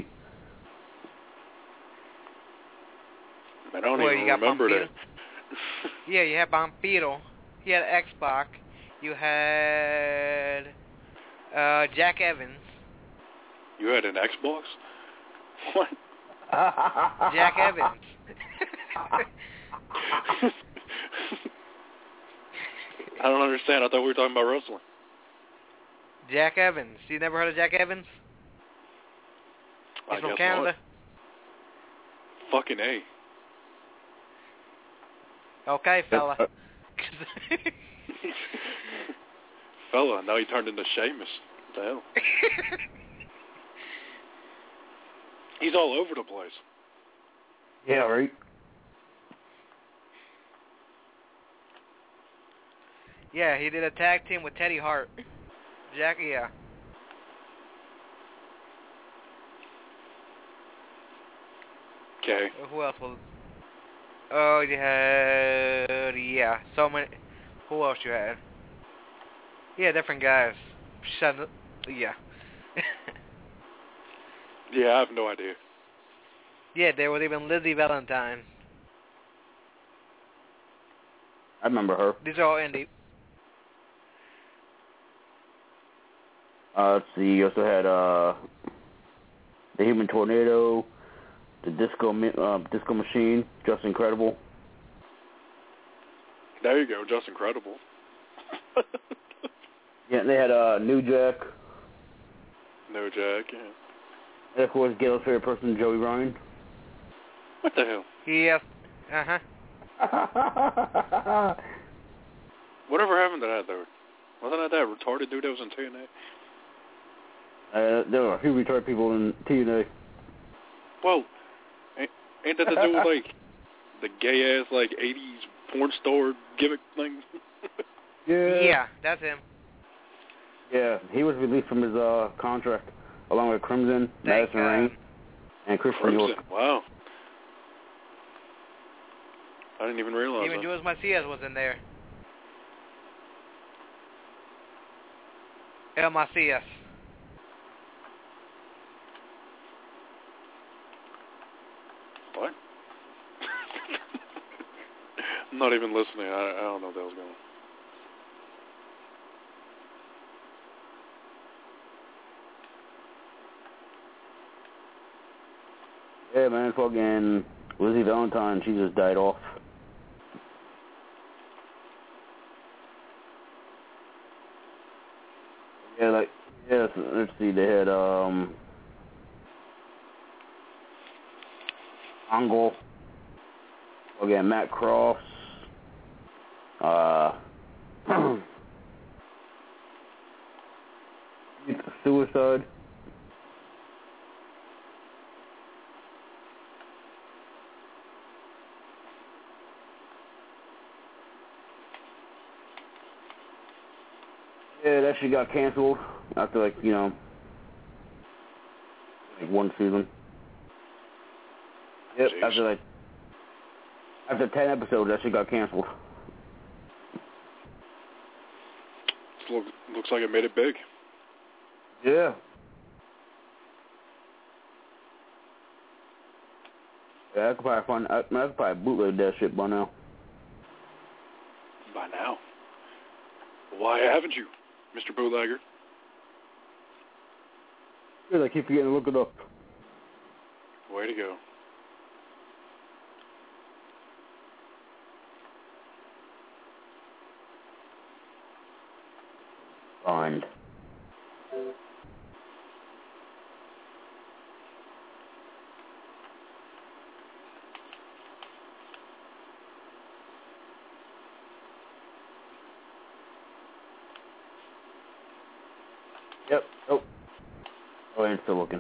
J: I don't even remember that.
O: Yeah, you had Vampiro. You had X-Pac. You had Jack Evans.
J: You had an Xbox? What?
O: Jack Evans.
J: I don't understand. I thought we were talking about wrestling.
O: Jack Evans. You never heard of Jack Evans? He's from Canada.
J: What? Fucking A.
O: Okay, fella.
J: Fella, now he turned into Sheamus. What the hell? He's all over the place.
Q: Yeah, right.
O: Yeah, he did a tag team with Teddy Hart. Jack, yeah.
J: Okay.
O: Who else was? Oh, you had, yeah, so many. Who else you had? Yeah, different guys. Yeah.
J: Yeah, I have no idea.
O: Yeah, there was even Lizzie Valentine.
Q: I remember her.
O: These are all indie.
Q: Let's see, you also had the Human Tornado, the Disco Machine, Just Incredible.
J: There you go, Just Incredible.
Q: Yeah, and they had New Jack.
J: New Jack, yeah.
Q: And of course, Gail's favorite person, Joey Ryan.
J: What the hell?
O: Yes. Uh-huh.
J: Whatever happened to that, though? Wasn't that retarded dude that was in TNA?
Q: There were a few retarded people in TNA.
J: Well, ain't that to do with, like, the gay ass like 80s porn star gimmick thing.
O: Yeah, that's him.
Q: Yeah, he was released from his contract along with Crimson, Madison Rain, and Christian York.
J: Wow. I didn't even realize
O: Even
J: that.
O: Jules Macias was in there. El Macias.
J: What? I'm not even listening. I don't know what the hell's going on.
Q: Yeah, man, fucking Lizzie Valentine, she just died off. Yeah, like, yeah, let's see, they had, Angle, again, Matt Cross, Suicide. Yeah, that shit got canceled after, like, you know, like one season. Yep,
J: Jeez.
Q: after 10 episodes, that shit got canceled.
J: Looks like it made it big.
Q: Yeah. Yeah, I could probably bootleg that shit by now.
J: By now. Why haven't you, Mr. Bootlegger?
Q: Good, I keep forgetting to look it up.
J: Way to go.
Q: Find. Yep. Oh. Oh, I'm still looking.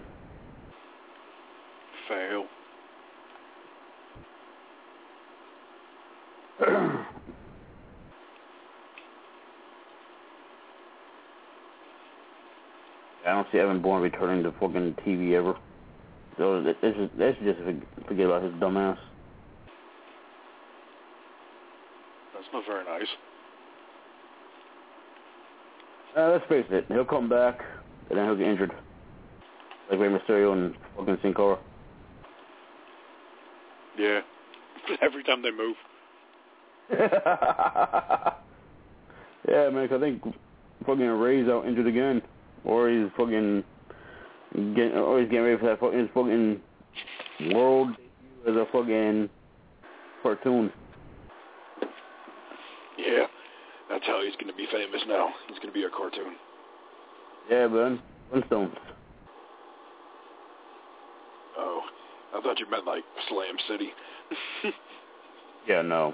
J: Fail.
Q: I don't see Evan Bourne returning to fucking TV ever. So they should just forget about his dumb ass.
J: That's not very nice.
Q: Let's face it, he'll come back, and then he'll get injured. Like Rey Mysterio and fucking Sin Cara.
J: Yeah. Every time they move.
Q: Yeah, man, 'cause I think fucking Rey's out injured again. Or he's fucking getting ready for that fucking world debut as a fucking cartoon.
J: Yeah. That's how he's going to be famous now. He's going to be a cartoon.
Q: Yeah, man. Flintstones.
J: Oh. I thought you meant like Slam City.
Q: Yeah, no.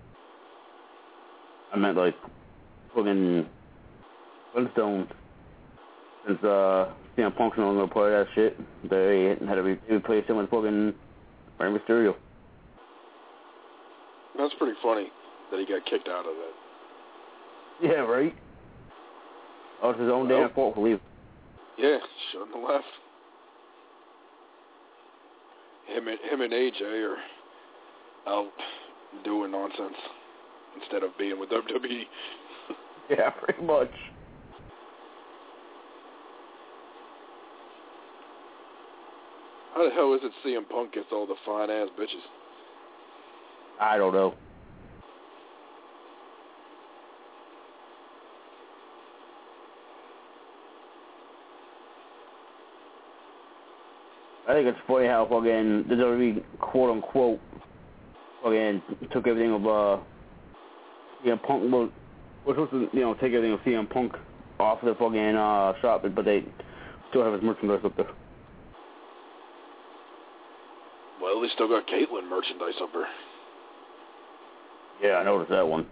Q: I meant like fucking Flintstones. Since CM Punk's no longer part of that shit, they had to replace him with fucking Rey Mysterio.
J: That's pretty funny that he got kicked out of that.
Q: Yeah, right? Oh, it's his own damn fault for leaving.
J: Yeah, shouldn't have left. Him and AJ are out doing nonsense instead of being with WWE.
Q: Yeah, pretty much.
J: How the hell is it CM Punk gets all the fine-ass bitches?
Q: I don't know. I think it's funny how fucking the WWE quote unquote fucking took everything of CM Punk was supposed to, you know, take everything of CM Punk off the fucking shop, but they still have his merchandise up there.
J: Well, they still got Caitlyn merchandise up there.
Q: Yeah, I noticed that one.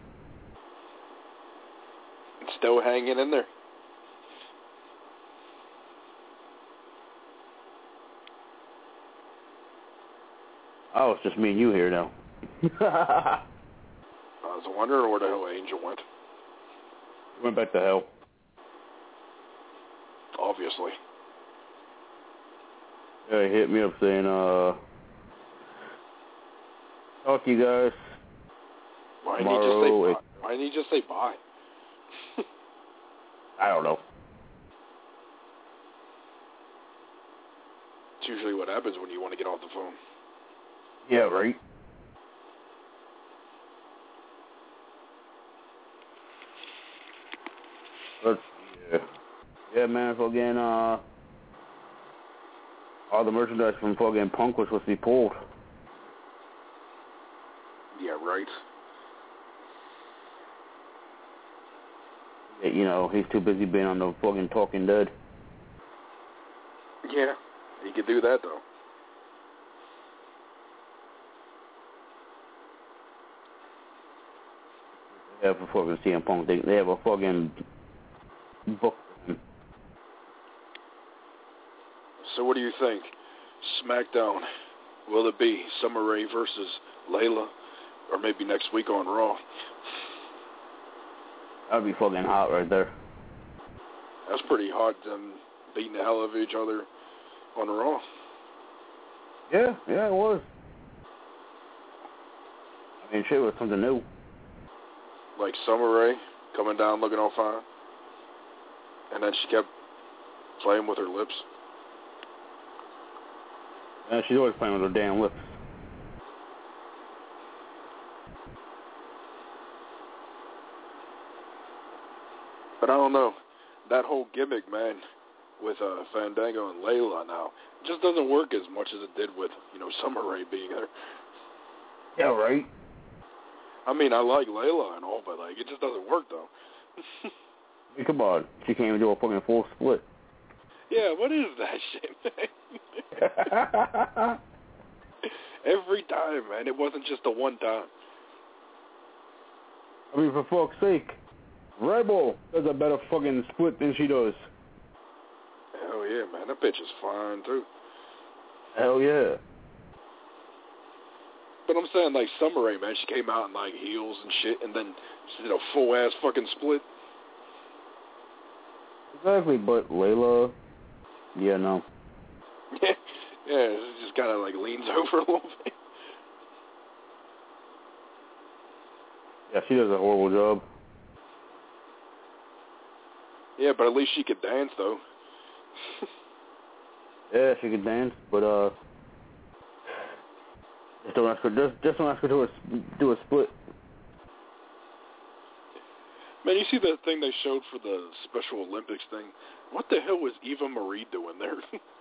J: It's still hanging in there.
Q: Oh, it's just me and you here now.
J: I was wondering where the hell Angel went.
Q: Went back to hell.
J: Obviously.
Q: Yeah, he hit me up saying, talk to you guys.
J: Why
Q: tomorrow.
J: didn't he just say bye?
Q: I don't know.
J: It's usually what happens when you want to get off the phone.
Q: Yeah, right. Let's see. Yeah, man, fucking, all the merchandise from fucking Punk was supposed to be pulled.
J: Yeah, right.
Q: You know, he's too busy being on the fucking Talking Dead.
J: Yeah, he could do that, though.
Q: They have a fucking CM Punk. They have a fucking book.
J: So what do you think? SmackDown, will it be Summer Rae versus Layla? Or maybe next week on Raw?
Q: That'd be fucking hot right there.
J: That's pretty hot, them beating the hell out of each other on Raw.
Q: Yeah, it was. I mean, shit was something new.
J: Like Summer Rae coming down looking all fine. And then she kept playing with her lips.
Q: Yeah, she's always playing with her damn lips.
J: But I don't know. That whole gimmick, man, with Fandango and Layla now, just doesn't work as much as it did with, Summer Rae being there.
Q: Yeah, right.
J: I mean, I like Layla and all, but, it just doesn't work, though.
Q: Hey, come on. She can't even do a fucking full split.
J: Yeah, what is that shit, man? Every time, man. It wasn't just the one time.
Q: I mean, for fuck's sake. Rebel does a better fucking split than she does.
J: Hell yeah, man. That bitch is fine, too.
Q: Hell yeah.
J: But I'm saying, Summer Rae, man, she came out in, heels and shit, and then she did a full-ass fucking split.
Q: Exactly, but Layla, yeah, no.
J: Yeah, she just kind of, leans over a little bit.
Q: Yeah, she does a horrible job.
J: Yeah, but at least she could dance, though.
Q: Yeah, she could dance, but, just don't ask her to do a split.
J: Man, you see that thing they showed for the Special Olympics thing? What the hell was Eva Marie doing there?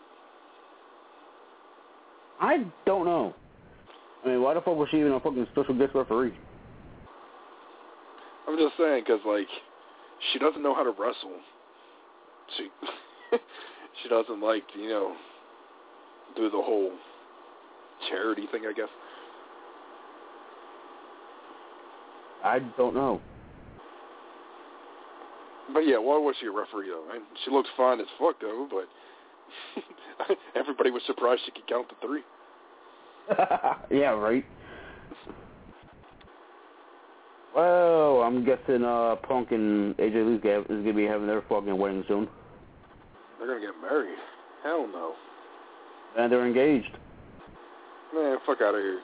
Q: I don't know. I mean, why the fuck was she even a fucking special guest referee?
J: I'm just saying, because, she doesn't know how to wrestle. She doesn't like to, do the whole charity thing, I guess.
Q: I don't know.
J: But yeah, why was she a referee, though? Man? She looks fine as fuck, though, but everybody was surprised she could count to 3.
Q: Yeah, right. Well, I'm guessing Punk and AJ Lee is going to be having their fucking wedding soon.
J: They're going to get married? Hell no.
Q: And they're engaged.
J: Man, fuck out of here.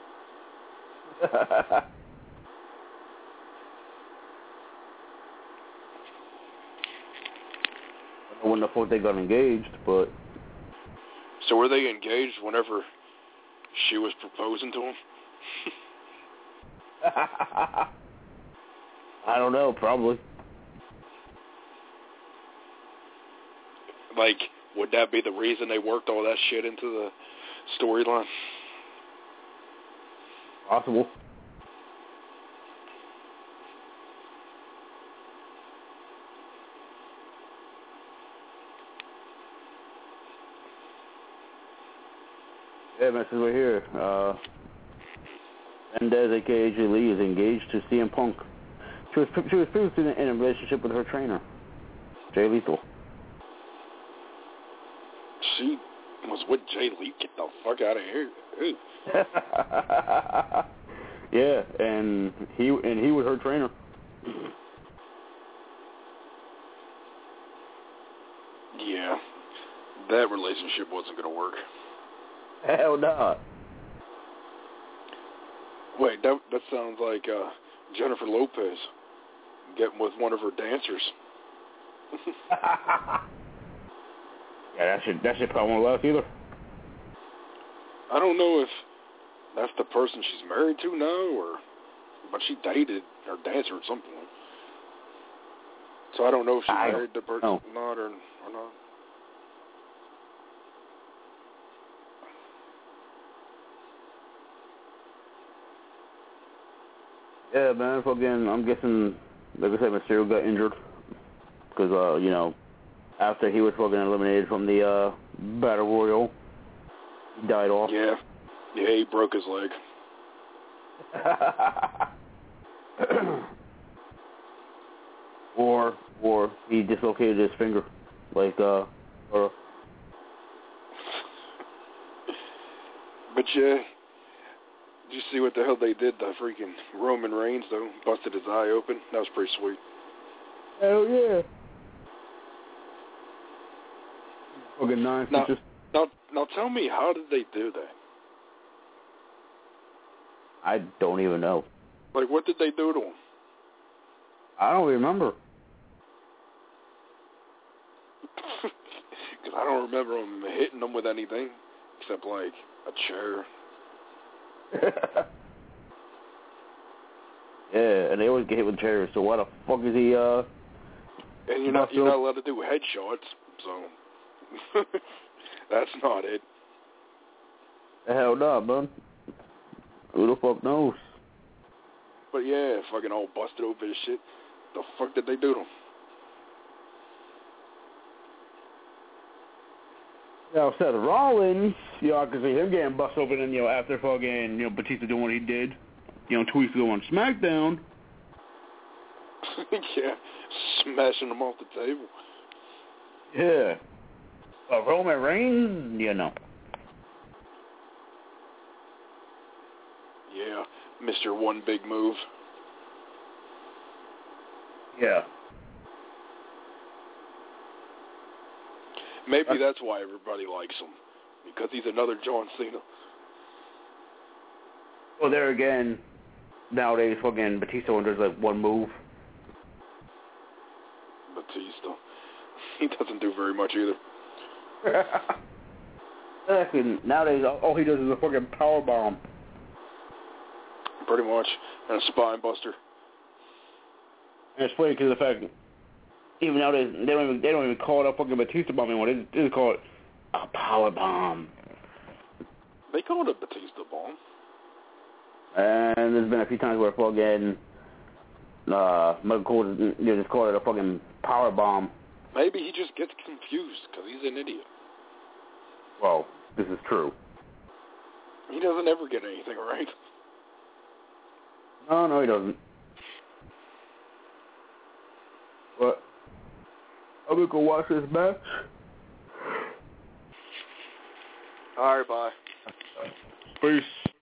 Q: I don't know when the fuck they got engaged, but...
J: So were they engaged whenever she was proposing to him?
Q: I don't know, probably.
J: Would that be the reason they worked all that shit into the storyline?
Q: Possible. Yeah, message right here. Mendez, a.k.a. AJ Lee, is engaged to CM Punk. She was previously in a relationship with her trainer, Jay Lethal.
J: She was with Jay Lee? Get the fuck out of here.
Q: Yeah, and he was her trainer.
J: Yeah, that relationship wasn't going to work.
Q: Hell no.
J: Wait, that sounds like Jennifer Lopez getting with one of her dancers.
Q: Yeah, that shit probably won't last either.
J: I don't know if that's the person she's married to now, but she dated her dancer at some point. So I don't know if she married the person or not.
Q: Yeah, man. Fucking, I'm guessing, like I said, Mysterio got injured because, you know, after he was fucking eliminated from the Battle Royal, he died off.
J: Yeah, he broke his leg.
Q: or he dislocated his finger, like or.
J: But yeah, did you see what the hell they did to freaking Roman Reigns though? Busted his eye open. That was pretty sweet.
Q: Hell yeah. Okay, nice.
J: Now tell me, how did they do that?
Q: I don't even know.
J: Like, what did they do to him?
Q: I don't remember.
J: Because I don't remember him hitting them with anything except like a chair.
Q: Yeah, and they always get hit with chairs. So why the fuck is he?
J: And you're not allowed to do headshots, so that's not it.
Q: Hell no, man. Who the fuck knows?
J: But yeah, fucking all busted open his shit. The fuck did they do to him?
Q: Now, Seth Rollins, you know, I can see him getting busted open, and, you know, after fucking, you know, Batista doing what he did, you know, 2 weeks ago on SmackDown.
J: Yeah, smashing them off the table.
Q: Yeah. Roman Reigns, you know.
J: Yeah, Mr. One Big Move.
Q: Yeah.
J: Maybe that's why everybody likes him, because he's another John Cena.
Q: Well, there again, nowadays, fucking Batista only does like one move.
J: Batista. He doesn't do very much either.
Q: Nowadays, all he does is a fucking power bomb.
J: Pretty much. And a spine buster.
Q: And it's funny because of the fact, even nowadays, they don't even call it a fucking Batista bomb anymore. They just call it a power bomb.
J: They call it a Batista bomb.
Q: And there's been a few times where fucking Michael Cole just called it a fucking power bomb.
J: Maybe he just gets confused because he's an idiot.
Q: Well, this is true.
J: He doesn't ever get anything right.
Q: No, he doesn't. But I'm gonna go watch this match.
J: Alright, bye.
Q: Peace.